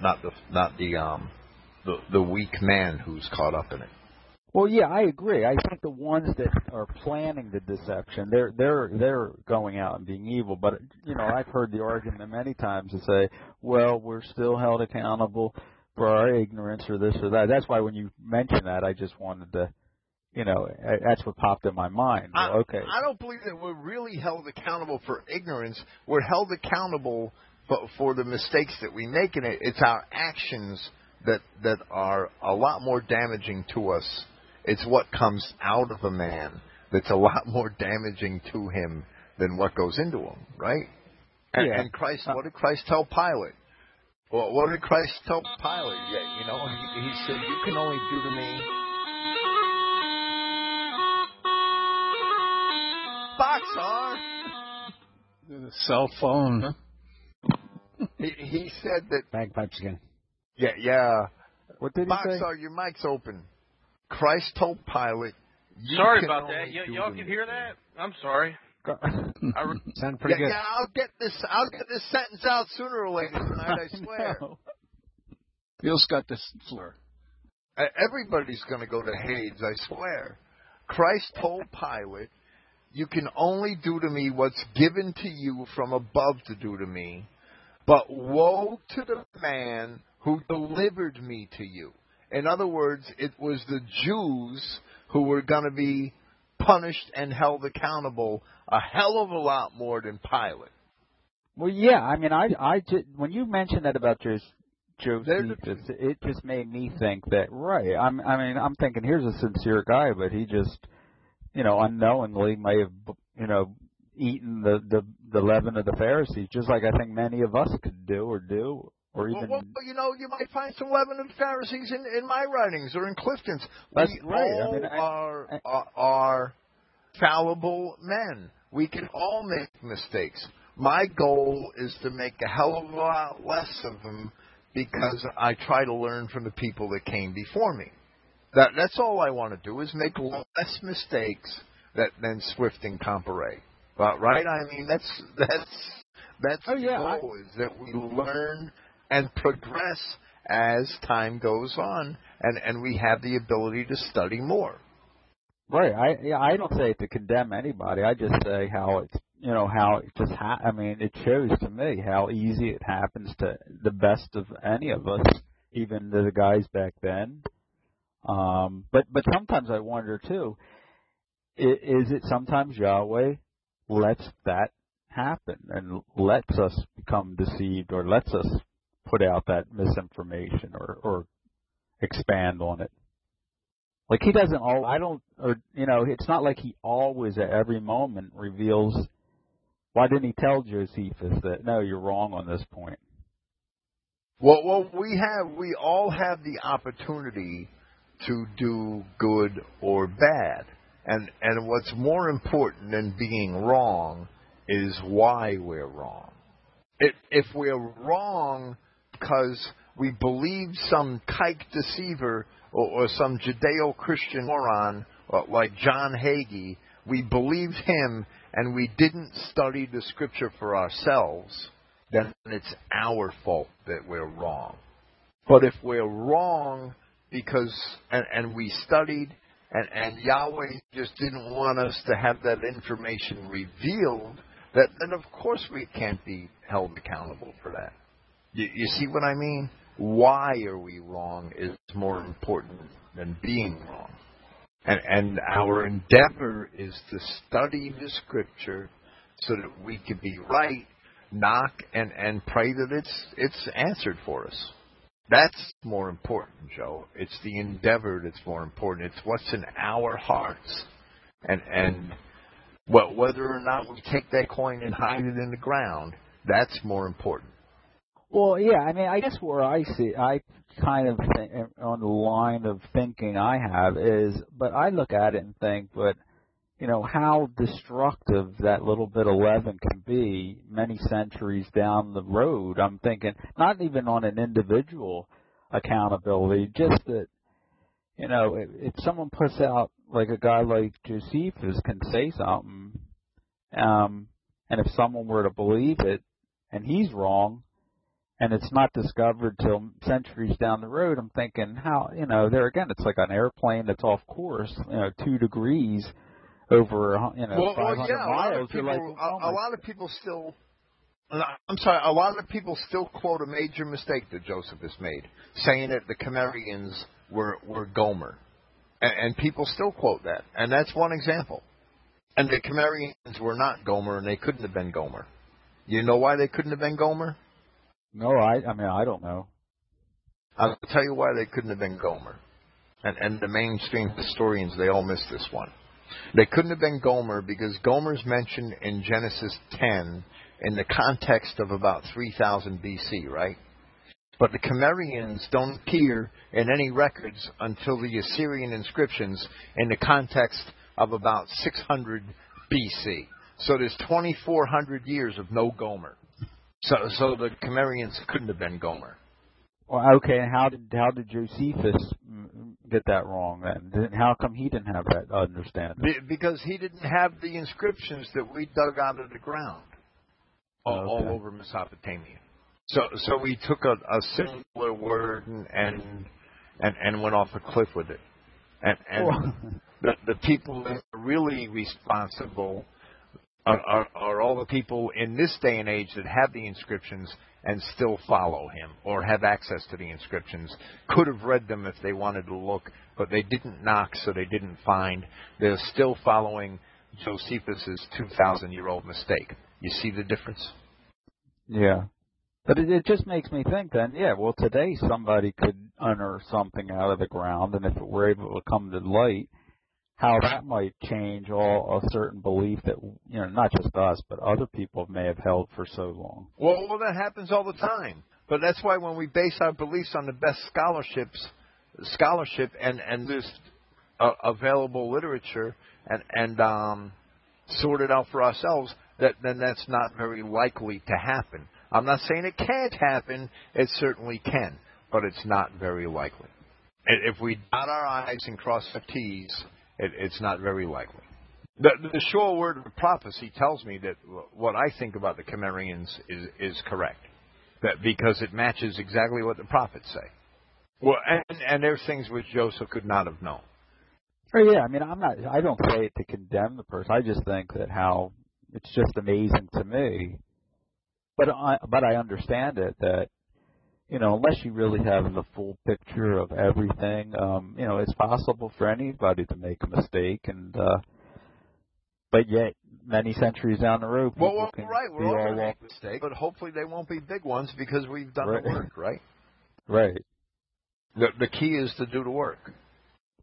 [SPEAKER 1] the weak man who's caught up in it.
[SPEAKER 8] Well, yeah, I agree. I think the ones that are planning the deception, they're going out and being evil. But I've heard the argument many times to say, well, we're still held accountable for our ignorance or this or that. That's why when you mention that, I just wanted to, that's what popped in my mind. Well, okay.
[SPEAKER 1] I don't believe that we're really held accountable for ignorance. We're held accountable for the mistakes that we make in it. It's our actions that are a lot more damaging to us. It's what comes out of a man that's a lot more damaging to him than what goes into him, right? And Christ, what did Christ tell Pilate? Well, what did Christ tell Pilate? Yeah, he said, "You can only do to me." Boxar.
[SPEAKER 4] The cell phone.
[SPEAKER 1] He said that.
[SPEAKER 7] Bagpipes again.
[SPEAKER 1] Yeah.
[SPEAKER 8] What did he say?
[SPEAKER 1] Boxar, your mic's open. Christ told Pilate,
[SPEAKER 9] sorry about that. Y'all can hear that? I'm sorry.
[SPEAKER 7] Sound pretty good.
[SPEAKER 1] Yeah, I'll get this sentence out sooner or later tonight, I swear.
[SPEAKER 4] Bill's got this slur.
[SPEAKER 1] Everybody's going to go to Hades, I swear. Christ told Pilate, you can only do to me what's given to you from above to do to me, but woe to the man who delivered me to you. In other words, it was the Jews who were going to be punished and held accountable a hell of a lot more than Pilate.
[SPEAKER 8] Well, yeah, I mean, I just, when you mentioned that about Josephus, it just made me think that, right, I'm thinking here's a sincere guy, but he just, unknowingly may have, eaten the leaven of the Pharisees, just like I think many of us could do. Or even,
[SPEAKER 1] well, you might find some leaven of Pharisees in my writings or in Clifton's.
[SPEAKER 8] That's
[SPEAKER 1] we
[SPEAKER 8] right.
[SPEAKER 1] all are fallible men. We can all make mistakes. My goal is to make a hell of a lot less of them because I try to learn from the people that came before me. That's all I want to do is make less mistakes than Swift and Comparet. Right? I mean, that's the goal is that we learn and progress as time goes on, and we have the ability to study more.
[SPEAKER 8] Right. I don't say it to condemn anybody. I just say how it's, how it just it shows to me how easy it happens to the best of any of us, even to the guys back then. But sometimes I wonder too, is it sometimes Yahweh lets that happen and lets us become deceived or lets us put out that misinformation or expand on it? Like he doesn't it's not like he always at every moment reveals Why didn't he tell Josephus that, no, you're wrong on this point?
[SPEAKER 1] Well, we all have the opportunity to do good or bad. And what's more important than being wrong is why we're wrong. If we're wrong because we believe some kike deceiver or some Judeo-Christian moron like John Hagee, we believed him and we didn't study the Scripture for ourselves, then it's our fault that we're wrong. But if we're wrong because, and we studied, and Yahweh just didn't want us to have that information revealed, then of course we can't be held accountable for that. You see what I mean? Why are we wrong is more important than being wrong. And our endeavor is to study the Scripture so that we can be right, knock, and pray that it's answered for us. That's more important, Joe. It's the endeavor that's more important. It's what's in our hearts. And whether or not we take that coin and hide it in the ground, that's more important.
[SPEAKER 8] Well, yeah, I mean, I guess where I kind of think, on the line of thinking I have is, but I look at it and think, but, you know, how destructive that little bit of leaven can be many centuries down the road. I'm thinking, not even on an individual accountability, just that, you know, if someone puts out, like a guy like Josephus can say something, and if someone were to believe it, and he's wrong, and it's not discovered till centuries down the road, I'm thinking, how, you know, there again, it's like an airplane that's off course, you know, 2 degrees over, you know, 500 miles.
[SPEAKER 1] A lot of people still, I'm sorry, a lot of people still quote a major mistake that Josephus made, saying that the Cimmerians were Gomer. And people still quote that. And that's one example. And the Cimmerians were not Gomer, and they couldn't have been Gomer. You know why they couldn't have been Gomer?
[SPEAKER 8] No, I mean, I don't know.
[SPEAKER 1] I'll tell you why they couldn't have been Gomer. And the mainstream historians, they all miss this one. They couldn't have been Gomer because Gomer's mentioned in Genesis 10 in the context of about 3000 BC, right? But the Cimmerians don't appear in any records until the Assyrian inscriptions in the context of about 600 BC. So there's 2,400 years of no Gomer. So the Cimmerians couldn't have been Gomer.
[SPEAKER 8] Well, okay, and how did Josephus get that wrong then? How come he didn't have that understanding?
[SPEAKER 1] Because he didn't have the inscriptions that we dug out of the ground all over Mesopotamia. So we took a similar word and went off a cliff with it. And the people that are really responsible are all the people in this day and age that have the inscriptions and still follow him or have access to the inscriptions. Could have read them if they wanted to look, but they didn't knock, so they didn't find. They're still following Josephus's 2,000-year-old mistake. You see the difference?
[SPEAKER 8] Yeah. But it just makes me think then, yeah, well, today somebody could unearth something out of the ground, and if it were able to come to light, how that might change a certain belief that, you know, not just us, but other people may have held for so long.
[SPEAKER 1] Well, that happens all the time. But that's why when we base our beliefs on the best scholarship and this available literature and sort it out for ourselves, then that's not very likely to happen. I'm not saying it can't happen. It certainly can, but it's not very likely. If we dot our I's and cross our T's, it's not very likely. The sure word of prophecy tells me that what I think about the Cimmerians is correct, that because it matches exactly what the prophets say. Well, and there's things which Joseph could not have known.
[SPEAKER 8] Oh yeah, I mean, I don't say it to condemn the person. I just think that how it's just amazing to me. But I understand it that, you know, unless you really have the full picture of everything, you know, it's possible for anybody to make a mistake, and but yet many centuries down the road, people can
[SPEAKER 1] we're all going to make mistakes, but hopefully they won't be big ones because we've done the work, right?
[SPEAKER 8] Right.
[SPEAKER 1] The key is to do the work.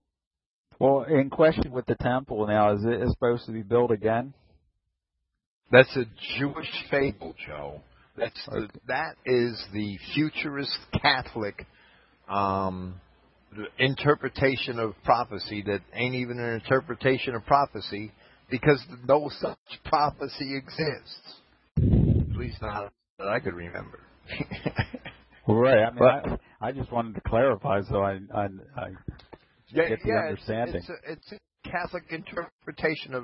[SPEAKER 8] Well, in question with the temple now, is it supposed to be built again?
[SPEAKER 1] That's a Jewish fable, Joe. That is the futurist Catholic interpretation of prophecy that ain't even an interpretation of prophecy because no such prophecy exists. At least not that I could remember.
[SPEAKER 8] Right. I mean, I just wanted to clarify so I get the understanding.
[SPEAKER 1] It's a Catholic interpretation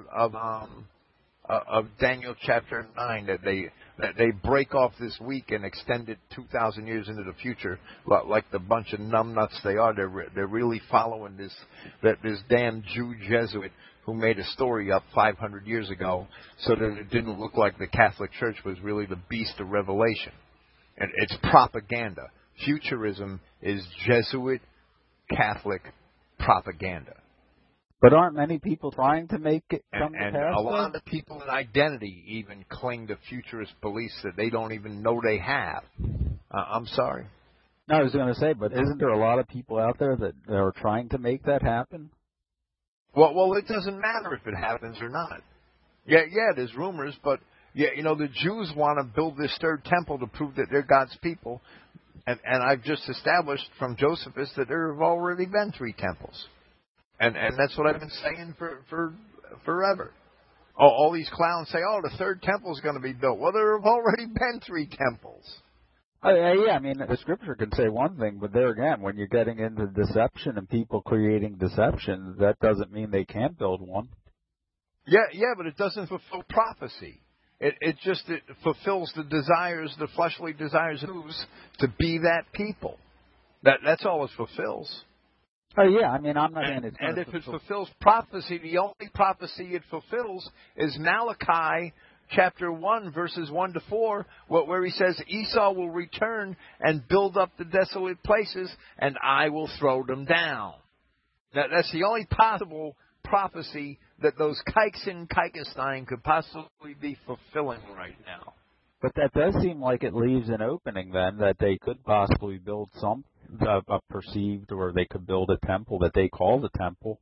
[SPEAKER 1] of Daniel chapter 9 that they break off this week and extend it 2,000 years into the future, like the bunch of numbnuts they are. They're really following this damn Jew Jesuit who made a story up 500 years ago so that it didn't look like the Catholic Church was really the beast of Revelation. And it's propaganda. Futurism is Jesuit Catholic propaganda.
[SPEAKER 8] But aren't many people trying to make it come to pass?
[SPEAKER 1] And a lot of people in identity even cling to futurist beliefs that they don't even know they have. I'm sorry.
[SPEAKER 8] No, I was going to say, but isn't there a lot of people out there that are trying to make that happen?
[SPEAKER 1] Well, it doesn't matter if it happens or not. Yeah, there's rumors, but the Jews want to build this third temple to prove that they're God's people, and I've just established from Josephus that there have already been 3 temples. And that's what I've been saying for forever. All these clowns say, the third temple is going to be built. Well, there have already been 3 temples.
[SPEAKER 8] Yeah, I mean, the Scripture can say one thing, but there again, when you're getting into deception and people creating deception, that doesn't mean they can't build one.
[SPEAKER 1] Yeah, but it doesn't fulfill prophecy. It fulfills the desires, the fleshly desires of Jews to be that people. That's all it fulfills.
[SPEAKER 8] Oh, yeah, I mean, I'm not saying it's
[SPEAKER 1] and if it fulfills prophecy, the only prophecy it fulfills is Malachi chapter 1, verses 1 to 4, where he says, Esau will return and build up the desolate places, and I will throw them down. That's the only possible prophecy that those kikes in Kyrgyzstan could possibly be fulfilling right now.
[SPEAKER 8] But that does seem like it leaves an opening, then, that they could possibly build some a perceived, or they could build a temple that they call the temple.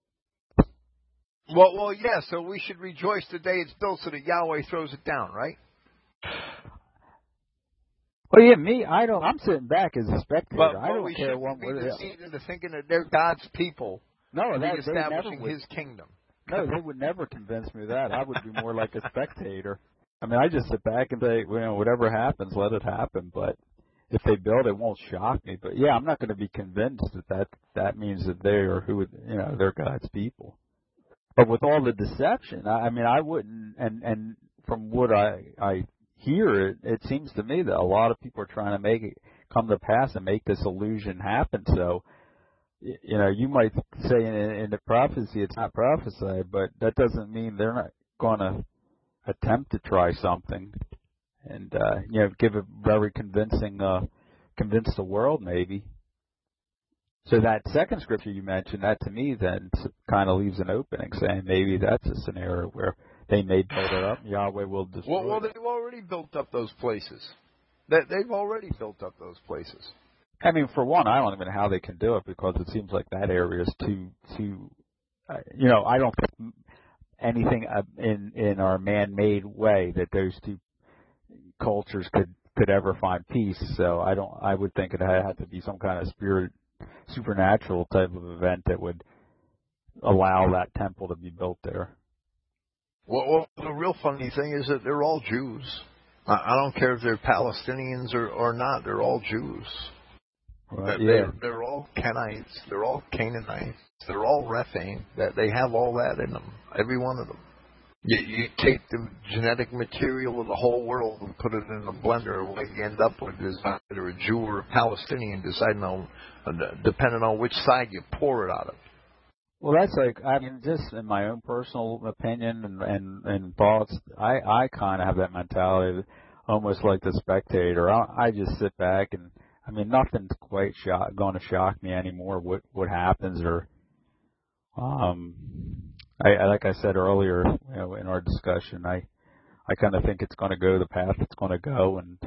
[SPEAKER 1] Well, yeah, so we should rejoice the day it's built so that Yahweh throws it down, right?
[SPEAKER 8] Well, yeah, I'm sitting back as a spectator.
[SPEAKER 1] But
[SPEAKER 8] I don't care one
[SPEAKER 1] way. We shouldn't be deceived into thinking that they're God's people.
[SPEAKER 8] No,
[SPEAKER 1] they're establishing His kingdom.
[SPEAKER 8] No, they would never convince me of that. I would be more like a spectator. I mean, I just sit back and say, whatever happens, let it happen. But if they build, it won't shock me. But yeah, I'm not going to be convinced that means that they are they're God's people. But with all the deception, I mean, I wouldn't. And from what I hear, it seems to me that a lot of people are trying to make it come to pass and make this illusion happen. So, you might say in the prophecy it's not prophesied, but that doesn't mean they're not going to attempt to try something and give a very convince the world maybe. So that second scripture you mentioned, that to me then kind of leaves an opening, saying maybe that's a scenario where they may build it up, Yahweh will destroy it.
[SPEAKER 1] Well, they've already built up those places. They've already built up those places.
[SPEAKER 8] I mean, for one, I don't even know how they can do it, because it seems like that area is too I don't think anything in our man-made way that those two cultures could ever find peace. So I would think it had to be some kind of supernatural type of event that would allow that temple to be built there.
[SPEAKER 1] Well, the real funny thing is that they're all Jews. I don't care if they're Palestinians or not. They're all Jews.
[SPEAKER 8] Right, yeah.
[SPEAKER 1] They're all Kenites. They're all Canaanites. They're all Rephaim. They have all that in them. Every one of them. You take the genetic material of the whole world and put it in a blender. What you end up with is either a Jew or a Palestinian, depending on which side you pour it out of.
[SPEAKER 8] Well, that's just in my own personal opinion and thoughts, I kind of have that mentality, almost like the spectator. I just sit back and, I mean, nothing's quite going to shock me anymore. What happens, or like I said earlier, in our discussion, I kind of think it's going to go the path it's going to go, and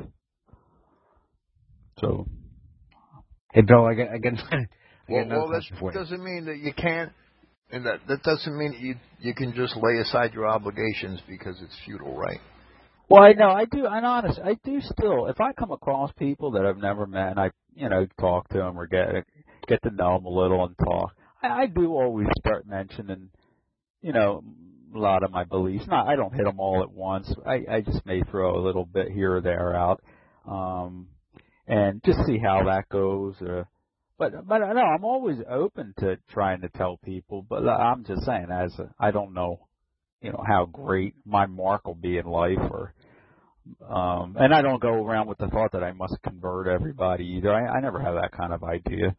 [SPEAKER 8] so.
[SPEAKER 7] Hey, Bill, I get
[SPEAKER 1] well, that doesn't mean that you can't And that doesn't mean you can just lay aside your obligations because it's futile, right?
[SPEAKER 8] Well, I know I do. I'm honest. I do still. If I come across people that I've never met, and I talk to them or get to know them a little and talk, I do always start mentioning a lot of my beliefs. I don't hit them all at once. I just may throw a little bit here or there out, and just see how that goes. But I know I'm always open to trying to tell people. But I'm just saying, I don't know, how great my mark will be in life, or and I don't go around with the thought that I must convert everybody either. I never have that kind of idea.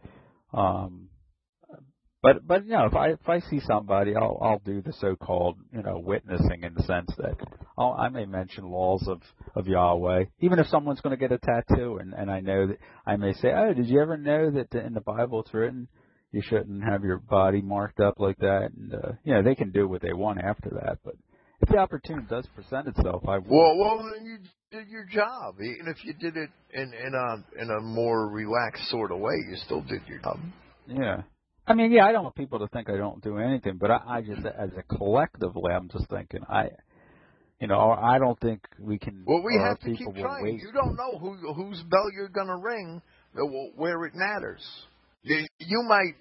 [SPEAKER 8] But if I see somebody, I'll do the so-called witnessing, in the sense that I may mention laws of Yahweh, even if someone's going to get a tattoo, and I know that I may say, oh, did you ever know that in the Bible it's written you shouldn't have your body marked up like that? And they can do what they want after that, but if the opportunity does present itself, I will.
[SPEAKER 1] Well, then you did your job. Even if you did it in a more relaxed sort of way, you still did your job.
[SPEAKER 8] Yeah. I mean, yeah, I don't want people to think I don't do anything, but I just, as a collectively, I'm just thinking, I don't think we can.
[SPEAKER 1] Well, we have to keep trying. You don't know whose bell you're going to ring, where it matters. You might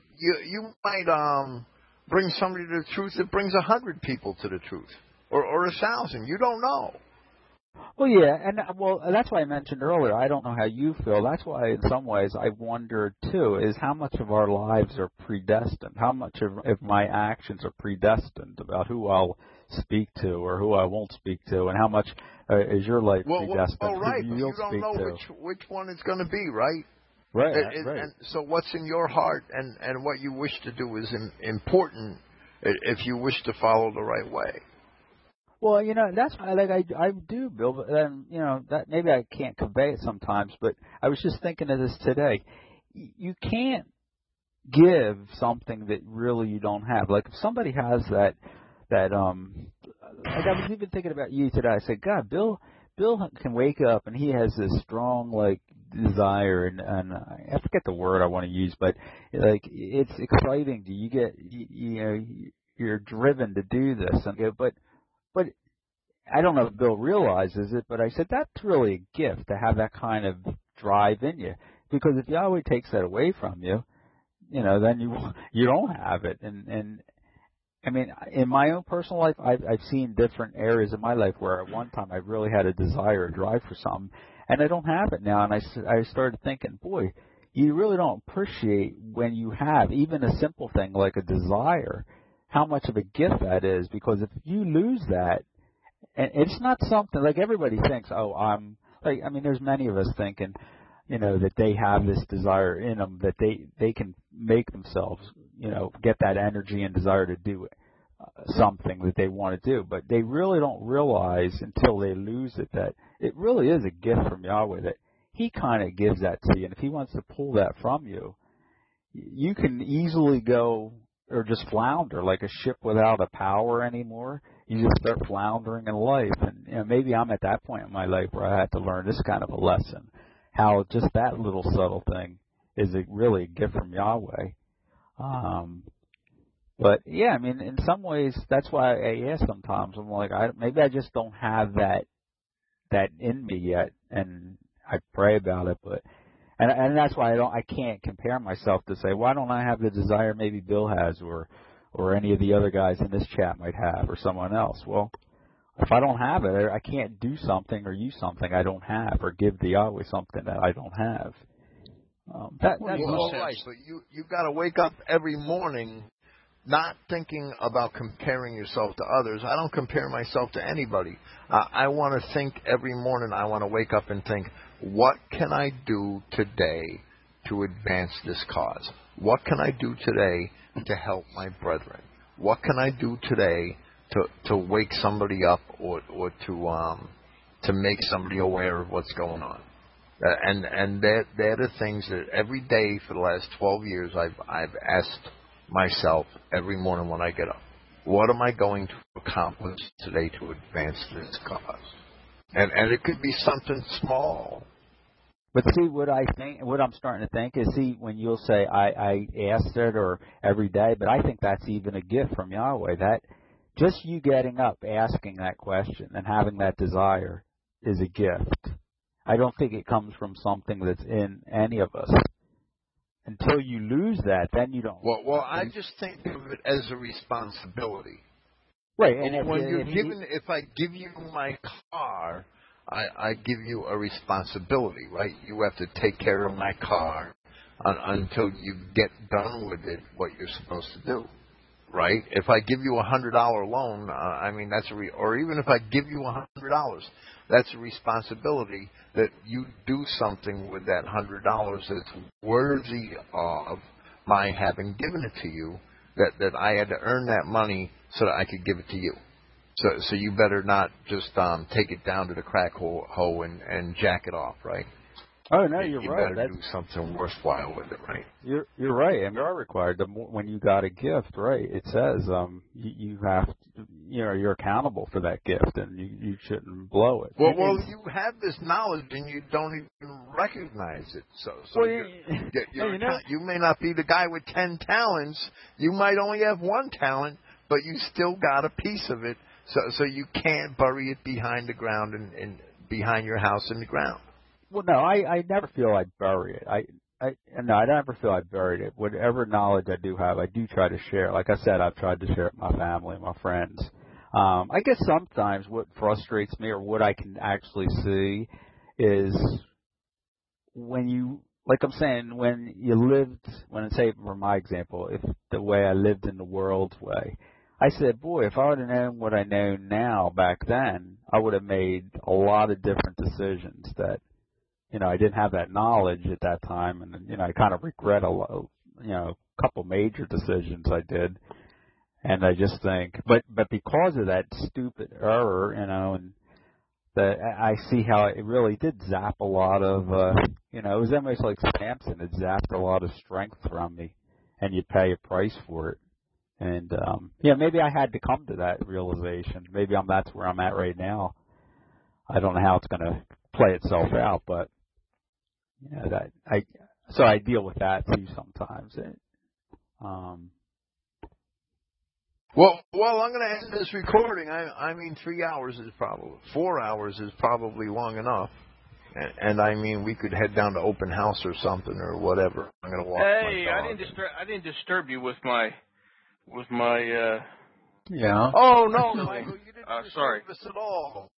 [SPEAKER 1] bring somebody to the truth that brings 100 people to the truth, or 1,000. You don't know.
[SPEAKER 8] Well, yeah, and that's why I mentioned earlier, I don't know how you feel. That's why in some ways I wonder, too, is how much of our lives are predestined? How much of my actions are predestined about who I'll speak to or who I won't speak to, and how much is your life predestined?
[SPEAKER 1] Well, right, but you don't know which one it's going to be, right?
[SPEAKER 8] Right, right.
[SPEAKER 1] And so what's in your heart and what you wish to do is important if you wish to follow the right way.
[SPEAKER 8] Well, that's I do, Bill, but then, that maybe I can't convey it sometimes, but I was just thinking of this today. You can't give something that really you don't have. Like if somebody has that like I was even thinking about you today. I said, God, Bill can wake up and he has this strong desire and I forget the word I want to use, but it's exciting. You get you're driven to do this, but I don't know if Bill realizes it, but I said that's really a gift to have that kind of drive in you. Because if Yahweh takes that away from you, then you don't have it. And I mean, in my own personal life, I've seen different areas of my life where at one time I really had a desire, a drive for something, and I don't have it now. And I started thinking, boy, you really don't appreciate when you have even a simple thing like a desire, how much of a gift that is. Because if you lose that, and it's not something like everybody thinks, there's many of us thinking, that they have this desire in them, that they can make themselves, get that energy and desire to do something that they want to do. But they really don't realize until they lose it that it really is a gift from Yahweh, that He kind of gives that to you. And if He wants to pull that from you, you can easily go or just flounder like a ship without a power anymore. You just start floundering in life. And maybe I'm at that point in my life where I had to learn this kind of a lesson, how just that little subtle thing is really a gift from Yahweh. But yeah, I mean, in some ways, that's why I ask sometimes. I'm like, maybe I just don't have that in me yet, and I pray about it. But and that's why I can't compare myself to say, why don't I have the desire maybe Bill has, or any of the other guys in this chat might have, or someone else. Well, if I don't have it, I can't do something or use something I don't have, or give the Yahweh something that I don't have. That's
[SPEAKER 1] all right, but you got to wake up every morning not thinking about comparing yourself to others. I don't compare myself to anybody. I want to think every morning. I want to wake up and think, what can I do today to advance this cause? What can I do today to help my brethren? What can I do today to wake somebody up or to make somebody aware of what's going on? And they're the things that every day for the last 12 years I've asked myself every morning when I get up. What am I going to accomplish today to advance this cause? And it could be something small.
[SPEAKER 8] But see, what I'm starting to think is, see, when you'll say, I asked it or every day, but I think that's even a gift from Yahweh. That just you getting up, asking that question, and having that desire is a gift. I don't think it comes from something that's in any of us. Until you lose that, then you don't.
[SPEAKER 1] Well, I just think of it as a responsibility.
[SPEAKER 8] Right. And
[SPEAKER 1] when you're given, if I give you my car, I give you a responsibility, right? You have to take care of my car until you get done with it, what you're supposed to do, right? If I give you $100 loan, I mean, or even if I give you $100, that's a responsibility that you do something with that $100 that's worthy of my having given it to you, that I had to earn that money so that I could give it to you. So you better not just take it down to the crack hole and jack it off, right?
[SPEAKER 8] Oh no, you're right.
[SPEAKER 1] You better do something worthwhile with it, right?
[SPEAKER 8] You're right, and you are required. When you got a gift, right? It says you have to, you're accountable for that gift, and you shouldn't blow it.
[SPEAKER 1] Well, you have this knowledge, and you don't even recognize it. So you may not be the guy with 10 talents. You might only have 1 talent, but you still got a piece of it. So you can't bury it behind the ground and behind your house in the ground.
[SPEAKER 8] Well, no, I never feel I bury it. I never feel I buried it. Whatever knowledge I do have, I do try to share. Like I said, I've tried to share it with my family and my friends. I guess sometimes what frustrates me, or what I can actually see, is when you, like I'm saying, when I say for my example, if the way I lived in the world's way, I said, boy, if I would have known what I know now back then, I would have made a lot of different decisions that, I didn't have that knowledge at that time, and, I kind of regret a couple major decisions I did. And I just think, but because of that stupid error, and that I see how it really did zap a lot of, it was almost like Samson. It zapped a lot of strength from me, and you pay a price for it. And, maybe I had to come to that realization. Maybe that's where I'm at right now. I don't know how it's going to play itself out, but, so I deal with that too sometimes.
[SPEAKER 1] Well, I'm going to end this recording. I mean, 3 hours is 4 hours is probably long enough. And I mean, we could head down to open house or something or whatever. I'm going to walk.
[SPEAKER 9] Hey, I didn't disturb you with my.
[SPEAKER 8] Yeah.
[SPEAKER 1] Oh no, Michael, you didn't disturb us at all.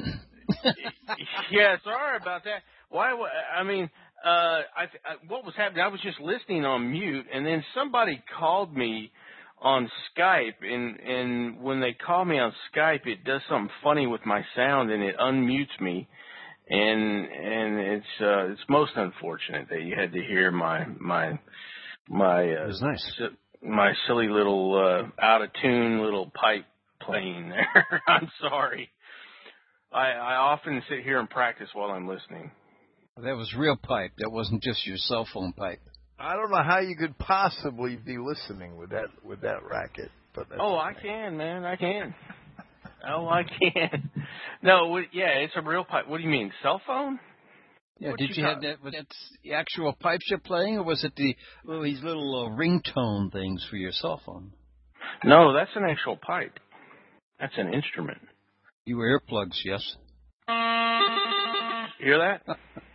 [SPEAKER 9] Yeah, sorry about that. Why? I mean, what was happening? I was just listening on mute, and then somebody called me on Skype, and when they call me on Skype, it does something funny with my sound, and it unmutes me, and it's most unfortunate that you had to hear my
[SPEAKER 7] it was nice.
[SPEAKER 9] My silly little out of tune little pipe playing there. I'm sorry. I often sit here and practice while I'm listening.
[SPEAKER 4] That was real pipe. That wasn't just your cell phone pipe.
[SPEAKER 1] I don't know how you could possibly be listening with that racket. But
[SPEAKER 9] I can, man. I can. I can. No, it's a real pipe. What do you mean, cell phone?
[SPEAKER 4] Yeah, did you have that? Was that the actual pipes you're playing, or was it these little ringtone things for your cell phone?
[SPEAKER 9] No, that's an actual pipe. That's an instrument.
[SPEAKER 4] You were earplugs, yes.
[SPEAKER 9] You hear that?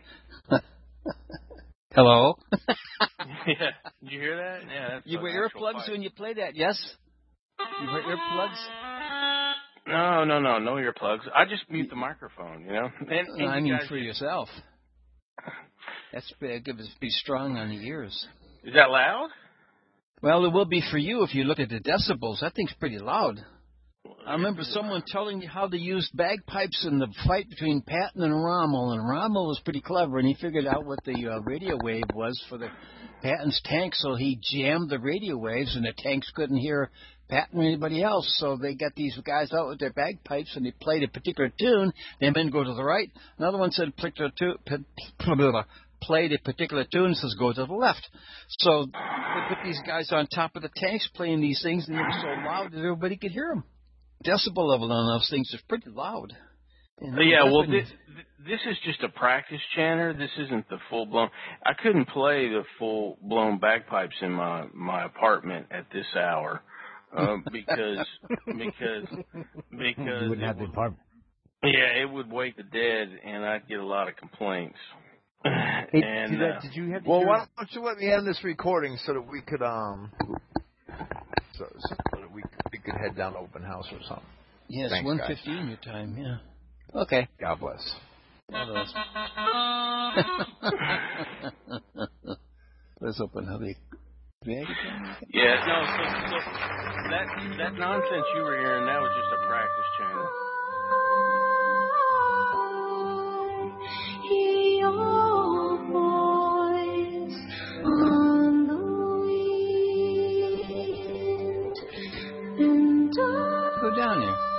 [SPEAKER 4] Hello?
[SPEAKER 9] Yeah. Did you hear that? Yeah. That's
[SPEAKER 4] you wear earplugs when you play that, yes? You wear earplugs?
[SPEAKER 9] No earplugs. I just mute the microphone, And
[SPEAKER 4] I mean for yourself. That's big. Be strong on the ears.
[SPEAKER 9] Is that loud?
[SPEAKER 4] Well, it will be for you if you look at the decibels. That thing's pretty loud. I remember someone telling me how they used bagpipes in the fight between Patton and Rommel, and Rommel was pretty clever, and he figured out what the radio wave was for the Patton's tank, so he jammed the radio waves, and the tanks couldn't hear Patton or anybody else, so they got these guys out with their bagpipes, and they played a particular tune. They men go to the right. Another one said played a particular tune, says go to the left. So they put these guys on top of the tanks playing these things, and they were so loud that everybody could hear them. Decibel level on those things is pretty loud.
[SPEAKER 9] Yeah, well, this is just a practice chanter. This isn't the full blown. I couldn't play the full blown bagpipes in my apartment at this hour because
[SPEAKER 7] you wouldn't have the apartment.
[SPEAKER 9] Yeah, it would wake the dead, and I'd get a lot of complaints.
[SPEAKER 7] Hey, did you have?
[SPEAKER 1] Well, why don't you let me end this recording so that we could so that we could head down to open house or something.
[SPEAKER 4] Yes,
[SPEAKER 1] Thanks,
[SPEAKER 4] 1:15 your time. Yeah. Okay.
[SPEAKER 1] God bless.
[SPEAKER 4] Let's open how they.
[SPEAKER 9] Yeah, no. So that nonsense you were hearing, that was just a practice channel.
[SPEAKER 10] Your voice on the wind, and
[SPEAKER 4] go down here.